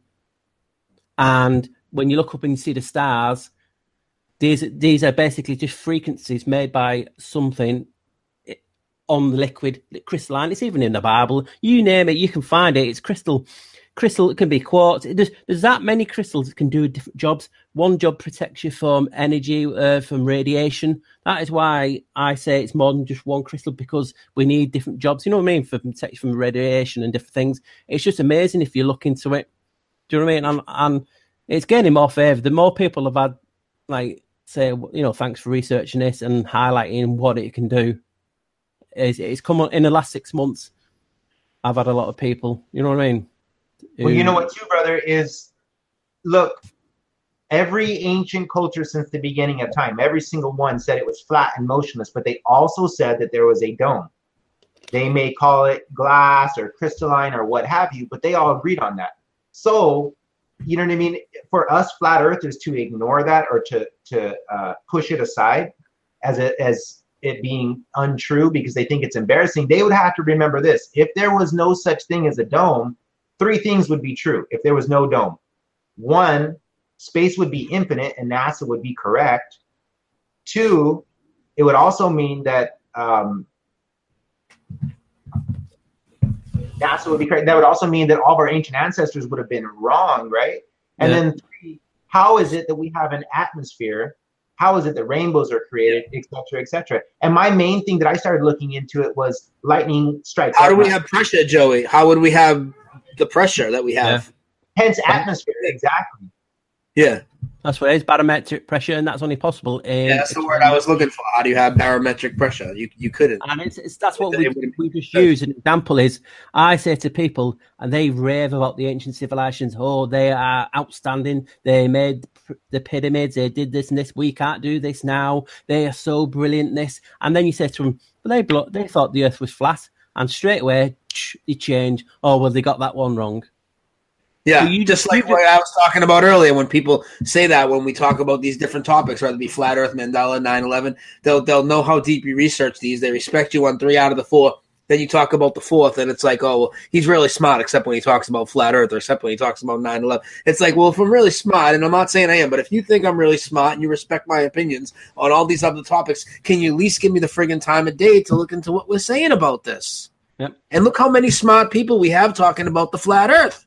And when you look up and you see the stars, these these are basically just frequencies made by something on the liquid, crystalline. It's even in the Bible. You name it, you can find it. It's crystal. Crystal, it can be quartz. There's, there's that many crystals that can do different jobs. One job protects you from energy, uh, from radiation. That is why I say it's more than just one crystal, because we need different jobs. You know what I mean? For protection from radiation and different things. It's just amazing if you look into it. Do you know what I mean? And, and it's gaining more favour. The more people have had, like, say, you know, thanks for researching this and highlighting what it can do. It's, it's come on in the last six months. I've had a lot of people, you know what I mean? Well, you know what, too, brother, is, look, every ancient culture since the beginning of time, every single one said it was flat and motionless, but they also said that there was a dome. They may call it glass or crystalline or what have you, but they all agreed on that. So, you know what I mean? For us flat earthers to ignore that or to to uh, push it aside as a, as it being untrue because they think it's embarrassing, they would have to remember this. If there was no such thing as a dome, three things would be true if there was no dome. One, space would be infinite and NASA would be correct. Two, it would also mean that um, NASA would be correct. That would also mean that all of our ancient ancestors would have been wrong, right? And Yeah. then three, how is it that we have an atmosphere? How is it that rainbows are created, et cetera, et cetera. And my main thing that I started looking into it was lightning strikes. How do we have pressure, Joey? How would we have the pressure that we have? Yeah. Hence atmosphere, exactly. Yeah. That's what it is, barometric pressure, and that's only possible in... Yeah, that's the word I was looking for. How do you have barometric pressure? You you couldn't. And it's, it's that's what we, we just use. An example is, I say to people, and they rave about the ancient civilizations, oh, they are outstanding, they made the pyramids, they did this and this, we can't do this now, they are so brilliant, this. And then you say to them, well, they, blo- they thought the earth was flat, and straight away, they change, oh, well, they got that one wrong. Yeah, so you, just like you what I was talking about earlier, when people say that, when we talk about these different topics, whether it be Flat Earth, Mandela, nine eleven, they'll they'll know how deep you research these. They respect you on three out of the four. Then you talk about the fourth, and it's like, oh, well, he's really smart, except when he talks about Flat Earth or except when he talks about nine eleven. It's like, well, if I'm really smart, and I'm not saying I am, but if you think I'm really smart and you respect my opinions on all these other topics, can you at least give me the friggin' time of day to look into what we're saying about this? Yep. And look how many smart people we have talking about the Flat Earth.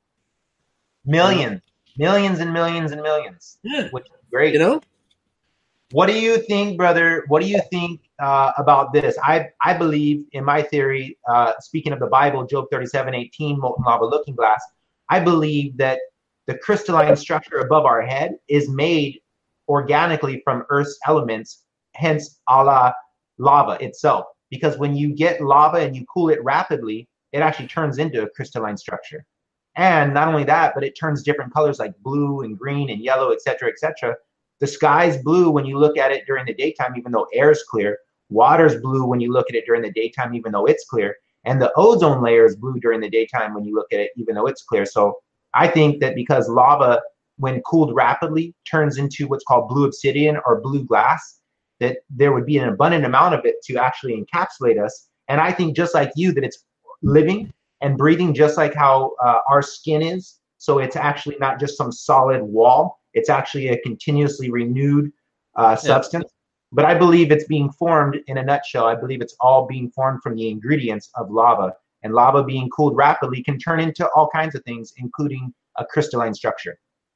Millions, millions and millions and millions. Yeah. Which is great. You know? What do you think, brother? What do you think uh, about this? I, I believe in my theory, uh, speaking of the Bible, Job thirty-seven eighteen, molten lava looking glass, I believe that the crystalline structure above our head is made organically from Earth's elements, hence a la lava itself. Because when you get lava and you cool it rapidly, it actually turns into a crystalline structure. And not only that, but it turns different colors like blue and green and yellow, et cetera, et cetera. The sky's blue when you look at it during the daytime, even though air is clear. Water's blue when you look at it during the daytime, even though it's clear. And the ozone layer is blue during the daytime when you look at it, even though it's clear. So I think that because lava, when cooled rapidly, turns into what's called blue obsidian or blue glass, that there would be an abundant amount of it to actually encapsulate us. And I think just like you, that it's living and breathing just like how uh, our skin is. So it's actually not just some solid wall. It's actually a continuously renewed uh, substance. Yeah. But I believe it's being formed in a nutshell. I believe it's all being formed from the ingredients of lava. And lava being cooled rapidly can turn into all kinds of things, including a crystalline structure.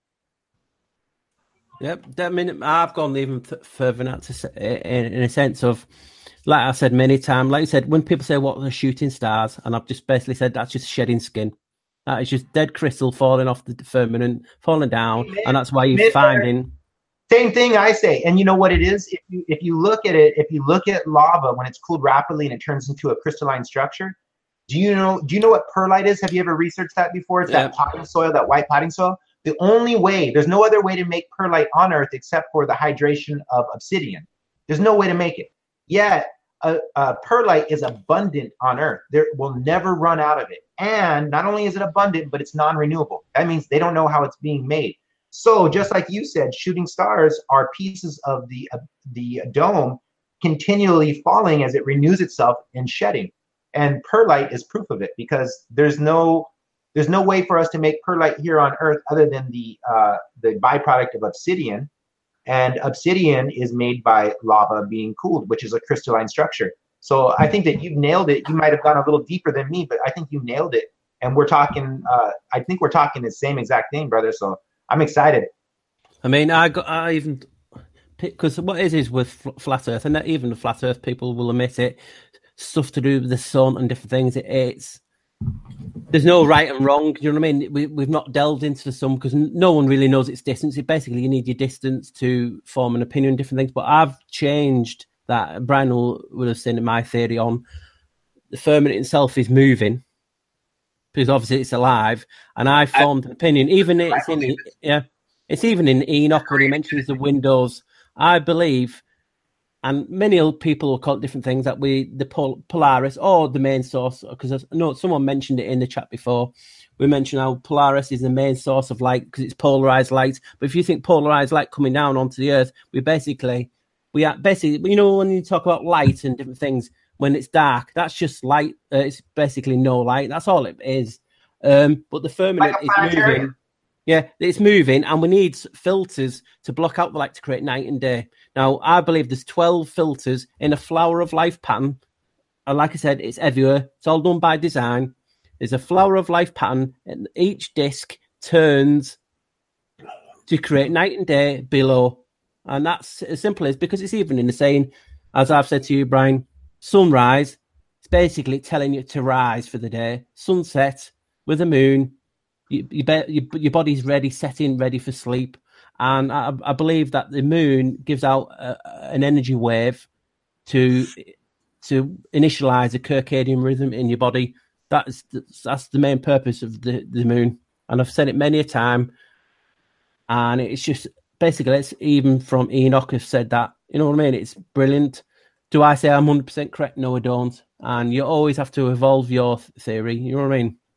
Yep. I mean, I've gone even th- further than that to say, in, in a sense of, like I said many times, like you said, when people say what are shooting stars, and I've just basically said that's just shedding skin. That is just dead crystal falling off the firmament, falling down, Amen. And that's why you're Amen. Finding. Same thing I say, and you know what it is? If you if you look at it, if you look at lava when it's cooled rapidly and it turns into a crystalline structure, do you know do you know what perlite is? Have you ever researched that before? It's yep. that potting soil, that white potting soil. The only way, there's no other way to make perlite on Earth except for the hydration of obsidian. There's no way to make it. Yet, uh, uh, perlite is abundant on Earth. There will never run out of it. And not only is it abundant, but it's non-renewable. That means they don't know how it's being made. So just like you said, shooting stars are pieces of the uh, the dome continually falling as it renews itself and shedding. And perlite is proof of it, because there's no there's no way for us to make perlite here on Earth other than the uh, the byproduct of obsidian. And obsidian is made by lava being cooled, which is a crystalline structure. So I think that you've nailed it. You might have gone a little deeper than me, but I think you nailed it. And we're talking, uh, I think we're talking the same exact thing, brother. So I'm excited. I mean, I got, I even, because what it is is with flat Earth, and even the flat Earth people will admit it, stuff to do with the sun and different things. It, it's, there's no right and wrong. You know what I mean? We, we've not delved into the sun because no one really knows its distance. It basically, you need your distance to form an opinion on different things. But I've changed that. Brian will, will have seen my theory on the firmament itself is moving because obviously it's alive. And I formed I, an opinion. Even it's in, it. yeah, it's even in Enoch when he mentions the windows. I believe, and many people will call it different things, that we, the Pol- Polaris or the main source, because no, someone mentioned it in the chat before. We mentioned how Polaris is the main source of light because it's polarized light. But if you think polarized light coming down onto the Earth, we basically, we are basically, you know, when you talk about light and different things, when it's dark, that's just light. Uh, it's basically no light. That's all it is. Um, but the firmament like is moving. Yeah, it's moving, and we need filters to block out the light to create night and day. Now, I believe there's twelve filters in a flower of life pattern. And like I said, it's everywhere. It's all done by design. There's a flower of life pattern, and each disc turns to create night and day below. And that's as simple as, because it's even in the saying, as I've said to you, Brian, sunrise, it's basically telling you to rise for the day. Sunset with the moon, you, you bet, you, your body's ready, setting, ready for sleep. And I, I believe that the moon gives out a, an energy wave to to initialize a circadian rhythm in your body. That's that's the main purpose of the, the moon. And I've said it many a time. And it's just basically, it's even from Enoch have said that. You know what I mean? It's brilliant. Do I say I'm one hundred percent correct? No, I don't. And you always have to evolve your theory. You know what I mean?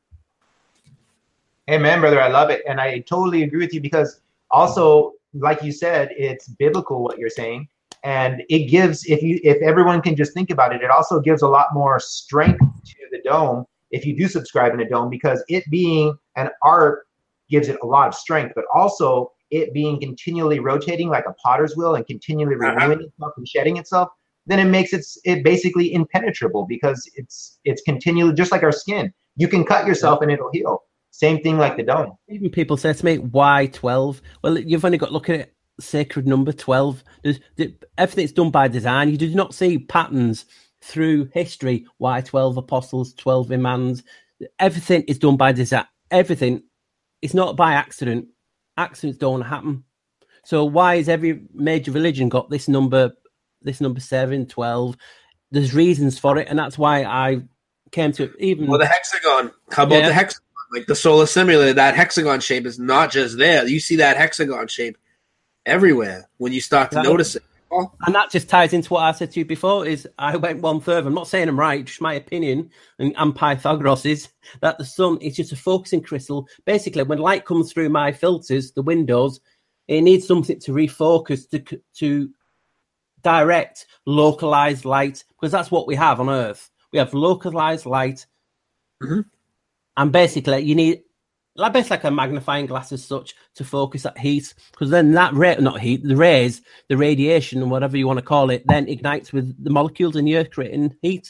Amen, brother. I love it. And I totally agree with you, because also, like you said, it's biblical what you're saying. And it gives, if you, if everyone can just think about it, it also gives a lot more strength to the dome if you do subscribe in a dome, because it being an arc gives it a lot of strength, but also it being continually rotating like a potter's wheel and continually renewing uh-huh. itself and shedding itself, then it makes it, it basically impenetrable, because it's it's continually, just like our skin. You can cut yourself and it'll heal. Same thing like the dome. Even people say to me, why twelve? Well, you've only got to look at it, sacred number twelve. There's, everything's done by design. You do not see patterns through history. Why twelve apostles, twelve imams? Everything is done by design. Everything. It's not by accident. Accidents don't happen. So why has every major religion got this number, this number seven, twelve? There's reasons for it, and that's why I came to it. Even well, the hexagon. How about yeah. the hexagon? Like the solar simulator, that hexagon shape is not just there. You see that hexagon shape everywhere when you start to that, notice it. Oh. And that just ties into what I said to you before, is I went one further. I'm not saying I'm right, just my opinion, and, and Pythagoras is that the sun is just a focusing crystal. Basically, when light comes through my filters, the windows, it needs something to refocus, to to direct localized light, because that's what we have on Earth. We have localized light. Mm-hmm. And basically, you need, like, basically like a magnifying glass as such, to focus that heat, because then that ray, not heat, the rays, the radiation, and whatever you want to call it, then ignites with the molecules in the earth, creating heat.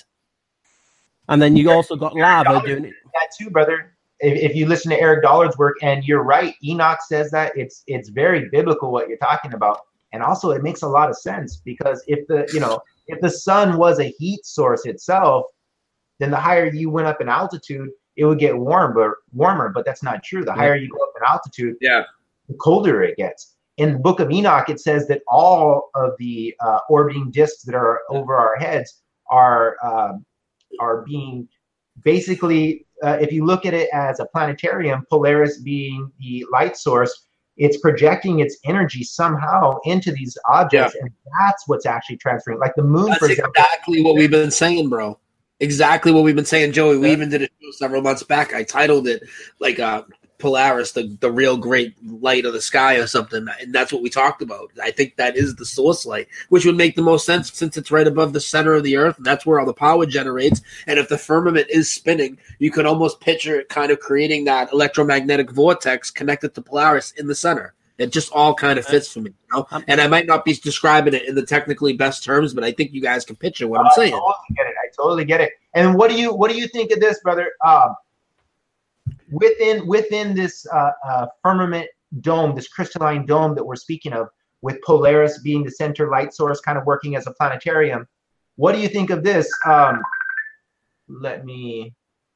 And then you also got lava Dollar doing it. That too, brother. If, if you listen to Eric Dollard's work, and you're right, Enoch says that it's it's very biblical what you're talking about, and also it makes a lot of sense, because if the you know if the sun was a heat source itself, then the higher you went up in altitude, it would get warmer, warmer, but that's not true. The higher you go up in altitude, yeah, the colder it gets. In the book of Enoch, it says that all of the uh, orbiting disks that are over our heads are um, are being basically, uh, if you look at it as a planetarium, Polaris being the light source, it's projecting its energy somehow into these objects, yeah. and that's what's actually transferring. Like the moon, that's for example. Exactly what we've been saying, bro. Exactly what we've been saying, Joey. We even did a show several months back. I titled it like uh, Polaris, the, the real great light of the sky or something. And that's what we talked about. I think that is the source light, which would make the most sense since it's right above the center of the earth. And that's where all the power generates. And if the firmament is spinning, you could almost picture it kind of creating that electromagnetic vortex connected to Polaris in the center. It just all kind of fits for me, you know? And I might not be describing it in the technically best terms, but I think you guys can picture what I'm saying. I totally get it. I totally get it. And what do you what do you think of this, brother? Um, within within this uh, uh, firmament dome, this crystalline dome that we're speaking of, with Polaris being the center light source, kind of working as a planetarium, what do you think of this? Um, let me.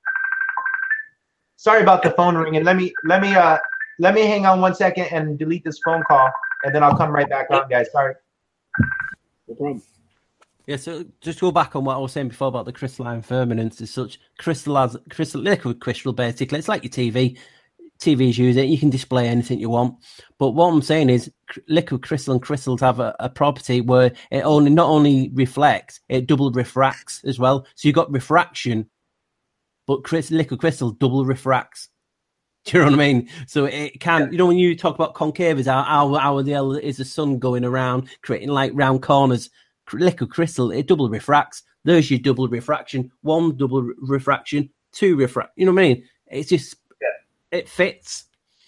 Sorry about the phone ringing. Let me let me. Uh, Let me hang on one second and delete this phone call, and then I'll come right back on, guys. Sorry. No problem. Yeah, so just go back on what I was saying before about the crystalline firmaments as such. Crystallized, crystal, liquid crystal, basically. It's like your T V. T Vs use it. You can display anything you want. But what I'm saying is liquid crystal and crystals have a, a property where it only not only reflects, it double refracts as well. So you've got refraction, but crystal, liquid crystal double refracts. Do you know what I mean? So it can, yeah. you know, when you talk about concaves, how, how, how the hell is the sun going around, creating like round corners? Liquid crystal, it double refracts. There's your double refraction. One double re- refraction, two refract. You know what I mean? It's just, yeah. it fits.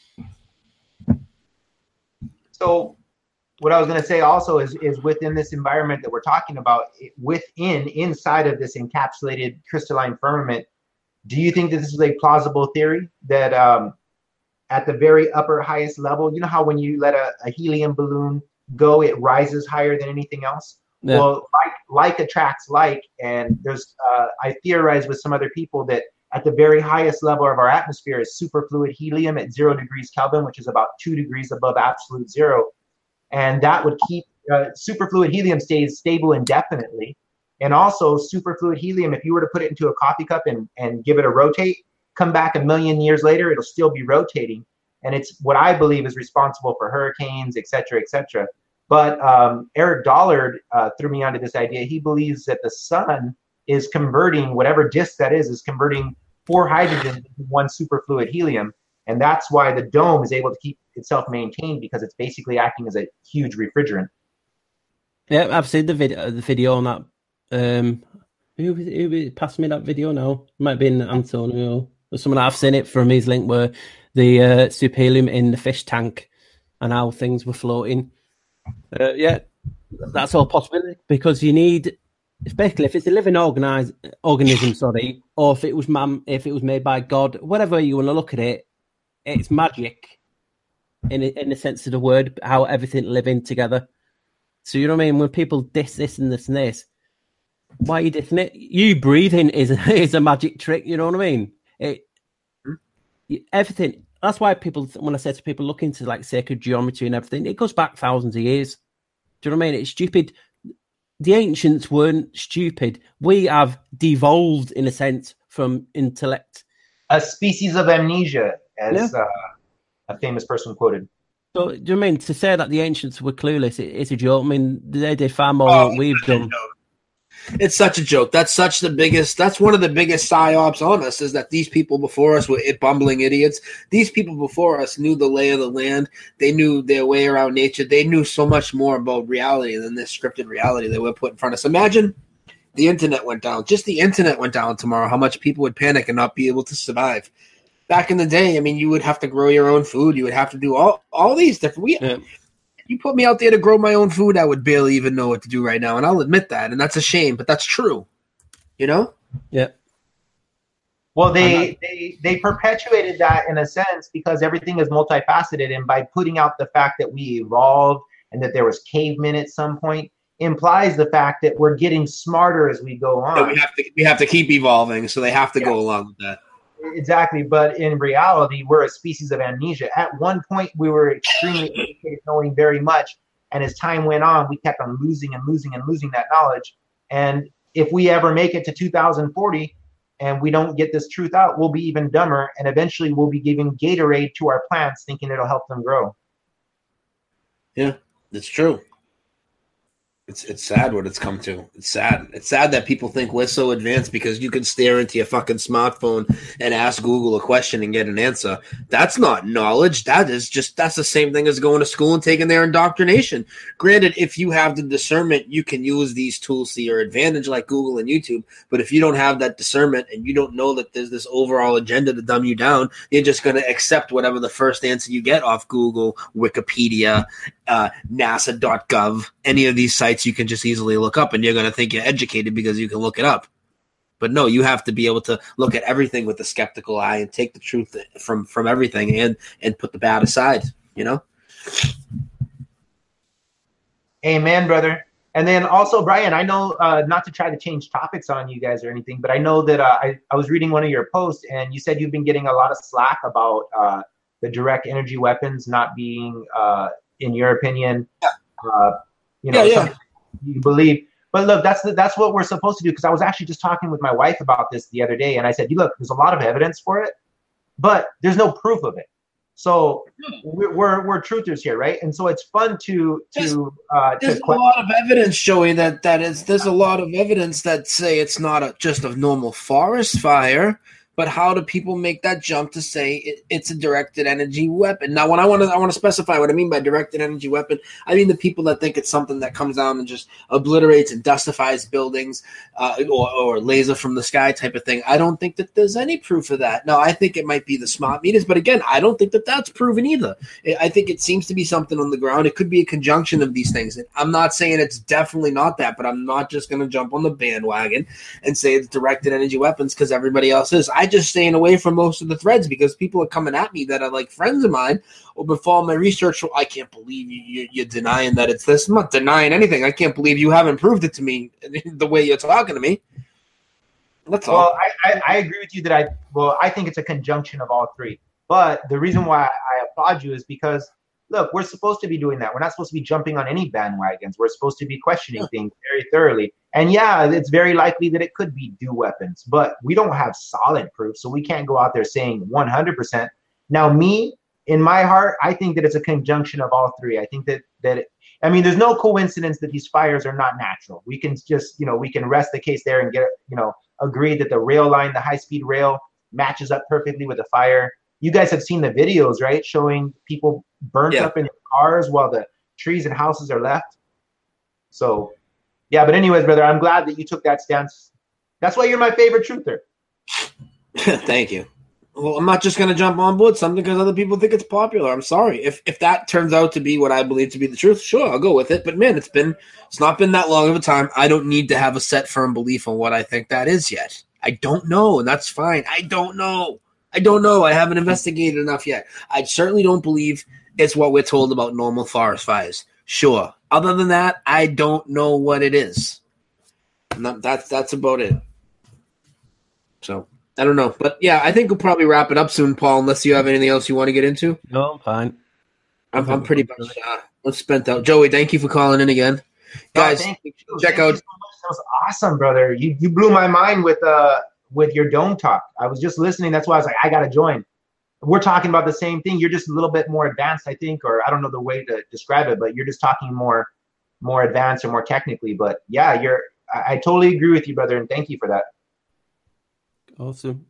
So what I was going to say also is, is within this environment that we're talking about, it, within, inside of this encapsulated crystalline firmament, do you think that this is a plausible theory that um, at the very upper highest level, you know how when you let a, a helium balloon go, it rises higher than anything else. Yeah. Well, like like attracts like, and there's uh, I theorize with some other people that at the very highest level of our atmosphere is superfluid helium at zero degrees Kelvin, which is about two degrees above absolute zero, and that would keep uh, superfluid helium stays stable indefinitely. And also superfluid helium, if you were to put it into a coffee cup and, and give it a rotate, come back a million years later, it'll still be rotating. And it's what I believe is responsible for hurricanes, et cetera, et cetera. But um, Eric Dollard uh, threw me onto this idea. He believes that the sun is converting, whatever disk that is, is converting four hydrogens into one superfluid helium. And that's why the dome is able to keep itself maintained, because it's basically acting as a huge refrigerant. Yeah, I've seen the video, the video on that. Um, who, who passed me that video now? It might have been Antonio or someone. I've seen it from his link where the uh, superhelium in the fish tank and how things were floating. Uh, yeah, that's all possible, because you need, it's basically, if it's a living organize, organism, sorry, or if it was man, if it was made by God, whatever you want to look at it, it's magic in in the sense of the word, how everything living together. So you know what I mean? When people diss this and this and this, why are you dissing it? You breathing is a, is a magic trick. You know what I mean? It, everything. That's why people, when I say to people, look into like sacred geometry and everything, it goes back thousands of years. Do you know what I mean? It's stupid. The ancients weren't stupid. We have devolved, in a sense, from intellect. A species of amnesia, as yeah. uh, a famous person quoted. So, do you know what I mean? To say that the ancients were clueless, it, it's a joke. I mean, they did far more oh, than we've done. It's such a joke. That's such the biggest, that's one of the biggest psyops on us, is that these people before us were bumbling idiots. These people before us knew the lay of the land. They knew their way around nature. They knew so much more about reality than this scripted reality that we're put in front of us. Imagine the internet went down. Just the internet went down tomorrow, how much people would panic and not be able to survive. Back in the day, I mean, you would have to grow your own food. You would have to do all, all these different... We, yeah. You put me out there to grow my own food, I would barely even know what to do right now. And I'll admit that. And that's a shame, but that's true. You know? Yeah. Well, they, they, they perpetuated that in a sense because everything is multifaceted. And by putting out the fact that we evolved and that there was cavemen at some point implies the fact that we're getting smarter as we go on. So we have to, we have to keep evolving. So they have to yeah. go along with that. Exactly, but in reality, we're a species of amnesia. At one point, we were extremely educated, knowing very much, and as time went on, we kept on losing and losing and losing that knowledge. And if we ever make it to two thousand forty and we don't get this truth out, we'll be even dumber, and eventually we'll be giving Gatorade to our plants thinking it'll help them grow. Yeah, that's true. It's it's sad what it's come to. It's sad. It's sad that people think we're so advanced because you can stare into your fucking smartphone and ask Google a question and get an answer. That's not knowledge. That is just, that's the same thing as going to school and taking their indoctrination. Granted, if you have the discernment, you can use these tools to your advantage like Google and YouTube. But if you don't have that discernment and you don't know that there's this overall agenda to dumb you down, you're just going to accept whatever the first answer you get off Google, Wikipedia, uh, NASA dot gov, any of these sites you can just easily look up, and you're going to think you're educated because you can look it up. But no, you have to be able to look at everything with a skeptical eye and take the truth from, from everything and, and put the bad aside, you know? Amen, brother. And then also, Brian, I know uh, not to try to change topics on you guys or anything, but I know that uh, I, I was reading one of your posts and you said you've been getting a lot of slack about uh, the direct energy weapons not being, uh, in your opinion, uh, you know, yeah, yeah. you believe. But look, that's the, that's what we're supposed to do. Because I was actually just talking with my wife about this the other day, and I said, look, there's a lot of evidence for it, but there's no proof of it. So we're we're, we're truthers here, right? And so it's fun to to. Uh, there's to a lot of evidence, Joey. That that is there's a lot of evidence that say it's not a, just a normal forest fire. But how do people make that jump to say it, it's a directed energy weapon? Now, when I want to, I want to specify what I mean by directed energy weapon. I mean the people that think it's something that comes down and just obliterates and dustifies buildings, uh, or, or laser from the sky type of thing. I don't think that there's any proof of that. Now, I think it might be the smart meters, but again, I don't think that that's proven either. I think it seems to be something on the ground. It could be a conjunction of these things. I'm not saying it's definitely not that, but I'm not just going to jump on the bandwagon and say it's directed energy weapons because everybody else is. I just staying away from most of the threads because people are coming at me that are like friends of mine or before my research. I can't believe you, you, you're denying that it's this. I'm not denying anything. I can't believe you haven't proved it to me the way you're talking to me. That's all. Well, I, I, I agree with you that I, well, I think it's a conjunction of all three. But the reason why I applaud you is because, look, we're supposed to be doing that. We're not supposed to be jumping on any bandwagons. We're supposed to be questioning things very thoroughly. And yeah, it's very likely that it could be dew weapons, but we don't have solid proof, so we can't go out there saying one hundred percent. Now, me, in my heart, I think that it's a conjunction of all three. I think that, that it, I mean, there's no coincidence that these fires are not natural. We can just, you know, we can rest the case there and get, you know, agree that the rail line, the high-speed rail, matches up perfectly with the fire. You guys have seen the videos, right, showing people burnt yeah. up in cars while the trees and houses are left. So, yeah, but anyways, brother, I'm glad that you took that stance. That's why you're my favorite truther. Thank you. Well, I'm not just going to jump on board something because other people think it's popular. I'm sorry. If if that turns out to be what I believe to be the truth, sure, I'll go with it. But, man, it's been it's not been that long of a time. I don't need to have a set firm belief on what I think that is yet. I don't know, and that's fine. I don't know. I don't know. I haven't investigated enough yet. I certainly don't believe it's what we're told about normal forest fires. Sure. Other than that, I don't know what it is. And that, that's that's about it. So, I don't know. But, yeah, I think we'll probably wrap it up soon, Paul, unless you have anything else you want to get into. No, I'm fine. I'm, I'm pretty much uh, I'm spent out. Joey, thank you for calling in again. Guys, oh, you. check thank out. You so much. That was awesome, brother. You you blew my mind with uh with your dome talk. I was just listening. That's why I was like, I got to join. We're talking about the same thing. You're just a little bit more advanced, I think, or I don't know the way to describe it, but you're just talking more more advanced or more technically. But yeah, you're I, I totally agree with you, brother, and thank you for that. Awesome.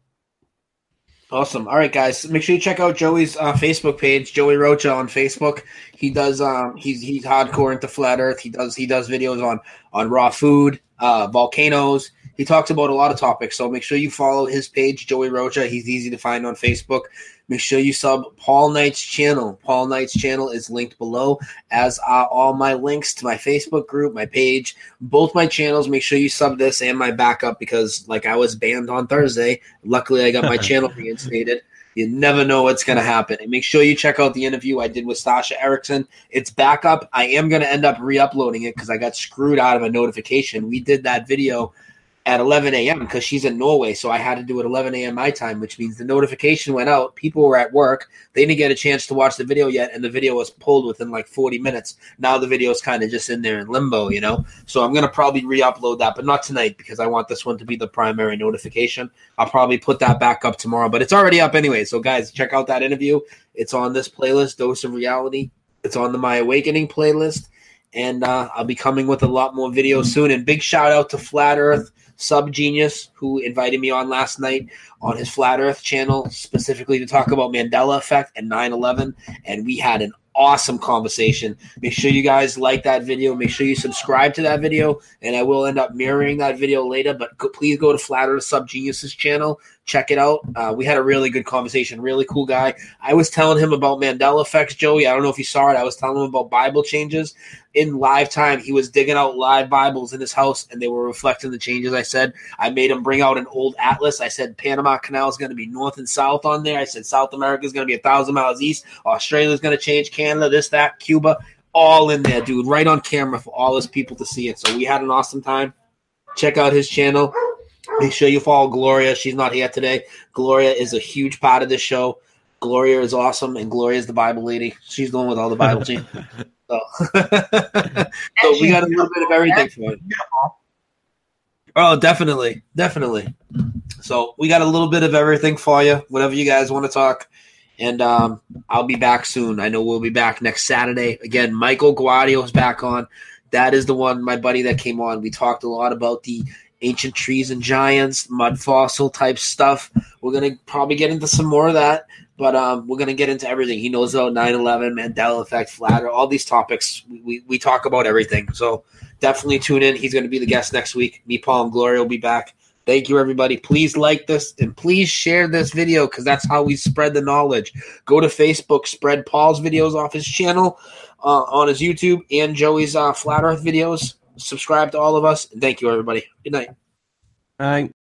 Awesome. All right, guys. Make sure you check out Joey's uh, Facebook page, Joey Rocha on Facebook. He does um he's he's hardcore into flat earth. He does he does videos on on raw food, uh volcanoes. He talks about a lot of topics, so make sure you follow his page, Joey Rocha. He's easy to find on Facebook. Make sure you sub Paul Knight's channel. Paul Knight's channel is linked below, as are all my links to my Facebook group, my page, both my channels. Make sure you sub this and my backup because, like, I was banned on Thursday. Luckily, I got my channel reinstated. You never know what's going to happen. And make sure you check out the interview I did with Stasha Erickson. It's back up. I am going to end up re-uploading it because I got screwed out of a notification. We did that video at eleven a.m. because she's in Norway, so I had to do it eleven a.m. my time, which means the notification went out. People were at work. They didn't get a chance to watch the video yet, and the video was pulled within like forty minutes. Now the video is kind of just in there in limbo, you know? So I'm going to probably re-upload that, but not tonight because I want this one to be the primary notification. I'll probably put that back up tomorrow, but it's already up anyway. So, guys, check out that interview. It's on this playlist, Dose of Reality. It's on the My Awakening playlist, and uh, I'll be coming with a lot more videos soon. And big shout-out to Flat Earth Sub Genius, who invited me on last night on his Flat Earth channel, specifically to talk about Mandela Effect and nine eleven, and we had an awesome conversation. Make sure you guys like that video. Make sure you subscribe to that video, and I will end up mirroring that video later, but go, please go to Flat Earth Sub Genius's channel. Check it out. Uh, we had a really good conversation. Really cool guy. I was telling him about Mandela effects, Joey. I don't know if you saw it. I was telling him about Bible changes. In live time, he was digging out live Bibles in his house, and they were reflecting the changes I said. I made him bring out an old atlas. I said Panama Canal is going to be north and south on there. I said South America is going to be a thousand miles east. Australia is going to change. Canada, this, that, Cuba, all in there, dude, right on camera for all his people to see it. So we had an awesome time. Check out his channel. Make sure you follow Gloria. She's not here today. Gloria is a huge part of this show. Gloria is awesome, and Gloria is the Bible lady. She's the one with all the Bible team. So, so we got a little bit of everything for it. Oh, definitely. Definitely. So we got a little bit of everything for you, whatever you guys want to talk. And um, I'll be back soon. I know we'll be back next Saturday. Again, Michael Guadio's back on. That is the one, my buddy that came on. We talked a lot about the ancient trees and giants, mud fossil type stuff. We're going to probably get into some more of that, but um, we're going to get into everything. He knows about nine eleven, Mandela effect, flat earth, all these topics. We, we, we talk about everything. So definitely tune in. He's going to be the guest next week. Me, Paul, and Gloria will be back. Thank you, everybody. Please like this and please share this video because that's how we spread the knowledge. Go to Facebook, spread Paul's videos off his channel, uh, on his YouTube, and Joey's uh, Flat Earth videos. Subscribe to all of us. And thank you, everybody. Good night. Bye.